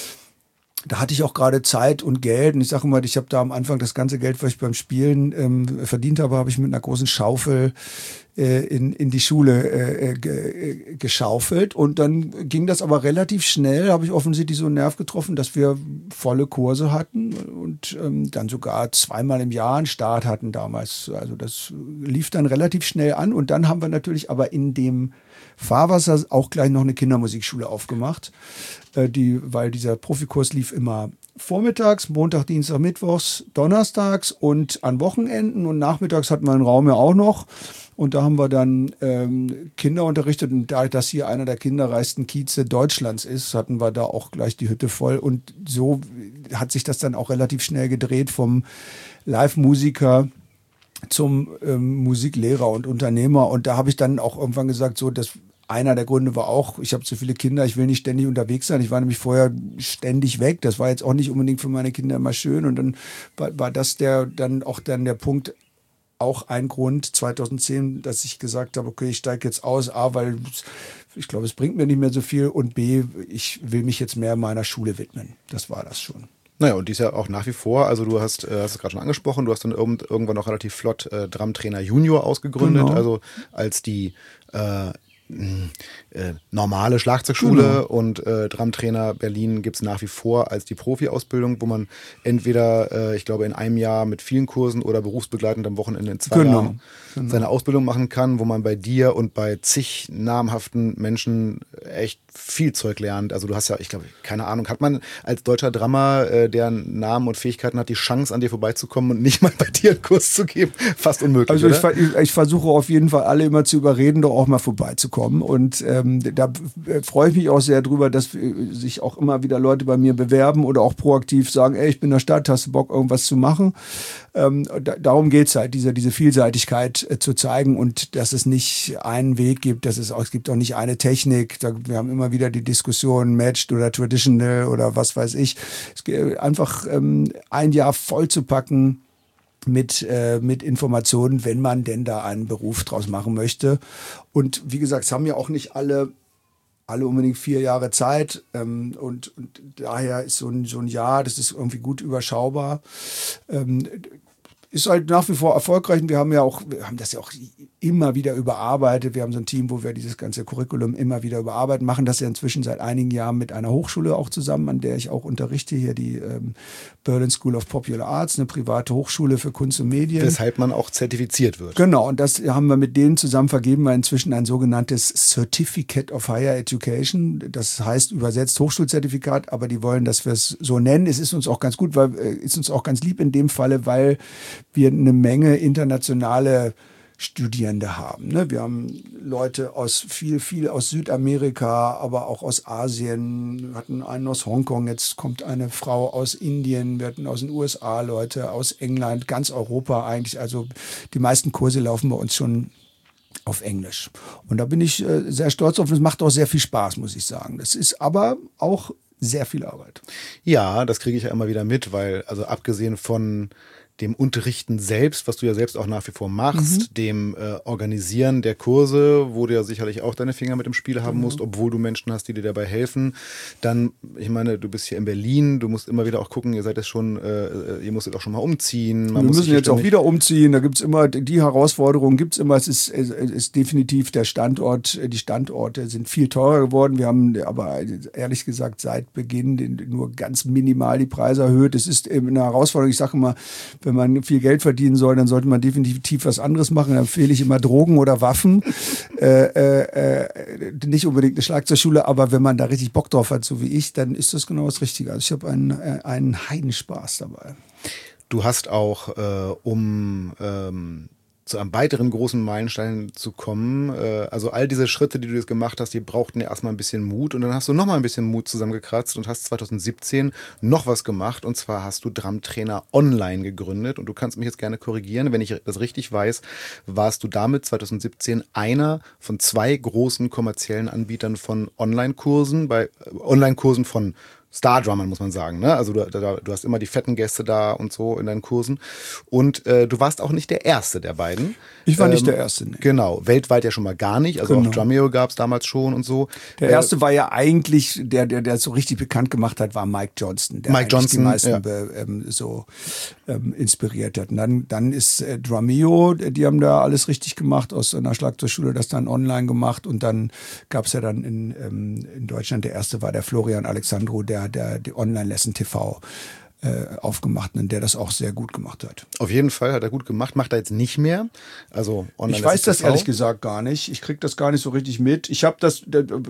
da hatte ich auch gerade Zeit und Geld. Und ich sage immer, ich habe da am Anfang das ganze Geld, was ich beim Spielen ähm, verdient habe, habe ich mit einer großen Schaufel äh, in, in die Schule äh, ge, geschaufelt. Und dann ging das aber relativ schnell, habe ich offensichtlich so einen Nerv getroffen, dass wir volle Kurse hatten und ähm, dann sogar zweimal im Jahr einen Start hatten damals. Also das lief dann relativ schnell an. Und dann haben wir natürlich aber in dem Fahrwasser auch gleich noch eine Kindermusikschule aufgemacht, äh, die, weil dieser Profikurs lief immer vormittags, Montag, Dienstag, Mittwochs, Donnerstags und an Wochenenden und nachmittags hatten wir einen Raum ja auch noch und da haben wir dann ähm, Kinder unterrichtet und da das hier einer der kinderreichsten Kieze Deutschlands ist, hatten wir da auch gleich die Hütte voll und so hat sich das dann auch relativ schnell gedreht vom Live-Musiker zum ähm, Musiklehrer und Unternehmer und da habe ich dann auch irgendwann gesagt, so dass einer der Gründe war auch, ich habe zu viele Kinder, ich will nicht ständig unterwegs sein. Ich war nämlich vorher ständig weg. Das war jetzt auch nicht unbedingt für meine Kinder immer schön. Und dann war, war das der dann auch dann der Punkt, auch ein Grund zweitausendzehn, dass ich gesagt habe, okay, ich steige jetzt aus, A, weil ich glaube, es bringt mir nicht mehr so viel und B, ich will mich jetzt mehr meiner Schule widmen. Das war das schon. Naja, und die ist ja auch nach wie vor, also du hast, äh, hast es gerade schon angesprochen, du hast dann irgend, irgendwann auch relativ flott äh, Drumtrainer Junior ausgegründet, Genau. also als die äh, Äh, normale Schlagzeugschule Genau. und äh, Drumtrainer Berlin gibt es nach wie vor als die Profi-Ausbildung, wo man entweder, äh, ich glaube, in einem Jahr mit vielen Kursen oder berufsbegleitend am Wochenende in zwei Genau. Jahren Genau. seine Ausbildung machen kann, wo man bei dir und bei zig namhaften Menschen echt viel Zeug lernt. Also du hast ja, ich glaube, keine Ahnung, hat man als deutscher Drummer, äh, der Namen und Fähigkeiten hat, die Chance, an dir vorbeizukommen und nicht mal bei dir einen Kurs zu geben? Fast unmöglich, Also ich, oder? ich, ich versuche auf jeden Fall alle immer zu überreden, doch auch mal vorbeizukommen. Und ähm, da freue ich mich auch sehr drüber, dass sich auch immer wieder Leute bei mir bewerben oder auch proaktiv sagen, ey, ich bin in der Stadt, hast du Bock, irgendwas zu machen? Ähm, da, darum geht's halt, diese, diese Vielseitigkeit äh, zu zeigen und dass es nicht einen Weg gibt, dass es auch, es gibt auch nicht eine Technik. Da, wir haben immer wieder die Diskussion, Matched oder Traditional oder was weiß ich. Es geht einfach ähm, ein Jahr voll zu packen mit, äh, mit Informationen, wenn man denn da einen Beruf draus machen möchte. Und wie gesagt, es haben ja auch nicht alle alle unbedingt vier Jahre Zeit ähm, und, und daher ist so ein, so ein Jahr, das ist irgendwie gut überschaubar. Ähm, ist halt nach wie vor erfolgreich und wir haben ja auch, wir haben das ja auch immer wieder überarbeitet. Wir haben so ein Team, wo wir dieses ganze Curriculum immer wieder überarbeiten, machen das ja inzwischen seit einigen Jahren mit einer Hochschule auch zusammen, an der ich auch unterrichte, hier die ähm, Berlin School of Popular Arts, eine private Hochschule für Kunst und Medien. Weshalb man auch zertifiziert wird. Genau, und das haben wir mit denen zusammen vergeben, wir inzwischen ein sogenanntes Certificate of Higher Education, das heißt übersetzt Hochschulzertifikat, aber die wollen, dass wir es so nennen. Es ist uns auch ganz gut, weil äh, ist uns auch ganz lieb in dem Falle, weil wir eine Menge internationale Studierende haben. Ne? Wir haben Leute aus viel, viel aus Südamerika, aber auch aus Asien. Wir hatten einen aus Hongkong, jetzt kommt eine Frau aus Indien. Wir hatten aus den U S A Leute, aus England, ganz Europa eigentlich. Also die meisten Kurse laufen bei uns schon auf Englisch. Und da bin ich äh, sehr stolz drauf. Und es macht auch sehr viel Spaß, muss ich sagen. Das ist aber auch sehr viel Arbeit. Ja, das kriege ich ja immer wieder mit, weil, also abgesehen von dem Unterrichten selbst, was du ja selbst auch nach wie vor machst, mhm. dem äh, Organisieren der Kurse, wo du ja sicherlich auch deine Finger mit im Spiel haben mhm. musst, obwohl du Menschen hast, die dir dabei helfen. Dann, ich meine, du bist hier in Berlin, du musst immer wieder auch gucken, ihr seid jetzt schon, äh, ihr musstet auch schon mal umziehen. Man Wir muss müssen jetzt auch wieder umziehen, da gibt es immer, die Herausforderungen gibt es immer, es ist, es ist definitiv der Standort, die Standorte sind viel teurer geworden. Wir haben aber ehrlich gesagt seit Beginn den, nur ganz minimal die Preise erhöht. Es ist eben eine Herausforderung, ich sage immer, wenn man viel Geld verdienen soll, dann sollte man definitiv was anderes machen. Dann empfehle ich immer Drogen oder Waffen. äh, äh, nicht unbedingt eine Schlagzeugschule, aber wenn man da richtig Bock drauf hat, so wie ich, dann ist das genau das Richtige. Also ich habe einen, äh, einen Heidenspaß dabei. Du hast auch, äh, um ähm, zu einem weiteren großen Meilenstein zu kommen, äh, also all diese Schritte, die du jetzt gemacht hast, die brauchten ja erstmal ein bisschen Mut und dann hast du nochmal ein bisschen Mut zusammengekratzt und hast zwanzig siebzehn noch was gemacht und zwar hast du Drumtrainer Online gegründet und du kannst mich jetzt gerne korrigieren, wenn ich das richtig weiß, warst du damit zwanzig siebzehn einer von zwei großen kommerziellen Anbietern von Online-Kursen, bei äh, Online-Kursen von Stardrummern, muss man sagen. Ne? Also du, da, du hast immer die fetten Gäste da und so in deinen Kursen. Und äh, du warst auch nicht der Erste der beiden. Ich war ähm, nicht der Erste. Nee. Genau, weltweit ja schon mal gar nicht. Also genau. Auch Drumeo gab es damals schon und so. Der Erste äh, war ja eigentlich, der der der so richtig bekannt gemacht hat, war Mike Johnston. Der Mike Johnston, die meisten ja. be, ähm, so ähm, inspiriert hat. Und dann, dann ist äh, Drumeo, die haben da alles richtig gemacht, aus einer Schlagzeugschule das dann online gemacht. Und dann gab es ja dann in, ähm, in Deutschland, der Erste war der Florian Alexandro, der der die Online-Lesson T V äh, aufgemacht und der das auch sehr gut gemacht hat. Auf jeden Fall hat er gut gemacht, macht er jetzt nicht mehr. Also Online-Lesson Ich weiß das T V. ehrlich gesagt gar nicht. Ich kriege das gar nicht so richtig mit. Ich habe das,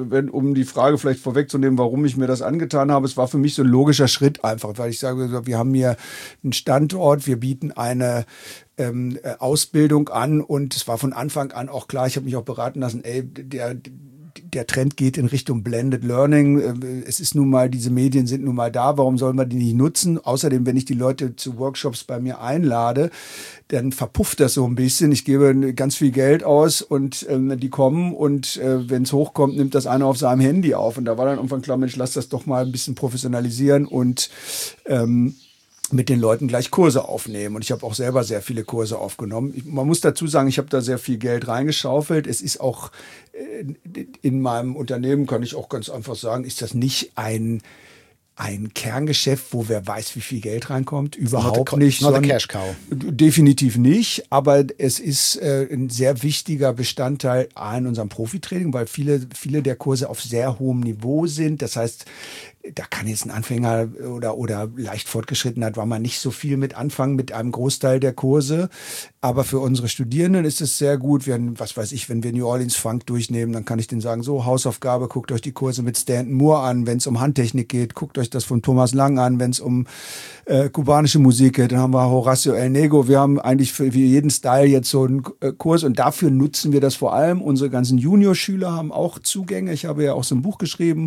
um die Frage vielleicht vorwegzunehmen, warum ich mir das angetan habe, es war für mich so ein logischer Schritt einfach, weil ich sage, wir haben hier einen Standort, wir bieten eine ähm, Ausbildung an und es war von Anfang an auch klar, ich habe mich auch beraten lassen, ey, der der Trend geht in Richtung Blended Learning. Es ist nun mal, diese Medien sind nun mal da. Warum soll man die nicht nutzen? Außerdem, wenn ich die Leute zu Workshops bei mir einlade, dann verpufft das so ein bisschen. Ich gebe ganz viel Geld aus und ähm, die kommen und äh, wenn es hochkommt, nimmt das einer auf seinem Handy auf. Und da war dann irgendwann klar, Mensch, lass das doch mal ein bisschen professionalisieren und ähm, mit den Leuten gleich Kurse aufnehmen. Und ich habe auch selber sehr viele Kurse aufgenommen. Ich, man muss dazu sagen, ich habe da sehr viel Geld reingeschaufelt. Es ist auch äh, in meinem Unternehmen, kann ich auch ganz einfach sagen, ist das nicht ein ein Kerngeschäft, wo wer weiß, wie viel Geld reinkommt. Überhaupt not nicht. Not a cash cow. Definitiv nicht, aber es ist äh, ein sehr wichtiger Bestandteil A, in unserem Profitraining, weil viele, viele der Kurse auf sehr hohem Niveau sind. Das heißt, da kann jetzt ein Anfänger oder, oder leicht fortgeschrittener war man nicht so viel mit anfangen mit einem Großteil der Kurse. Aber für unsere Studierenden ist es sehr gut. Wir, was weiß ich, wenn wir New Orleans Funk durchnehmen, dann kann ich denen sagen, so Hausaufgabe, guckt euch die Kurse mit Stanton Moore an. Wenn es um Handtechnik geht, guckt euch das von Thomas Lang an. Wenn es um äh, kubanische Musik geht, dann haben wir Horacio El Negro. Wir haben eigentlich für, für jeden Style jetzt so einen äh, Kurs und dafür nutzen wir das vor allem. Unsere ganzen Juniorschüler haben auch Zugänge. Ich habe ja auch so ein Buch geschrieben,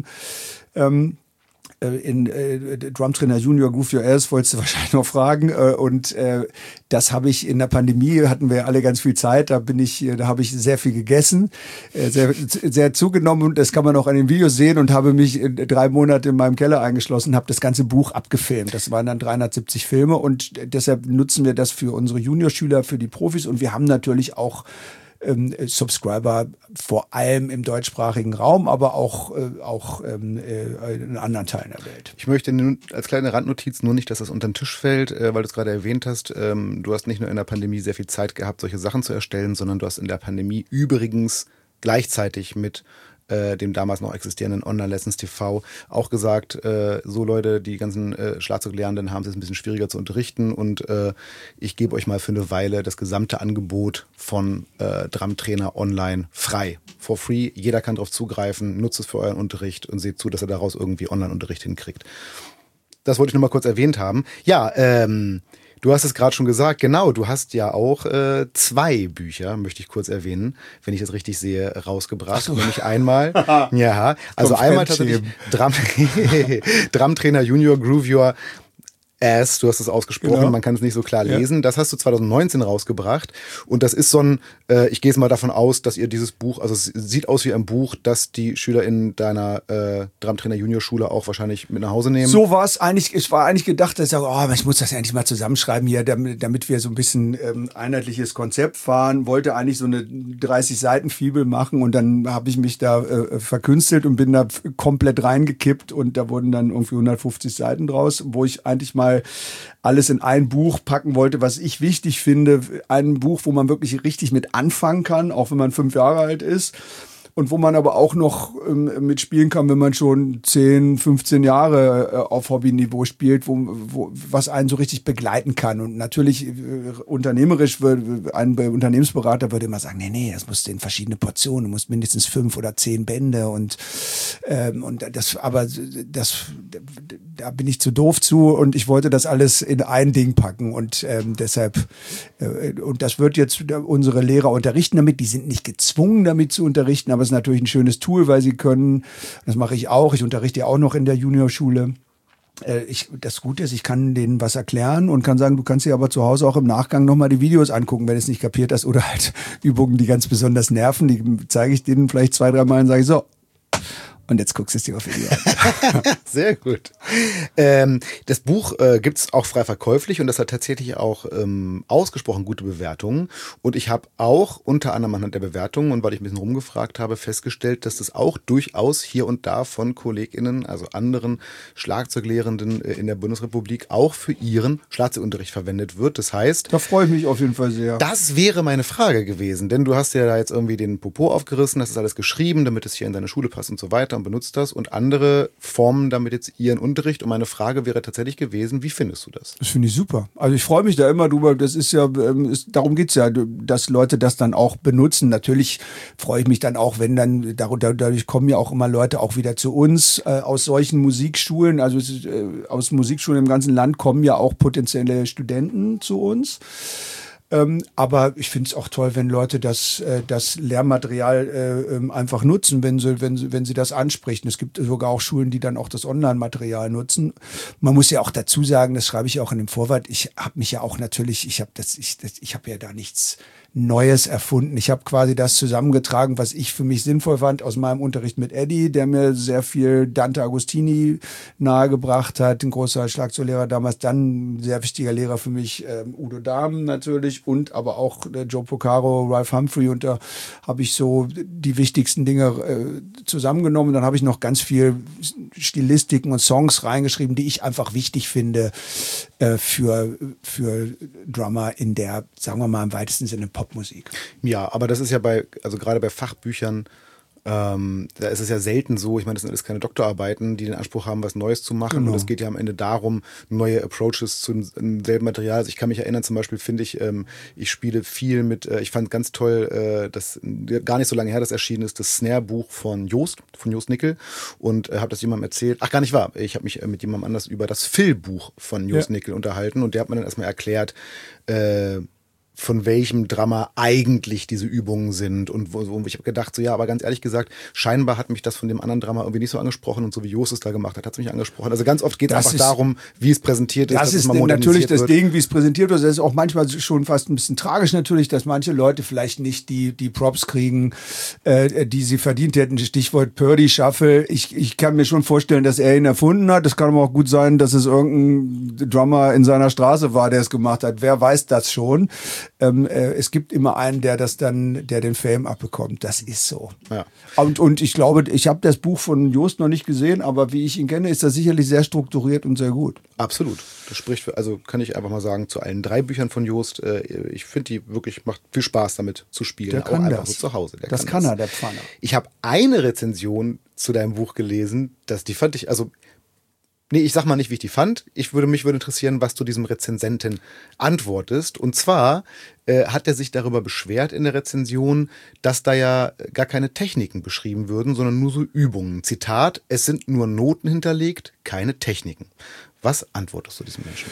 ähm, in äh, Drumtrainer Junior Groove Your Ass, wolltest du wahrscheinlich noch fragen. Äh, und äh, das habe ich in der Pandemie, hatten wir alle ganz viel Zeit, da bin ich, da habe ich sehr viel gegessen, äh, sehr, sehr zugenommen und das kann man auch an den Videos sehen und habe mich in drei Monate in meinem Keller eingeschlossen, habe das ganze Buch abgefilmt. Das waren dann dreihundertsiebzig Filme und deshalb nutzen wir das für unsere Juniorschüler, für die Profis und wir haben natürlich auch Ähm, Subscriber vor allem im deutschsprachigen Raum, aber auch, äh, auch ähm, äh, in anderen Teilen der Welt. Ich möchte nun als kleine Randnotiz nur nicht, dass das unter den Tisch fällt, äh, weil du es gerade erwähnt hast. Ähm, du hast nicht nur in der Pandemie sehr viel Zeit gehabt, solche Sachen zu erstellen, sondern du hast in der Pandemie übrigens gleichzeitig mit äh, dem damals noch existierenden Online-Lessons T V auch gesagt, äh, so Leute, die ganzen äh, Schlagzeuglehrenden haben es jetzt ein bisschen schwieriger zu unterrichten und äh, ich gebe euch mal für eine Weile das gesamte Angebot von äh, Drumtrainer online frei, for free. Jeder kann darauf zugreifen, nutzt es für euren Unterricht und seht zu, dass er daraus irgendwie Online-Unterricht hinkriegt. Das wollte ich nur mal kurz erwähnt haben. Ja, ähm, du hast es gerade schon gesagt, genau, du hast ja auch äh, zwei Bücher, möchte ich kurz erwähnen, wenn ich das richtig sehe, rausgebracht. So. Nämlich einmal, ja, also einmal tatsächlich Drum, Drumtrainer Junior Groove Your Ass, du hast es ausgesprochen, genau. Man kann es nicht so klar lesen. Ja. Das hast du zwanzig neunzehn rausgebracht und das ist so ein, äh, ich gehe jetzt mal davon aus, dass ihr dieses Buch, also es sieht aus wie ein Buch, das die Schüler in deiner äh, Drumtrainer Junior Schule auch wahrscheinlich mit nach Hause nehmen. So war es eigentlich, es war eigentlich gedacht, dass ich sage, oh, ich muss das ja endlich mal zusammenschreiben hier, damit, damit wir so ein bisschen ähm, einheitliches Konzept fahren, wollte eigentlich so eine dreißig Seiten Fibel machen und dann habe ich mich da äh, verkünstelt und bin da komplett reingekippt und da wurden dann irgendwie hundertfünfzig Seiten draus, wo ich eigentlich mal alles in ein Buch packen wollte, was ich wichtig finde. Ein Buch, wo man wirklich richtig mit anfangen kann, auch wenn man fünf Jahre alt ist. Und wo man aber auch noch ähm, mitspielen kann, wenn man schon zehn, fünfzehn Jahre äh, auf Hobbyniveau spielt, wo, wo, was einen so richtig begleiten kann. Und natürlich äh, unternehmerisch würde ein Unternehmensberater würde immer sagen, nee, nee, das muss in verschiedene Portionen, du musst mindestens fünf oder zehn Bände und ähm, und das, aber das, da bin ich zu doof zu und ich wollte das alles in ein Ding packen und ähm, deshalb äh, und das wird jetzt unsere Lehrer unterrichten damit. Die sind nicht gezwungen, damit zu unterrichten, aber es ist natürlich ein schönes Tool, weil sie können, das mache ich auch, ich unterrichte ja auch noch in der Juniorschule. Äh, ich, das Gute ist, ich kann denen was erklären und kann sagen, du kannst dir aber zu Hause auch im Nachgang nochmal die Videos angucken, wenn du es nicht kapiert hast oder halt Übungen, die ganz besonders nerven, die zeige ich denen vielleicht zwei, drei Mal und sage ich so, und jetzt guckst du es dir auf Video an. Sehr gut. Ähm, das Buch äh, gibt es auch frei verkäuflich und das hat tatsächlich auch ähm, ausgesprochen gute Bewertungen. Und ich habe auch unter anderem anhand der Bewertungen und weil ich ein bisschen rumgefragt habe, festgestellt, dass das auch durchaus hier und da von KollegInnen, also anderen Schlagzeuglehrenden äh, in der Bundesrepublik, auch für ihren Schlagzeugunterricht verwendet wird. Das heißt... Da freue ich mich auf jeden Fall sehr. Das wäre meine Frage gewesen, denn du hast ja da jetzt irgendwie den Popo aufgerissen, das ist alles geschrieben, damit es hier in deine Schule passt und so weiter. Und benutzt das und andere formen damit jetzt ihren Unterricht. Und meine Frage wäre tatsächlich gewesen, wie findest du das? Das finde ich super. Also ich freue mich da immer drüber. Das ist ja, ist, darum geht's ja, dass Leute das dann auch benutzen. Natürlich freue ich mich dann auch, wenn dann, dadurch kommen ja auch immer Leute auch wieder zu uns äh, aus solchen Musikschulen. Also äh, aus Musikschulen im ganzen Land kommen ja auch potenzielle Studenten zu uns. Ähm, aber ich finde es auch toll, wenn Leute das, äh, das Lehrmaterial äh, ähm, einfach nutzen, wenn sie, wenn, sie, wenn sie das ansprechen. Es gibt sogar auch Schulen, die dann auch das Online-Material nutzen. Man muss ja auch dazu sagen, das schreibe ich auch in dem Vorwort, ich habe mich ja auch natürlich, ich habe das, ich, das, ich habe ja da nichts Neues erfunden. Ich habe quasi das zusammengetragen, was ich für mich sinnvoll fand aus meinem Unterricht mit Eddie, der mir sehr viel Dante Agostini nahegebracht hat, ein großer Schlagzeuglehrer damals, dann ein sehr wichtiger Lehrer für mich, ähm, Udo Dahm natürlich und aber auch äh, Joe Porcaro, Ralph Humphrey, und da habe ich so die wichtigsten Dinge äh, zusammengenommen. Dann habe ich noch ganz viel Stilistiken und Songs reingeschrieben, die ich einfach wichtig finde äh, für, für Drummer in der, sagen wir mal im weitesten Sinne, Popmusik. Ja, aber das ist ja bei, also gerade bei Fachbüchern, ähm, da ist es ja selten so, ich meine, das sind alles keine Doktorarbeiten, die den Anspruch haben, was Neues zu machen. Genau. Und es geht ja am Ende darum, neue Approaches zu demselben Material. Also ich kann mich erinnern, zum Beispiel finde ich, ähm, ich spiele viel mit, äh, ich fand ganz toll, äh, das gar nicht so lange her, das erschienen ist, das Snare-Buch von Joost, von Joost Nickel, und äh, habe das jemandem erzählt, ach gar nicht wahr, ich habe mich äh, mit jemandem anders über das Fill-Buch von Joost ja. Nickel unterhalten, und der hat mir dann erstmal erklärt, äh, von welchem Drummer eigentlich diese Übungen sind, und wo, wo ich habe gedacht, so ja, aber ganz ehrlich gesagt, scheinbar hat mich das von dem anderen Drummer irgendwie nicht so angesprochen, und so wie Jost es da gemacht hat, hat es mich angesprochen. Also ganz oft geht es einfach ist, darum, wie es präsentiert ist. Das ist natürlich das wird. Ding, wie es präsentiert wird. Das ist auch manchmal schon fast ein bisschen tragisch natürlich, dass manche Leute vielleicht nicht die die Props kriegen, äh, die sie verdient hätten. Stichwort Purdy Shuffle. Ich, ich kann mir schon vorstellen, dass er ihn erfunden hat. Es kann aber auch gut sein, dass es irgendein Drummer in seiner Straße war, der es gemacht hat. Wer weiß das schon? Ähm, äh, es gibt immer einen, der das dann, der den Fame abbekommt. Das ist so. Ja. Und, und ich glaube, ich habe das Buch von Joost noch nicht gesehen, aber wie ich ihn kenne, ist das sicherlich sehr strukturiert und sehr gut. Absolut. Das spricht für, also kann ich einfach mal sagen, zu allen drei Büchern von Joost, äh, ich finde die wirklich, macht viel Spaß damit zu spielen. Der kann auch das. Einfach so zu Hause. Der das kann, kann das. er, der Pfanner. Ich habe eine Rezension zu deinem Buch gelesen, das, die fand ich, also Nee, ich sag mal nicht, wie ich die fand. Ich würde mich würde interessieren, was du diesem Rezensenten antwortest. Und zwar äh, hat er sich darüber beschwert in der Rezension, dass da ja gar keine Techniken beschrieben würden, sondern nur so Übungen. Zitat: Es sind nur Noten hinterlegt, keine Techniken. Was antwortest du diesem Menschen?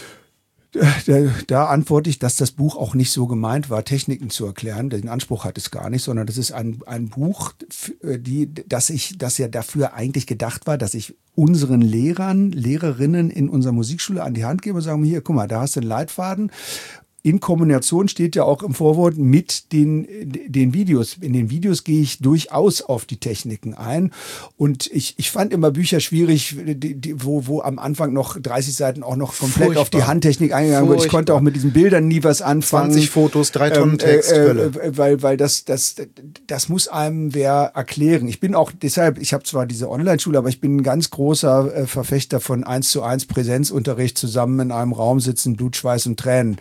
Da, da antworte ich, dass das Buch auch nicht so gemeint war, Techniken zu erklären. Den Anspruch hat es gar nicht, sondern das ist ein, ein Buch, die, dass ich, das ja dafür eigentlich gedacht war, dass ich unseren Lehrern, Lehrerinnen in unserer Musikschule an die Hand gebe und sagen, hier, guck mal, da hast du einen Leitfaden. In Kombination steht ja auch im Vorwort mit den, den Videos. In den Videos gehe ich durchaus auf die Techniken ein. Und ich, ich fand immer Bücher schwierig, die, die, wo, wo am Anfang noch dreißig Seiten auch noch komplett Furchtbar. auf die Handtechnik eingegangen wird. Ich konnte auch mit diesen Bildern nie was anfangen. zwanzig Fotos, drei Tonnen Text, ähm, äh, äh, weil, weil das, das, das muss einem wer erklären. Ich bin auch deshalb, ich habe zwar diese Online-Schule, aber ich bin ein ganz großer äh, Verfechter von eins zu eins Präsenzunterricht, zusammen in einem Raum sitzen, Blut, Schweiß und Tränen.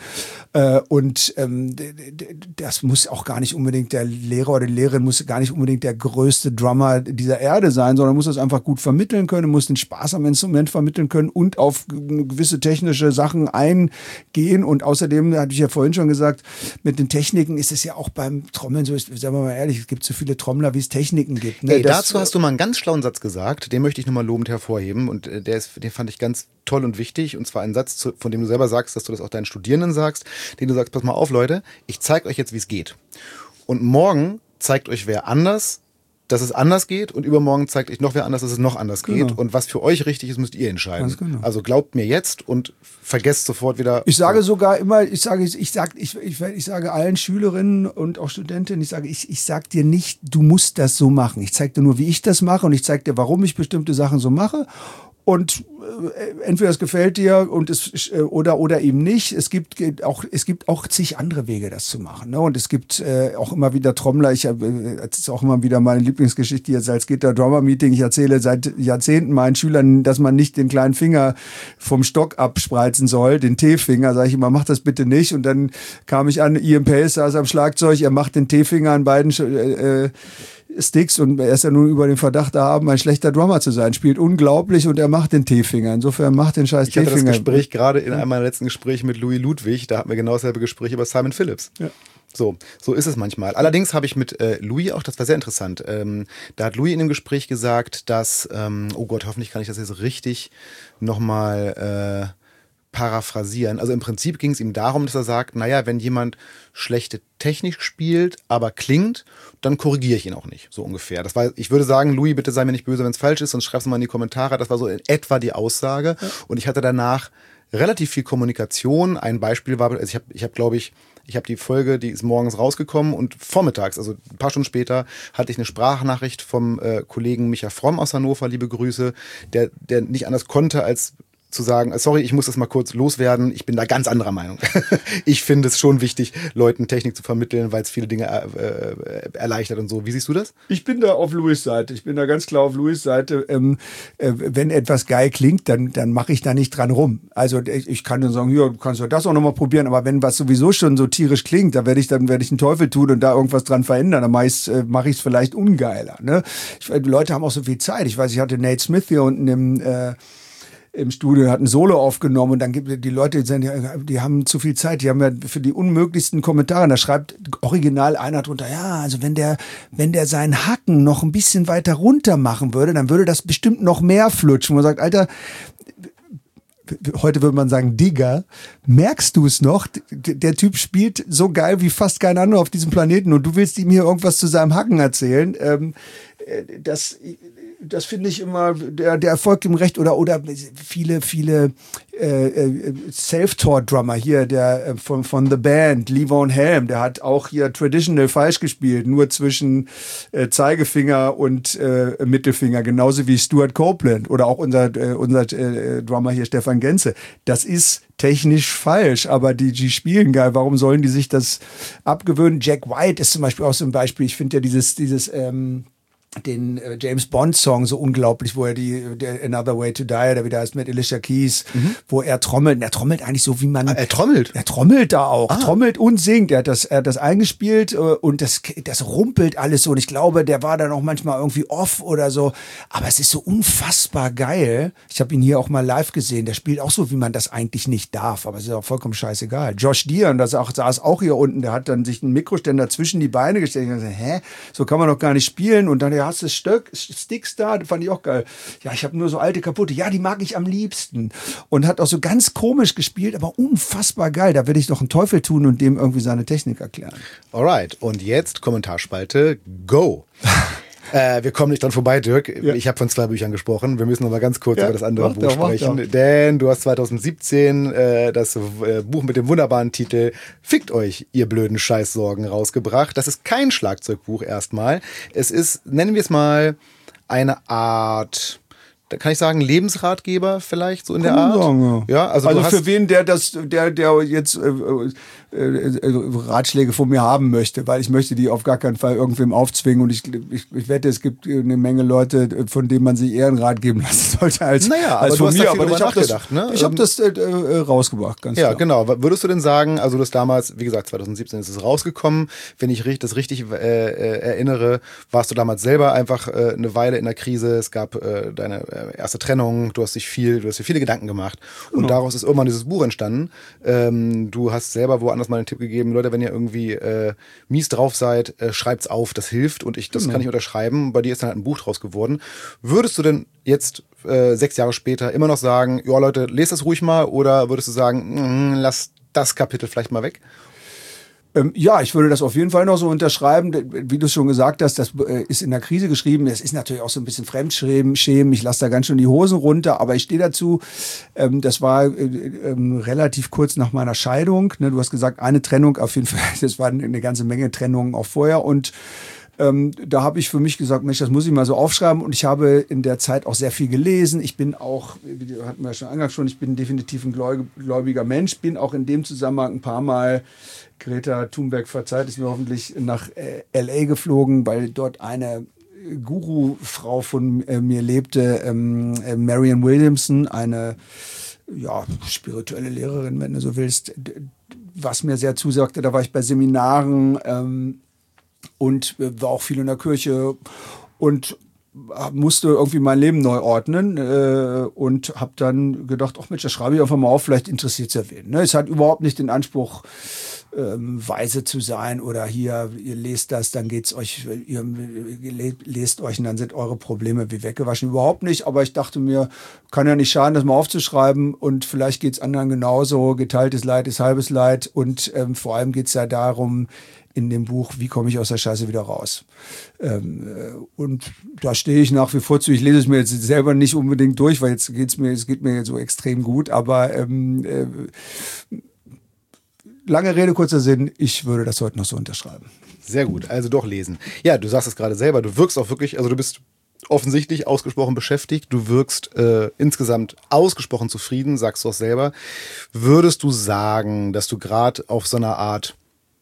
Und ähm, das muss auch gar nicht unbedingt der Lehrer oder die Lehrerin muss gar nicht unbedingt der größte Drummer dieser Erde sein, sondern muss das einfach gut vermitteln können, muss den Spaß am Instrument vermitteln können und auf gewisse technische Sachen eingehen. Und außerdem, hatte ich ja vorhin schon gesagt, mit den Techniken ist es ja auch beim Trommeln so, sagen wir mal ehrlich, es gibt so viele Trommler, wie es Techniken gibt. Ne? Hey, das, dazu hast du mal einen ganz schlauen Satz gesagt, den möchte ich nochmal lobend hervorheben, und der, ist, den fand ich ganz toll und wichtig, und zwar ein Satz, von dem du selber sagst, dass du das auch deinen Studierenden sagst, den du sagst, pass mal auf, Leute, ich zeige euch jetzt, wie es geht. Und morgen zeigt euch wer anders, dass es anders geht, und übermorgen zeigt euch noch wer anders, dass es noch anders genau. geht. Und was für euch richtig ist, müsst ihr entscheiden. Genau. Also glaubt mir jetzt und vergesst sofort wieder. Ich sage sogar immer, ich sage, ich sage, ich, ich, ich sage allen Schülerinnen und auch Studentinnen, ich sage, ich, ich sage dir nicht, du musst das so machen. Ich zeige dir nur, wie ich das mache, und ich zeige dir, warum ich bestimmte Sachen so mache. Und äh, entweder es gefällt dir und es äh, oder oder eben nicht. Es gibt auch es gibt auch zig andere Wege, das zu machen. Ne? Und es gibt äh, auch immer wieder Trommler. Ich habe äh, das ist auch immer wieder meine Lieblingsgeschichte hier, Salzgitter Drummer Meeting. Ich erzähle seit Jahrzehnten meinen Schülern, dass man nicht den kleinen Finger vom Stock abspreizen soll, den T-Finger. Sage ich immer, mach das bitte nicht. Und dann kam ich an, Ian Pace saß am Schlagzeug, er macht den T-Finger an beiden äh, Sticks, und er ist ja nun über den Verdacht erhaben, ein schlechter Drummer zu sein. Spielt unglaublich und er macht den T-Finger. Insofern macht den scheiß T-Finger. Ich hatte das Gespräch gerade in einem meiner letzten Gespräche mit Louis Ludwig, da hatten wir genau dasselbe Gespräch über Simon Phillips. Ja. So, so ist es manchmal. Allerdings habe ich mit äh, Louis auch, das war sehr interessant, ähm, da hat Louis in dem Gespräch gesagt, dass, ähm, oh Gott, hoffentlich kann ich das jetzt richtig nochmal äh, paraphrasieren. Also im Prinzip ging es ihm darum, dass er sagt, naja, wenn jemand schlechte Technik spielt, aber klingt, dann korrigiere ich ihn auch nicht, so ungefähr. Das war, ich würde sagen, Louis, bitte sei mir nicht böse, wenn es falsch ist, sonst schreib's mal in die Kommentare. Das war so in etwa die Aussage. Ja. Und ich hatte danach relativ viel Kommunikation. Ein Beispiel war, also ich habe, ich hab, glaube ich, Ich habe die Folge, die ist morgens rausgekommen und vormittags, also ein paar Stunden später, hatte ich eine Sprachnachricht vom äh, Kollegen Micha Fromm aus Hannover, liebe Grüße, der, der nicht anders konnte, als zu sagen, sorry, ich muss das mal kurz loswerden, ich bin da ganz anderer Meinung. Ich finde es schon wichtig, Leuten Technik zu vermitteln, weil es viele Dinge äh, erleichtert und so. Wie siehst du das? Ich bin da auf Louis' Seite. Ich bin da ganz klar auf Louis' Seite. Ähm, äh, wenn etwas geil klingt, dann, dann mache ich da nicht dran rum. Also ich, ich kann dann sagen, ja, du kannst doch das auch nochmal probieren, aber wenn was sowieso schon so tierisch klingt, dann werde ich dann werde ich einen Teufel tun und da irgendwas dran verändern. Dann mache ich es äh, mach ich's vielleicht ungeiler. Ne? Ich, die Leute haben auch so viel Zeit. Ich weiß, ich hatte Nate Smith hier unten im äh, im Studio, hat ein Solo aufgenommen und dann gibt es die Leute, die, die haben zu viel Zeit, die haben ja für die unmöglichsten Kommentare, da schreibt original einer drunter, ja, also wenn der, wenn der seinen Hacken noch ein bisschen weiter runter machen würde, dann würde das bestimmt noch mehr flutschen. Man sagt, Alter, heute würde man sagen, Digga, merkst du es noch? Der Typ spielt so geil wie fast kein anderer auf diesem Planeten und du willst ihm hier irgendwas zu seinem Hacken erzählen. Ähm, das Das finde ich immer, der, der Erfolg im Recht oder, oder viele, viele äh, Self-Taught-Drummer hier, der äh, von, von The Band, Levon Helm, der hat auch hier Traditional falsch gespielt, nur zwischen äh, Zeigefinger und äh, Mittelfinger, genauso wie Stuart Copeland oder auch unser, äh, unser äh, Drummer hier, Stefan Genze. Das ist technisch falsch, aber die, die spielen geil. Warum sollen die sich das abgewöhnen? Jack White ist zum Beispiel auch so ein Beispiel. Ich finde ja dieses, dieses, ähm, den äh, James Bond Song so unglaublich, wo er die der Another Way to Die, der wieder heißt mit Alicia Keys, mhm. wo er trommelt. Und er trommelt eigentlich so, wie man... Ah, er trommelt? Er trommelt da auch. Ah. Trommelt und singt. Er hat das, er hat das eingespielt äh, und das, das rumpelt alles so. Und ich glaube, der war dann auch manchmal irgendwie off oder so. Aber es ist so unfassbar geil. Ich habe ihn hier auch mal live gesehen. Der spielt auch so, wie man das eigentlich nicht darf. Aber es ist auch vollkommen scheißegal. Josh Deere, das auch, saß auch hier unten, der hat dann sich einen Mikroständer zwischen die Beine gestellt. Und ich dachte, hä? So kann man doch gar nicht spielen. Und dann, ja, hast du Stöck, Sticks da, das fand ich auch geil. Ja, ich habe nur so alte kaputte. Ja, die mag ich am liebsten. Und hat auch so ganz komisch gespielt, aber unfassbar geil. Da will ich doch einen Teufel tun und dem irgendwie seine Technik erklären. Alright, und jetzt Kommentarspalte, go! Äh, wir kommen nicht dran vorbei, Dirk. Ja. Ich habe von zwei Büchern gesprochen. Wir müssen noch mal ganz kurz ja, über das andere Buch doch, sprechen. Denn du hast zwanzig siebzehn äh, das äh, Buch mit dem wunderbaren Titel Fickt euch, ihr blöden Scheißsorgen rausgebracht. Das ist kein Schlagzeugbuch erstmal. Es ist, nennen wir es mal, eine Art... Da kann ich sagen, Lebensratgeber vielleicht, so in der Art. Sagen, ja. Ja, also also du für hast wen der das, der, der jetzt äh, äh, Ratschläge von mir haben möchte, weil ich möchte die auf gar keinen Fall irgendwem aufzwingen und ich, ich, ich wette, es gibt eine Menge Leute, von denen man sich eher einen Rat geben lassen sollte als, naja, als von mir. Aber ich habe das, ne? ich hab das äh, rausgebracht, ganz ja, klar. Genau. Würdest du denn sagen, also das damals, wie gesagt, zwanzig siebzehn ist es rausgekommen, wenn ich das richtig äh, äh, erinnere, warst du damals selber einfach äh, eine Weile in der Krise, es gab äh, deine äh, erste Trennung, du hast dich viel, du hast dir viele Gedanken gemacht und genau. Daraus ist irgendwann dieses Buch entstanden. Ähm, du hast selber woanders mal einen Tipp gegeben, Leute, wenn ihr irgendwie äh, mies drauf seid, äh, schreibt's auf, das hilft und ich, das genau. kann ich unterschreiben. Bei dir ist dann halt ein Buch draus geworden. Würdest du denn jetzt äh, sechs Jahre später immer noch sagen, ja Leute, lest das ruhig mal, oder würdest du sagen, lass das Kapitel vielleicht mal weg? Ähm, ja, ich würde das auf jeden Fall noch so unterschreiben. Wie du es schon gesagt hast, das äh, ist in der Krise geschrieben. Das ist natürlich auch so ein bisschen Fremdschämen. Ich lasse da ganz schön die Hosen runter, aber ich stehe dazu. Ähm, das war äh, äh, relativ kurz nach meiner Scheidung. Ne? Du hast gesagt, eine Trennung, auf jeden Fall. Das waren eine ganze Menge Trennungen auch vorher und Ähm, da habe ich für mich gesagt, Mensch, das muss ich mal so aufschreiben und ich habe in der Zeit auch sehr viel gelesen. Ich bin auch, wie hatten wir ja schon angangs schon, ich bin definitiv ein gläubiger Mensch, bin auch in dem Zusammenhang ein paar Mal, Greta Thunberg verzeiht es mir hoffentlich, nach äh, L A geflogen, weil dort eine Guru-Frau von äh, mir lebte, ähm, äh, Marianne Williamson, eine ja, spirituelle Lehrerin, wenn du so willst, was mir sehr zusagte. Da war ich bei Seminaren, ähm, und war auch viel in der Kirche und musste irgendwie mein Leben neu ordnen äh, und habe dann gedacht, ach Mensch, das schreibe ich einfach mal auf, vielleicht interessiert es ja wen. Ne? Es hat überhaupt nicht den Anspruch, ähm, weise zu sein oder hier, ihr lest das, dann geht's euch, ihr lest euch und dann sind eure Probleme wie weggewaschen. Überhaupt nicht, aber ich dachte mir, kann ja nicht schaden, das mal aufzuschreiben und vielleicht geht's anderen genauso, geteiltes Leid ist halbes Leid und ähm, vor allem geht's ja darum, in dem Buch, wie komme ich aus der Scheiße wieder raus. Ähm, und da stehe ich nach wie vor zu. Ich lese es mir jetzt selber nicht unbedingt durch, weil jetzt geht's mir, es geht mir jetzt so extrem gut, aber ähm, äh, lange Rede, kurzer Sinn, ich würde das heute noch so unterschreiben. Sehr gut, also doch lesen. Ja, du sagst es gerade selber, du wirkst auch wirklich, also du bist offensichtlich ausgesprochen beschäftigt, du wirkst äh, insgesamt ausgesprochen zufrieden, sagst du auch selber. Würdest du sagen, dass du gerade auf so einer Art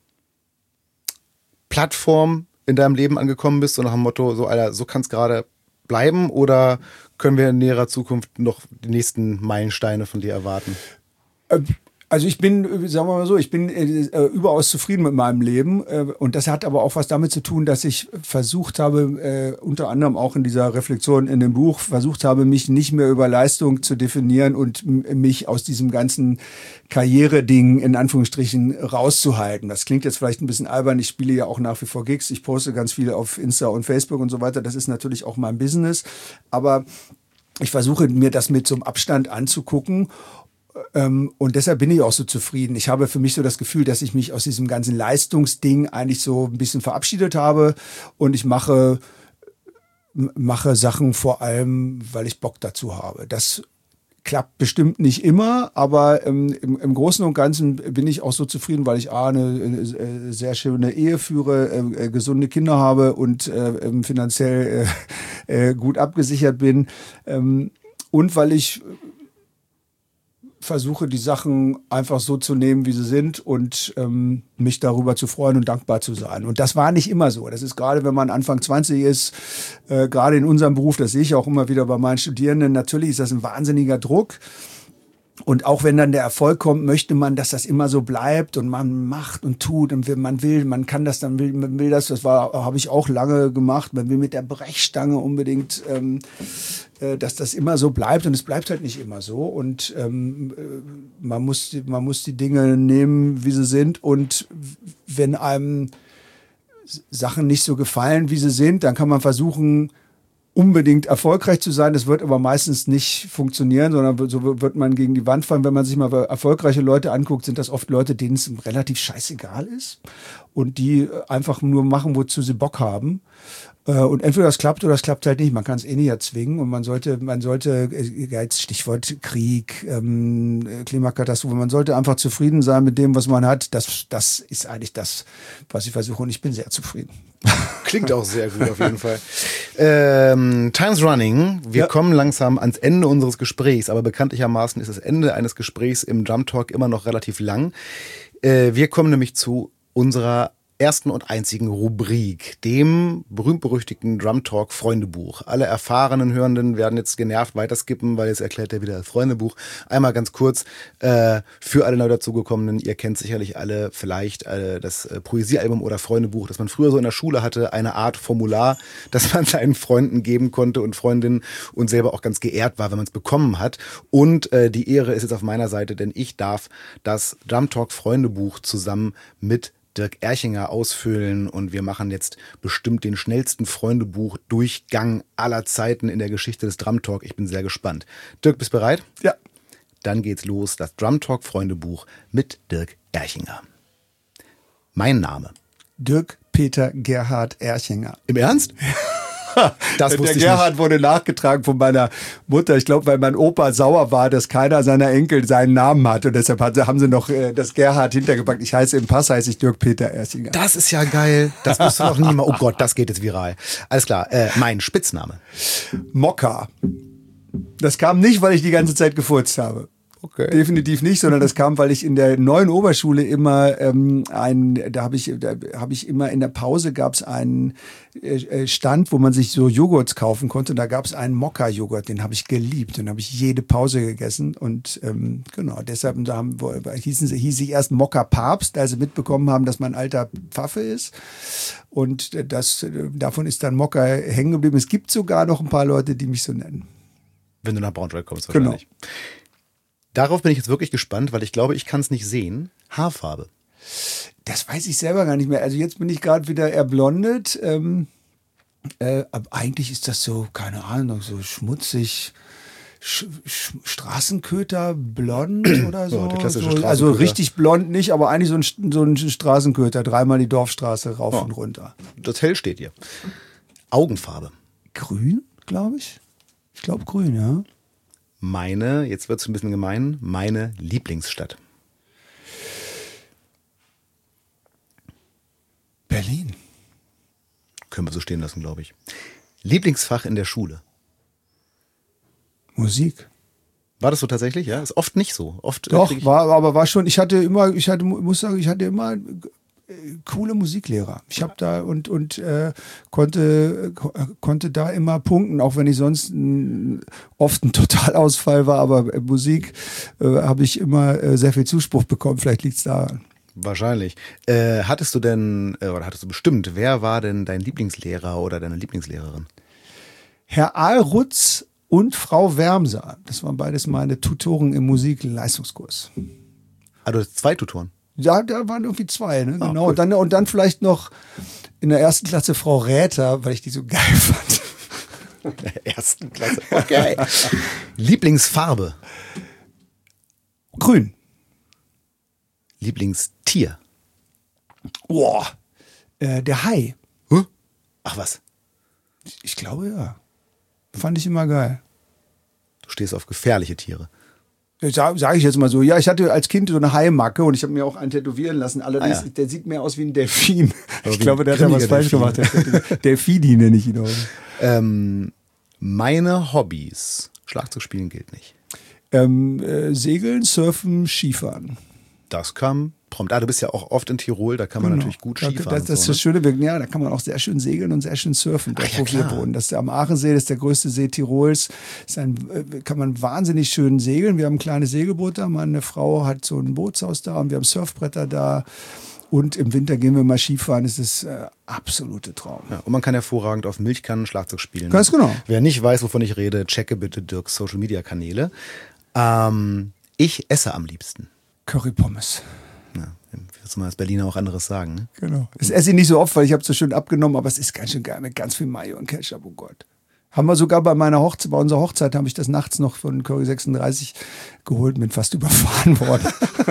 Plattform in deinem Leben angekommen bist, so nach dem Motto, so Alter, so kann es gerade bleiben, oder können wir in näherer Zukunft noch die nächsten Meilensteine von dir erwarten? Ähm. Also ich bin, sagen wir mal so, ich bin äh, überaus zufrieden mit meinem Leben äh, und das hat aber auch was damit zu tun, dass ich versucht habe, äh, unter anderem auch in dieser Reflexion in dem Buch, versucht habe, mich nicht mehr über Leistung zu definieren und m- mich aus diesem ganzen Karriere-Ding in Anführungsstrichen rauszuhalten. Das klingt jetzt vielleicht ein bisschen albern, ich spiele ja auch nach wie vor Gigs, ich poste ganz viel auf Insta und Facebook und so weiter, das ist natürlich auch mein Business, aber ich versuche mir das mit so einem Abstand anzugucken. Ähm, und deshalb bin ich auch so zufrieden. Ich habe für mich so das Gefühl, dass ich mich aus diesem ganzen Leistungsding eigentlich so ein bisschen verabschiedet habe und ich mache, mache Sachen vor allem, weil ich Bock dazu habe. Das klappt bestimmt nicht immer, aber ähm, im, im Großen und Ganzen bin ich auch so zufrieden, weil ich A, eine, eine sehr schöne Ehe führe, äh, gesunde Kinder habe und äh, finanziell äh, äh, gut abgesichert bin ähm, und weil ich versuche, die Sachen einfach so zu nehmen, wie sie sind und ähm, mich darüber zu freuen und dankbar zu sein. Und das war nicht immer so. Das ist gerade, wenn man Anfang zwanzig ist, äh, gerade in unserem Beruf, das sehe ich auch immer wieder bei meinen Studierenden, natürlich ist das ein wahnsinniger Druck. Und auch wenn dann der Erfolg kommt, möchte man, dass das immer so bleibt und man macht und tut und man will, man kann das, dann will, man will das, das war, habe ich auch lange gemacht, man will mit der Brechstange unbedingt, ähm, äh, dass das immer so bleibt und es bleibt halt nicht immer so und ähm, man muss, man muss die Dinge nehmen, wie sie sind und wenn einem Sachen nicht so gefallen, wie sie sind, dann kann man versuchen, unbedingt erfolgreich zu sein. Das wird aber meistens nicht funktionieren, sondern so wird man gegen die Wand fallen. Wenn man sich mal erfolgreiche Leute anguckt, sind das oft Leute, denen es relativ scheißegal ist und die einfach nur machen, wozu sie Bock haben. Und entweder das klappt oder das klappt halt nicht. Man kann es eh nicht erzwingen und man sollte, man sollte, jetzt Stichwort Krieg, ähm, Klimakatastrophe, man sollte einfach zufrieden sein mit dem, was man hat. Das, das ist eigentlich das, was ich versuche und ich bin sehr zufrieden. Klingt auch sehr gut auf jeden Fall. Ähm, Time's running. Wir ja. kommen langsam ans Ende unseres Gesprächs, aber bekanntlichermaßen ist das Ende eines Gesprächs im Drum Talk immer noch relativ lang. Äh, wir kommen nämlich zu unserer ersten und einzigen Rubrik, dem berühmt-berüchtigten Drum Talk Freundebuch. Alle erfahrenen Hörenden werden jetzt genervt weiterskippen, weil jetzt erklärt er wieder das Freundebuch. Einmal ganz kurz, äh, für alle neu dazugekommenen, ihr kennt sicherlich alle vielleicht äh, das äh, Poesiealbum oder Freundebuch, das man früher so in der Schule hatte, eine Art Formular, das man seinen Freunden geben konnte und Freundinnen und selber auch ganz geehrt war, wenn man es bekommen hat. Und äh, die Ehre ist jetzt auf meiner Seite, denn ich darf das Drum Talk Freundebuch zusammen mit Dirk Erchinger ausfüllen und wir machen jetzt bestimmt den schnellsten Freundebuch-Durchgang aller Zeiten in der Geschichte des Drum Talk. Ich bin sehr gespannt. Dirk, bist du bereit? Ja. Dann geht's los, das Drum Talk Freundebuch mit Dirk Erchinger. Mein Name. Dirk Peter Gerhard Erchinger. Im Ernst? Das wusste der ich Gerhard nicht. wurde nachgetragen von meiner Mutter. Ich glaube, weil mein Opa sauer war, dass keiner seiner Enkel seinen Namen hat. Und deshalb hat, haben sie noch äh, das Gerhard hintergepackt. Ich heiße im Pass, heiße ich Dirk Peter Erchinger. Das ist ja geil. Das wusste doch niemand. Oh Gott, das geht jetzt viral. Alles klar. Äh, mein Spitzname. Mokka. Das kam nicht, weil ich die ganze Zeit gefurzt habe. Okay. Definitiv nicht, sondern das kam, weil ich in der neuen Oberschule immer ähm, ein, da habe ich, da habe ich immer in der Pause gab es einen äh, Stand, wo man sich so Joghurts kaufen konnte. Und da gab es einen Mokka-Joghurt, den habe ich geliebt, den habe ich jede Pause gegessen und ähm, genau deshalb da haben, hießen sie, hieß ich erst Mokka-Papst, als sie mitbekommen haben, dass mein alter Pfaffe ist und das davon ist dann Mokka hängen geblieben. Es gibt sogar noch ein paar Leute, die mich so nennen. Wenn du nach Braunschweig kommst, wahrscheinlich. Genau. Darauf bin ich jetzt wirklich gespannt, weil ich glaube, ich kann es nicht sehen. Haarfarbe. Das weiß ich selber gar nicht mehr. Also jetzt bin ich gerade wieder erblondet. Ähm, äh, aber eigentlich ist das so, keine Ahnung, so schmutzig, Sch- Sch- Straßenköter blond oder so. Ja, der klassische so also richtig blond nicht, aber eigentlich so ein, so ein Straßenköter. Dreimal die Dorfstraße rauf ja. und runter. Das Hell steht hier. Augenfarbe. Grün, glaube ich. Ich glaube grün, ja. Meine, jetzt wird es ein bisschen gemein, meine Lieblingsstadt. Berlin. Können wir so stehen lassen, glaube ich. Lieblingsfach in der Schule? Musik. War das so tatsächlich? Ja, ist oft nicht so. Oft Doch, war, aber war schon, ich hatte immer, ich hatte, muss sagen, ich hatte immer äh, coole Musiklehrer. Ich habe da und, und äh, konnte, äh, konnte da immer punkten, auch wenn ich sonst ein, oft ein Totalausfall war, aber äh, Musik äh, habe ich immer äh, sehr viel Zuspruch bekommen. Vielleicht liegt es daran. Wahrscheinlich. Äh, hattest du denn, äh, oder hattest du bestimmt, wer war denn dein Lieblingslehrer oder deine Lieblingslehrerin? Herr Ahlrutz und Frau Wermser. Das waren beides meine Tutoren im Musikleistungskurs. Ah, du hast zwei Tutoren? Ja, da waren irgendwie zwei, ne? Ah, Genau. cool. Und dann, und dann vielleicht noch in der ersten Klasse Frau Räther, weil ich die so geil fand. In der ersten Klasse. Okay. Lieblingsfarbe? Grün. Lieblingstier? Boah. Äh, der Hai. Huh? Ach was. Ich glaube, ja. Fand ich immer geil. Du stehst auf gefährliche Tiere. Sage sag ich jetzt mal so. Ja, ich hatte als Kind so eine Haimacke und ich habe mir auch einen tätowieren lassen. Allerdings, Ah, ja. der sieht mehr aus wie ein Delfin. Aber Ich wie glaube, ein der hat da was grimmiger falsch Delfin. gemacht. Delfini nenne ich ihn auch. Ähm, meine Hobbys. Schlagzeug spielen gilt nicht. Ähm, äh, Segeln, Surfen, Skifahren. Das kam prompt. Ah, du bist ja auch oft in Tirol, da kann man Genau. natürlich gut Da- Skifahren. Das, das ist und das so, ne? Schöne, wir- ja, da kann man auch sehr schön segeln und sehr schön surfen, dort, Ach ja, wo wir klar. wohnen. Das ist der am Aachensee, das ist der größte See Tirols. Ist ein, äh, kann man wahnsinnig schön segeln. Wir haben ein kleines Segelboot da. Meine Frau hat so ein Bootshaus da und wir haben Surfbretter da. Und im Winter gehen wir mal Skifahren. Das ist äh, absolute Traum. Ja, und man kann hervorragend auf Milchkannen Schlagzeug spielen. Ganz genau. Wer nicht weiß, wovon ich rede, checke bitte Dirks Social Media Kanäle. Ähm, ich esse am liebsten. Currypommes. Ja, willst du mal als Berliner auch anderes sagen? Ne? Genau. Das esse ich nicht so oft, weil ich habe es so schön abgenommen, aber es ist ganz schön geil mit ganz viel Mayo und Ketchup, oh Gott. Haben wir sogar bei meiner Hochzeit, bei unserer Hochzeit habe ich das nachts noch von Curry sechsunddreißig geholt, bin fast überfahren worden.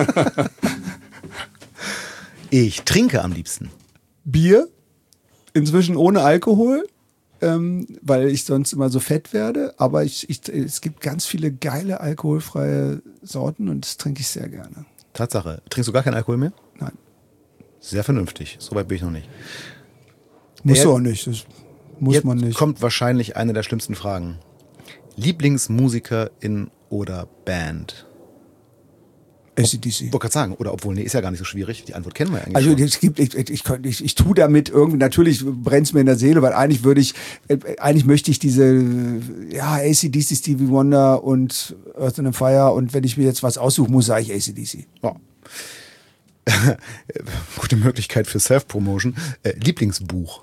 Ich trinke am liebsten. Bier, inzwischen ohne Alkohol, ähm, weil ich sonst immer so fett werde, aber ich, ich, es gibt ganz viele geile alkoholfreie Sorten und das trinke ich sehr gerne. Tatsache. Trinkst du gar keinen Alkohol mehr? Nein, Sehr vernünftig. Soweit bin ich noch nicht. muss Äh, du auch nicht, das muss Jetzt man nicht. kommt wahrscheinlich eine der schlimmsten Fragen. Lieblingsmusikerin oder Band? A C D C. Ich wollte gerade sagen, oder obwohl, nee, ist ja gar nicht so schwierig. Die Antwort kennen wir ja eigentlich Also schon. es gibt, ich, ich, ich, ich, ich tue damit irgendwie, natürlich brennt es mir in der Seele, weil eigentlich würde ich, äh, eigentlich möchte ich diese, ja, A C D C, Stevie Wonder und Earth and Fire und wenn ich mir jetzt was aussuchen muss, sage ich A C D C. Ja. Gute Möglichkeit für Self-Promotion. Äh, Lieblingsbuch.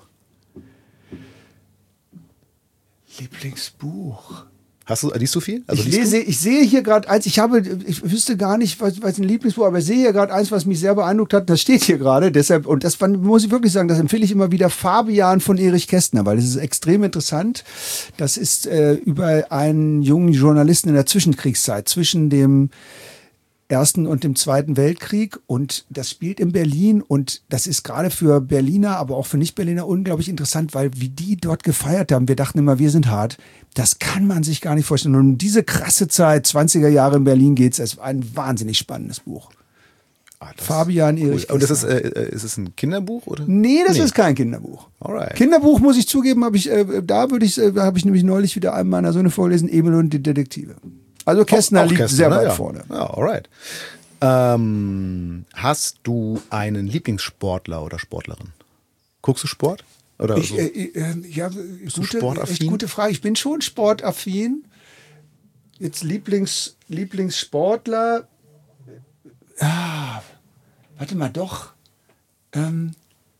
Lieblingsbuch. Hast du, liest du viel? Also ich liest lese, ich sehe hier gerade eins, ich habe, ich wüsste gar nicht, was, was ein Lieblingsbuch, aber ich sehe hier gerade eins, was mich sehr beeindruckt hat, das steht hier gerade, deshalb, und das fand, muss ich wirklich sagen, das empfehle ich immer wieder, Fabian von Erich Kästner, weil das ist extrem interessant. Das ist äh, über einen jungen Journalisten in der Zwischenkriegszeit, zwischen dem Ersten und dem Zweiten Weltkrieg und das spielt in Berlin und das ist gerade für Berliner, aber auch für Nicht-Berliner unglaublich interessant, weil wie die dort gefeiert haben, wir dachten immer, wir sind hart, das kann man sich gar nicht vorstellen. Und um diese krasse Zeit, zwanziger Jahre in Berlin geht's, es ist ein wahnsinnig spannendes Buch. Ah, das Fabian ist cool. Erich Und das ist, Kästner. äh, ist es ein Kinderbuch oder? Nee, das Nee. ist kein Kinderbuch. Alright. Kinderbuch muss ich zugeben, habe ich, äh, da würde ich, äh, habe ich nämlich neulich wieder einem meiner Söhne vorgelesen, Emil und die Detektive. Also Kästner Auch- auch liegt Kästner, sehr ne? weit Ja. vorne. Ja, alright. Ähm, hast du einen Lieblingssportler oder Sportlerin? Guckst du Sport? Oder Ich, so? äh, äh, ja, du gute, sportaffin? echt gute Frage. Ich bin schon sportaffin. Jetzt Lieblings, Lieblingssportler. Ah, warte mal, doch. Ähm,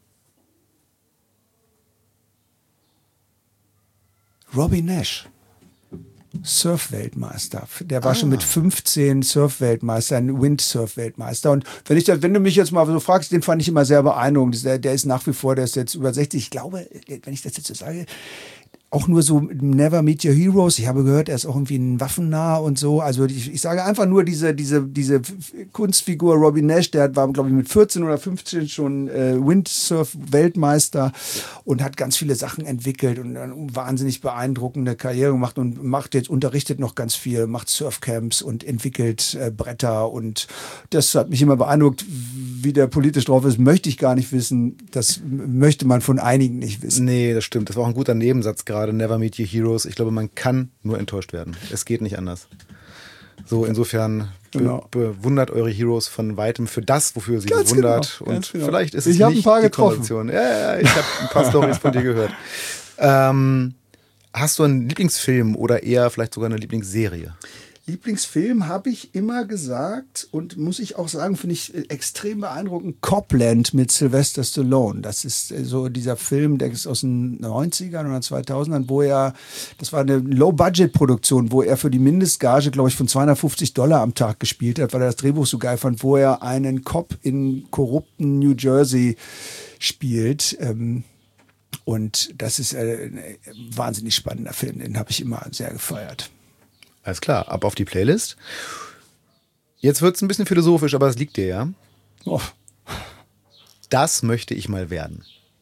Robbie Nash. Surf-Weltmeister. Der war Ah. schon mit fünfzehn Surf-Weltmeister, ein Windsurf-Weltmeister. Und wenn ich das, wenn du mich jetzt mal so fragst, den fand ich immer sehr beeindruckend. Der, der ist nach wie vor, der ist jetzt über sechzig. Ich glaube, wenn ich das jetzt so sage, auch nur so Never Meet Your Heroes. Ich habe gehört, er ist auch irgendwie ein Waffennah und so. Also ich, ich sage einfach nur diese, diese, diese Kunstfigur Robin Nash, der war, glaube ich, mit vierzehn oder fünfzehn schon äh, Windsurf-Weltmeister und hat ganz viele Sachen entwickelt und eine wahnsinnig beeindruckende Karriere gemacht und macht jetzt, unterrichtet noch ganz viel, macht Surfcamps und entwickelt äh, Bretter und das hat mich immer beeindruckt. Wie der politisch drauf ist, möchte ich gar nicht wissen. Das möchte man von einigen nicht wissen. Nee, das stimmt. Das war auch ein guter Nebensatz gerade. Never Meet Your Heroes. Ich glaube, man kann nur enttäuscht werden. Es geht nicht anders. So, insofern be genau. bewundert eure Heroes von weitem für das, wofür ihr sie ganz bewundert. Genau, und genau. Vielleicht ist es ich nicht ein paar die getroffen. Konvention. Ja, ja, ich habe ein paar Storys von dir gehört. Ähm, hast du einen Lieblingsfilm oder eher vielleicht sogar eine Lieblingsserie? Lieblingsfilm habe ich immer gesagt und muss ich auch sagen, finde ich extrem beeindruckend, Copland mit Sylvester Stallone. Das ist so dieser Film, der ist aus den neunzigern oder zweitausendern, wo er, das war eine Low-Budget-Produktion, wo er für die Mindestgage, glaube ich, von zweihundertfünfzig Dollar am Tag gespielt hat, weil er das Drehbuch so geil fand, wo er einen Cop in korrupten New Jersey spielt. Und das ist ein wahnsinnig spannender Film, den habe ich immer sehr gefeiert. Alles klar, ab auf die Playlist. Jetzt wird es ein bisschen philosophisch, aber es liegt dir, ja? Oh. Das möchte ich mal werden.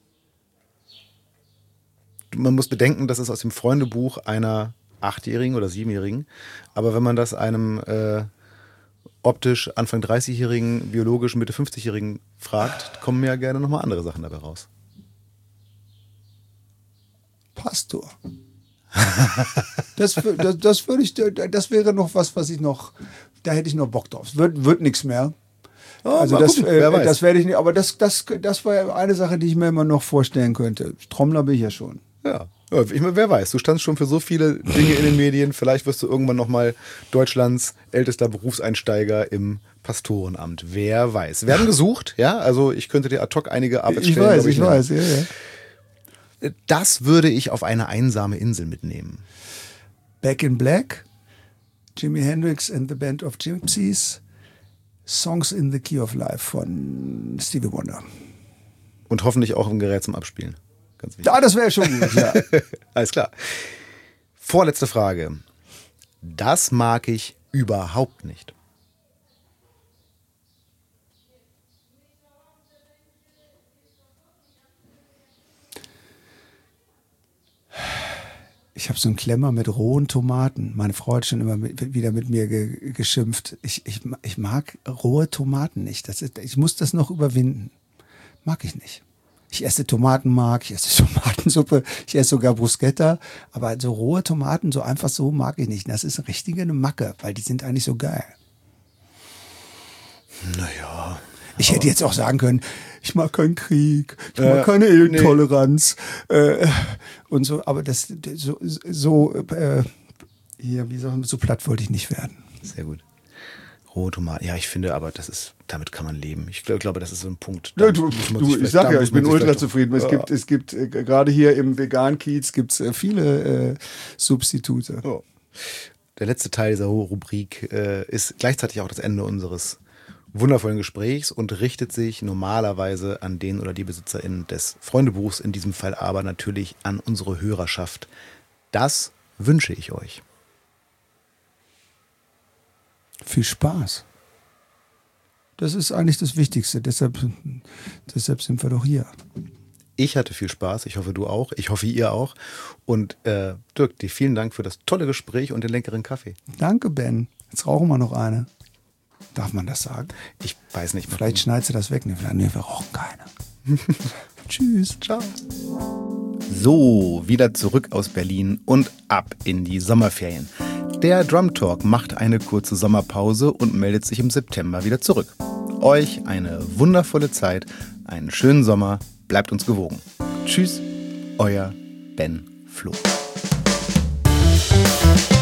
Man muss bedenken, das ist aus dem Freundebuch einer Achtjährigen oder Siebenjährigen. Aber wenn man das einem äh, optisch Anfang dreißigjährigen, biologisch Mitte fünfzigjährigen fragt, kommen ja gerne nochmal andere Sachen dabei raus. Pastor. Das, das, das, würde ich, das wäre noch was, was ich noch, da hätte ich noch Bock drauf. Wird, wird nichts mehr. Oh, also das, gucken, äh, das werde ich nicht, aber das, das, das war eine Sache, die ich mir immer noch vorstellen könnte. Trommler bin ich ja schon. Ja, ja ich meine, wer weiß, du standst schon für so viele Dinge in den Medien, vielleicht wirst du irgendwann nochmal Deutschlands ältester Berufseinsteiger im Pastorenamt. Wer weiß. Werden gesucht, ja, also ich könnte dir ad hoc einige Arbeitsstellen. Ich weiß, ich, ich weiß, ja, ja. Das würde ich auf eine einsame Insel mitnehmen. Back in Black, Jimi Hendrix and the Band of Gypsies, Songs in the Key of Life von Stevie Wonder. Und hoffentlich auch ein Gerät zum Abspielen. Ganz wichtig. Ja, das wäre schon gut, ja. Alles klar. Vorletzte Frage. Das mag ich überhaupt nicht. Ich habe so einen Klemmer mit rohen Tomaten. Meine Frau hat schon immer mit, wieder mit mir ge, geschimpft. Ich, ich, ich mag rohe Tomaten nicht. Das ist, ich muss das noch überwinden. Mag ich nicht. Ich esse Tomatenmark, ich esse Tomatensuppe, ich esse sogar Bruschetta. Aber so rohe Tomaten, so einfach so mag ich nicht. Das ist eine richtige Macke, weil die sind eigentlich so geil. Naja. Ich hätte jetzt auch sagen können, ich mag keinen Krieg, ich mag äh, keine Intoleranz nee. äh, und so, aber das so, so äh, hier, wie soll, so platt wollte ich nicht werden. Sehr gut. Rohe Tomaten, ja, ich finde, aber das ist, damit kann man leben. Ich glaube, glaube das ist so ein Punkt. Ja, du, du, ich sag ja, ich bin ultra zufrieden. Es ja. gibt, es gibt äh, gerade hier im Vegan-Kiez gibt es äh, viele äh, Substitute. Oh. Der letzte Teil dieser Rubrik äh, ist gleichzeitig auch das Ende unseres wundervollen Gesprächs und richtet sich normalerweise an den oder die BesitzerInnen des Freundebuchs, in diesem Fall aber natürlich an unsere Hörerschaft. Das wünsche ich euch. Viel Spaß. Das ist eigentlich das Wichtigste, deshalb, deshalb sind wir doch hier. Ich hatte viel Spaß, ich hoffe du auch, ich hoffe ihr auch. Und äh, Dirk, dir vielen Dank für das tolle Gespräch und den leckeren Kaffee. Danke, Ben. Jetzt rauchen wir noch eine. Darf man das sagen? Ich weiß nicht. Vielleicht schneidest du das weg. Nee, wir rauchen keine. Tschüss. Ciao. So, wieder zurück aus Berlin und ab in die Sommerferien. Der Drum Talk macht eine kurze Sommerpause und meldet sich im September wieder zurück. Euch eine wundervolle Zeit, einen schönen Sommer, bleibt uns gewogen. Tschüss, euer Ben Floh.